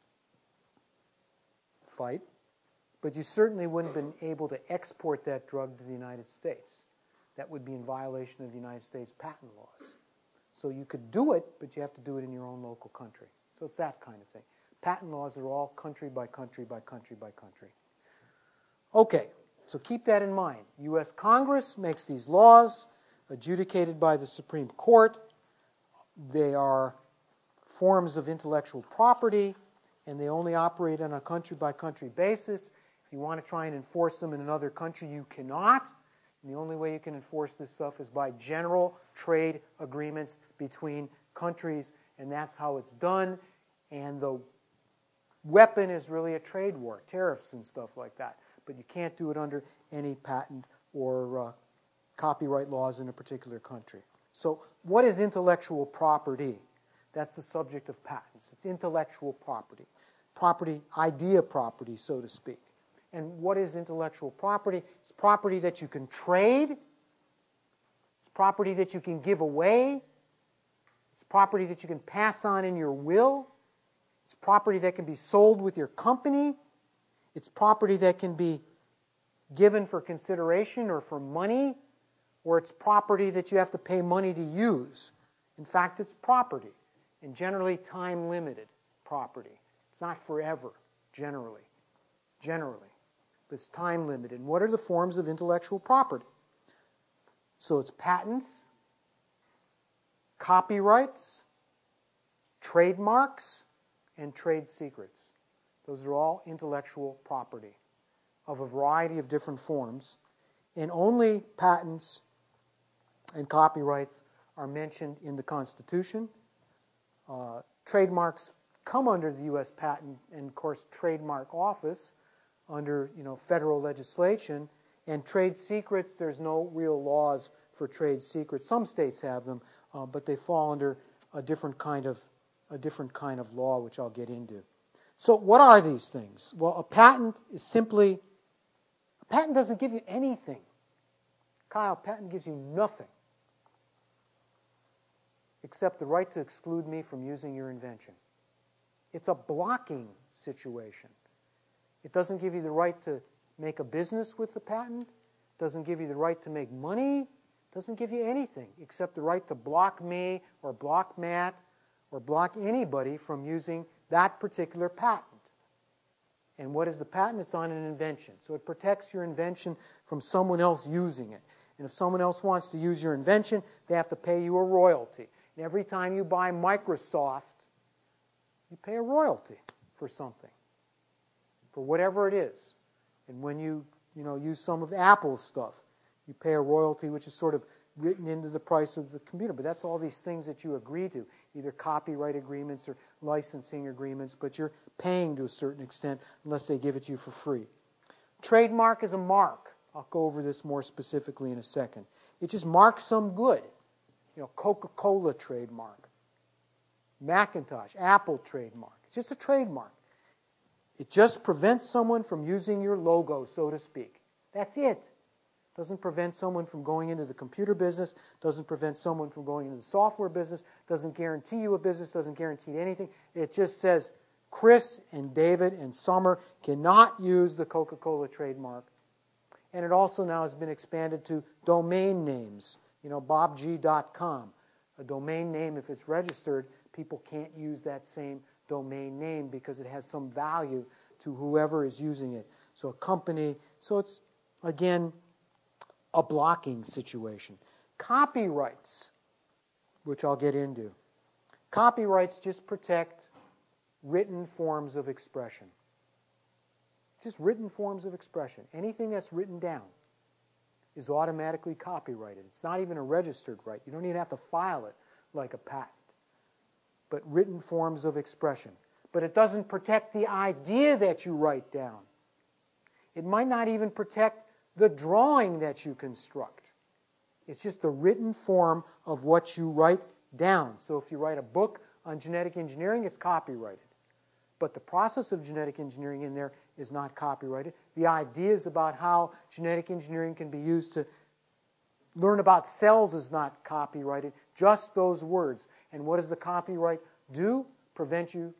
fight. But you certainly wouldn't have been able to export that drug to the United States. That would be in violation of the United States patent laws. So you could do it, but you have to do it in your own local country. So it's that kind of thing. Patent laws are all country by country by country by country. Okay, so keep that in mind. U S Congress makes these laws, adjudicated by the Supreme Court. They are forms of intellectual property, and they only operate on a country by country basis. If you want to try and enforce them in another country, you cannot. And the only way you can enforce this stuff is by general trade agreements between countries, and that's how it's done. And the weapon is really a trade war, tariffs and stuff like that. But you can't do it under any patent or uh, copyright laws in a particular country. So what is intellectual property? That's the subject of patents. It's intellectual property. Property, idea property, so to speak. And what is intellectual property? It's property that you can trade. It's property that you can give away. It's property that you can pass on in your will. It's property that can be sold with your company. It's property that can be given for consideration or for money, or it's property that you have to pay money to use. In fact, it's property, and generally time-limited property. It's not forever, generally. Generally. But it's time-limited. And what are the forms of intellectual property? So it's patents, copyrights, trademarks, and trade secrets. Those are all intellectual property of a variety of different forms. And only patents and copyrights are mentioned in the Constitution. Uh, trademarks come under the U S Patent and, of course, Trademark Office under, you know, federal legislation. And trade secrets, there's no real laws for trade secrets. Some states have them, uh, but they fall under a different kind of a different kind of law, which I'll get into. So what are these things? Well, a patent is simply, a patent doesn't give you anything. Kyle, a patent gives you nothing except the right to exclude me from using your invention. It's a blocking situation. It doesn't give you the right to make a business with the patent. It doesn't give you the right to make money. It doesn't give you anything except the right to block me or block Matt or block anybody from using that particular patent. And what is the patent? It's on an invention. So it protects your invention from someone else using it. And if someone else wants to use your invention, they have to pay you a royalty. And every time you buy Microsoft, you pay a royalty for something, for whatever it is. And when you, you know, use some of Apple's stuff, you pay a royalty, which is sort of written into the price of the computer. But that's all these things that you agree to, either copyright agreements or licensing agreements, but you're paying to a certain extent unless they give it to you for free. Trademark is a mark. I'll go over this more specifically in a second. It just marks some good. You know, Coca-Cola trademark, Macintosh, Apple trademark. It's just a trademark. It just prevents someone from using your logo, so to speak. That's it. Doesn't prevent someone from going into the computer business, doesn't prevent someone from going into the software business, doesn't guarantee you a business, doesn't guarantee anything. It just says Chris and David and Summer cannot use the Coca-Cola trademark. And it also now has been expanded to domain names. You know, bob g dot com. A domain name, if it's registered, people can't use that same domain name because it has some value to whoever is using it. So a company, so it's, again, a blocking situation. Copyrights, which I'll get into. Copyrights just protect written forms of expression. Just written forms of expression. Anything that's written down is automatically copyrighted. It's not even a registered right. You don't even have to file it like a patent. But written forms of expression. But it doesn't protect the idea that you write down. It might not even protect the drawing that you construct. It's just the written form of what you write down. So if you write a book on genetic engineering, it's copyrighted. But the process of genetic engineering in there is not copyrighted. The ideas about how genetic engineering can be used to learn about cells is not copyrighted. Just those words. And what does the copyright do? Prevent you,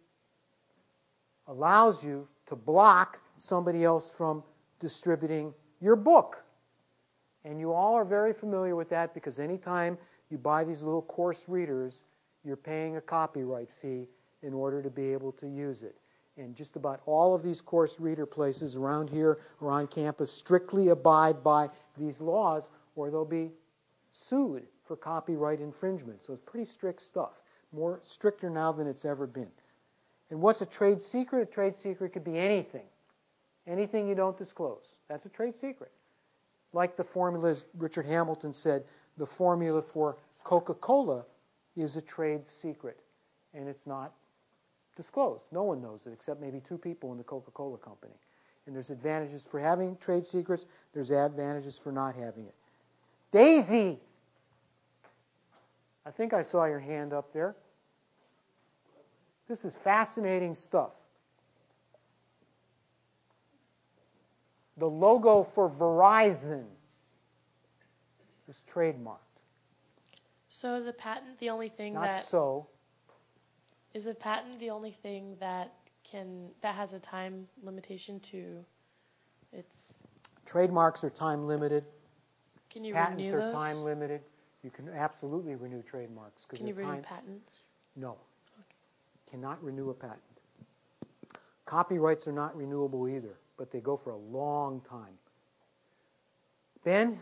allows you to block somebody else from distributing your book. And you all are very familiar with that because anytime you buy these little course readers, you're paying a copyright fee in order to be able to use it. And just about all of these course reader places around here or on campus strictly abide by these laws or they'll be sued for copyright infringement. So it's pretty strict stuff. More stricter now than it's ever been. And what's a trade secret? A trade secret could be anything. Anything you don't disclose. That's a trade secret. Like the formulas Richard Hamilton said, the formula for Coca-Cola is a trade secret. And it's not disclosed. No one knows it except maybe two people in the Coca-Cola company. And there's advantages for having trade secrets. There's advantages for not having it. Daisy! I think I saw your hand up there. This is fascinating stuff. The logo for Verizon is trademarked. So is a patent the only thing Not that so. is a patent the only thing that can that has a time limitation to its Trademarks are time limited. can you Patents renew are those? time limited. You can absolutely renew trademarks. Can you renew time, patents? No. Cannot renew a patent. Copyrights are not renewable either, but they go for a long time. Then,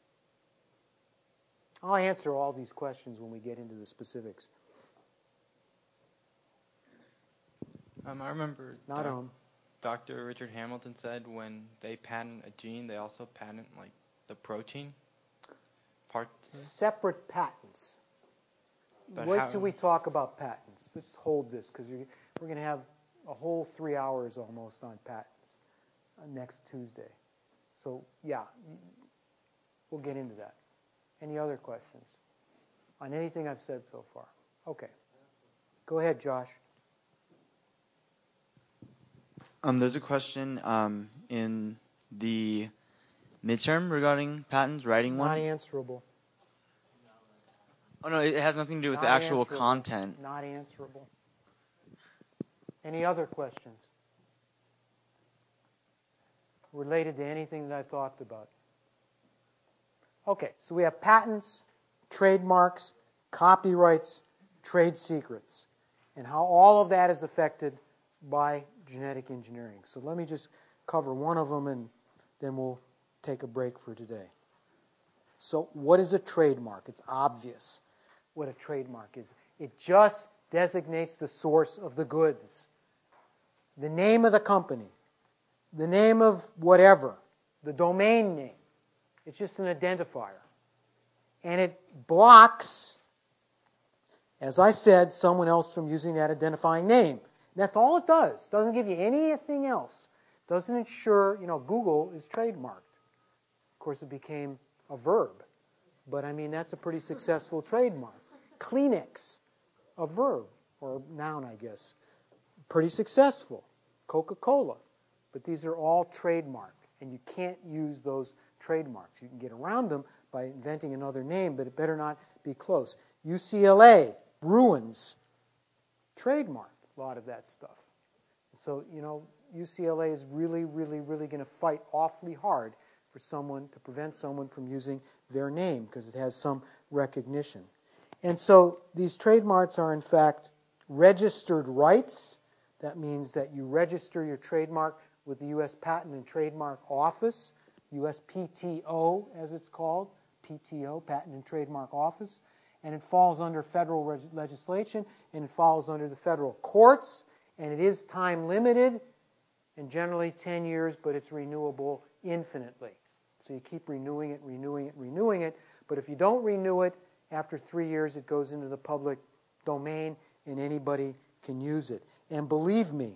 I'll answer all these questions when we get into the specifics. Um, I remember Not doc- um. Doctor Richard Hamilton said when they patent a gene, they also patent like the protein part. Separate patents. But Wait how- till we talk about patents. Let's hold this because we're going to have a whole three hours almost on patents uh, next Tuesday. So, yeah, we'll get into that. Any other questions on anything I've said so far? Okay. Go ahead, Josh. Um, there's a question um, in the midterm regarding patents, writing Not one. answerable. Oh, no, it has nothing to do with Not the actual answerable. content. Not answerable. Any other questions related to anything that I've talked about? Okay, so we have patents, trademarks, copyrights, trade secrets, and how all of that is affected by genetic engineering. So let me just cover one of them and then we'll take a break for today. So what is a trademark? It's obvious what a trademark is. It just designates the source of the goods. The name of the company, the name of whatever, the domain name. It's just an identifier. And it blocks, as I said, someone else from using that identifying name. That's all it does. It doesn't give you anything else. It doesn't ensure, you know, Google is trademarked. Of course, it became a verb. But, I mean, that's a pretty successful trademark. Kleenex, a verb, or noun, I guess. pretty successful. Coca-Cola. But these are all trademark, and you can't use those trademarks. You can get around them by inventing another name, but it better not be close. U C L A, Bruins, trademarked a lot of that stuff. So, you know, U C L A is really, really, really going to fight awfully hard for someone, to prevent someone from using their name because it has some recognition. And so these trademarks are, in fact, registered rights. That means that you register your trademark with the U S Patent and Trademark Office, U S P T O as it's called, P T O, Patent and Trademark Office. And it falls under federal reg- legislation, and it falls under the federal courts, and it is time limited, and generally ten years, but it's renewable infinitely. So you keep renewing it, renewing it, renewing it, but if you don't renew it, after three years it goes into the public domain and anybody can use it. And believe me,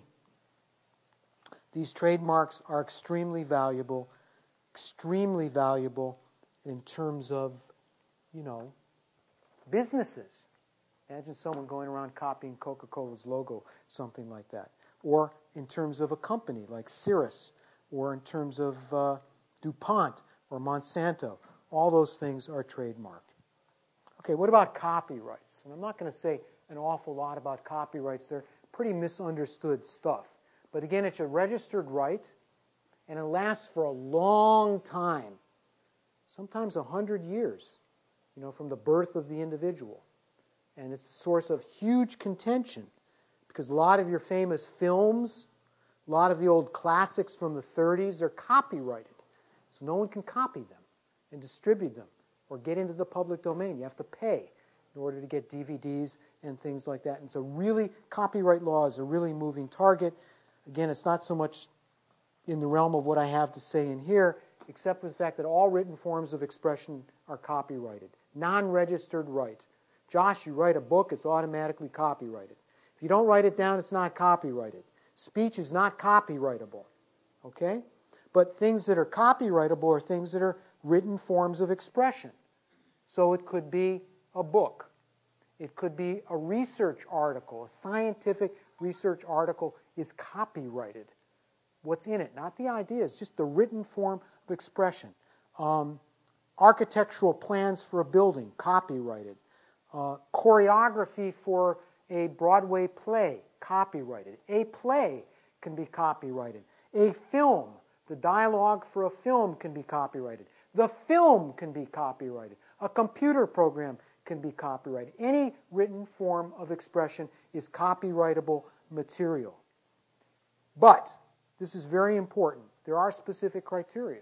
these trademarks are extremely valuable, extremely valuable in terms of, you know, businesses. Imagine someone going around copying Coca-Cola's logo, something like that. Or in terms of a company like Cirrus, or in terms of uh, DuPont or Monsanto. All those things are trademarked. Okay, what about copyrights? And I'm not going to say an awful lot about copyrights. They're pretty misunderstood stuff. But again, it's a registered right, and it lasts for a long time, sometimes a hundred years, you know, from the birth of the individual. And it's a source of huge contention because a lot of your famous films, a lot of the old classics from the thirties are copyrighted. So no one can copy them and distribute them or get into the public domain. You have to pay in order to get D V Ds and things like that. And so really, copyright law is a really moving target. Again, it's not so much in the realm of what I have to say in here, except for the fact that all written forms of expression are copyrighted. Non-registered right. Josh, you write a book, it's automatically copyrighted. If you don't write it down, it's not copyrighted. Speech is not copyrightable. Okay? But things that are copyrightable are things that are written forms of expression. So it could be a book. It could be a research article. A scientific research article is copyrighted. What's in it? Not the ideas, just the written form of expression. Um, architectural plans for a building, copyrighted. Uh, choreography for a Broadway play, copyrighted. A play can be copyrighted. A film, the dialogue for a film can be copyrighted. The film can be copyrighted. A computer program can be copyrighted. Any written form of expression is copyrightable material. But, this is very important, there are specific criteria.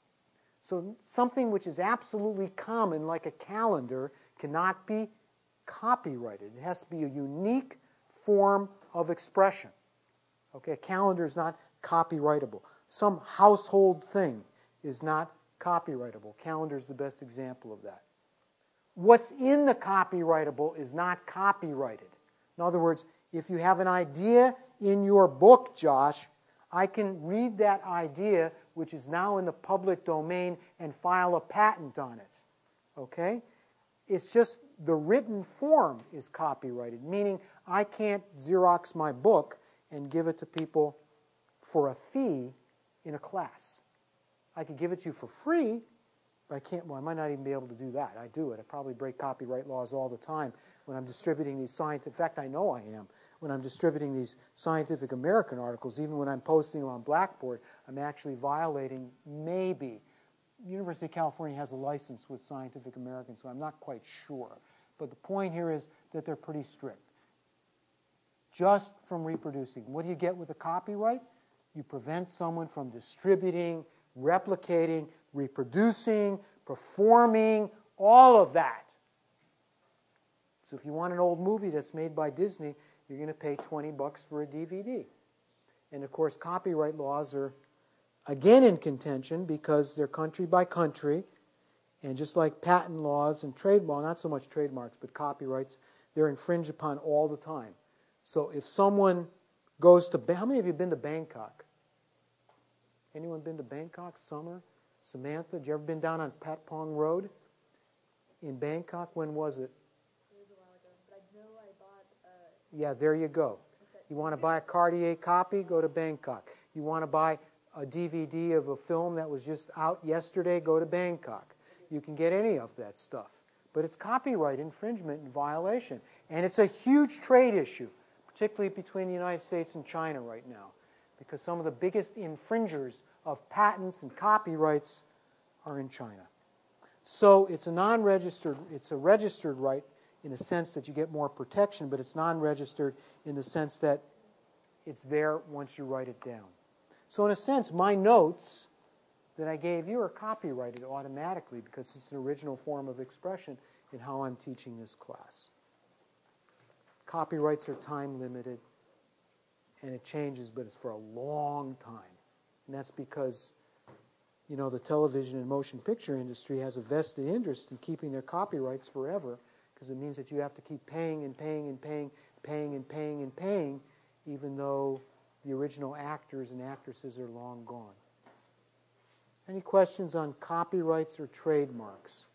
So something which is absolutely common, like a calendar, cannot be copyrighted. It has to be a unique form of expression. Okay, a calendar is not copyrightable. Some household thing is not copyrightable. Calendar is the best example of that. What's in the copyrightable is not copyrighted. In other words, if you have an idea in your book, Josh, I can read that idea, which is now in the public domain, and file a patent on it. Okay? It's just the written form is copyrighted, meaning I can't Xerox my book and give it to people for a fee in a class. I could give it to you for free, but I can't, well, I might not even be able to do that. I do it. I probably break copyright laws all the time when I'm distributing these scientific, in fact, I know I am, when I'm distributing these Scientific American articles, even when I'm posting them on Blackboard, I'm actually violating maybe. University of California has a license with Scientific American, so I'm not quite sure. But the point here is that they're pretty strict. Just from reproducing. What do you get with a copyright? You prevent someone from distributing, replicating, reproducing, performing, all of that. So if you want an old movie that's made by Disney, you're going to pay twenty bucks for a D V D. And of course, copyright laws are again in contention because they're country by country. And just like patent laws and trade law, not so much trademarks, but copyrights, they're infringed upon all the time. So if someone goes to, how many of you have been to Bangkok? Anyone been to Bangkok? Summer? Samantha, have you ever been down on Pat Pong Road in Bangkok? When was it? It was a while ago, but I know I bought a... Yeah, there you go. You want to buy a Cartier copy? Go to Bangkok. You want to buy a D V D of a film that was just out yesterday? Go to Bangkok. You can get any of that stuff. But it's copyright infringement and violation. And it's a huge trade issue, particularly between the United States and China right now, because some of the biggest infringers of patents and copyrights are in China. So it's a non-registered, it's a registered right in a sense that you get more protection, but it's non-registered in the sense that it's there once you write it down. So in a sense, my notes that I gave you are copyrighted automatically because it's an original form of expression in how I'm teaching this class. Copyrights are time limited, and it changes, but it's for a long time. And that's because, you know, the television and motion picture industry has a vested interest in keeping their copyrights forever, because it means that you have to keep paying and paying and paying, paying and paying and paying, even though the original actors and actresses are long gone. Any questions on copyrights or trademarks?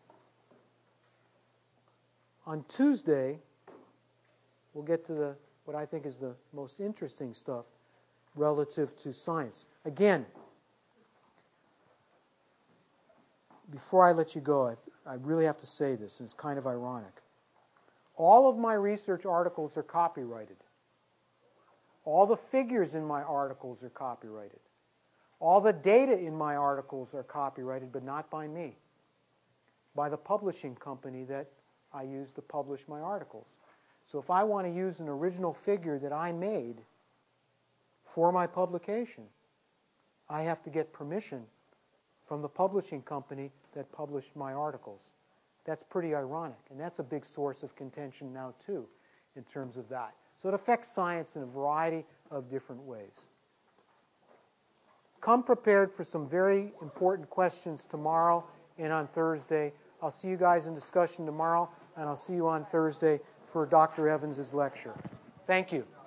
On Tuesday, we'll get to the what I think is the most interesting stuff relative to science. Again, before I let you go, I, I really have to say this, and it's kind of ironic. All of my research articles are copyrighted. All the figures in my articles are copyrighted. All the data in my articles are copyrighted, but not by me, by the publishing company that I use to publish my articles. So if I want to use an original figure that I made for my publication, I have to get permission from the publishing company that published my articles. That's pretty ironic, and that's a big source of contention now too in terms of that. So it affects science in a variety of different ways. Come prepared for some very important questions tomorrow and on Thursday. I'll see you guys in discussion tomorrow, and I'll see you on Thursday for Doctor Evans' lecture. Thank you.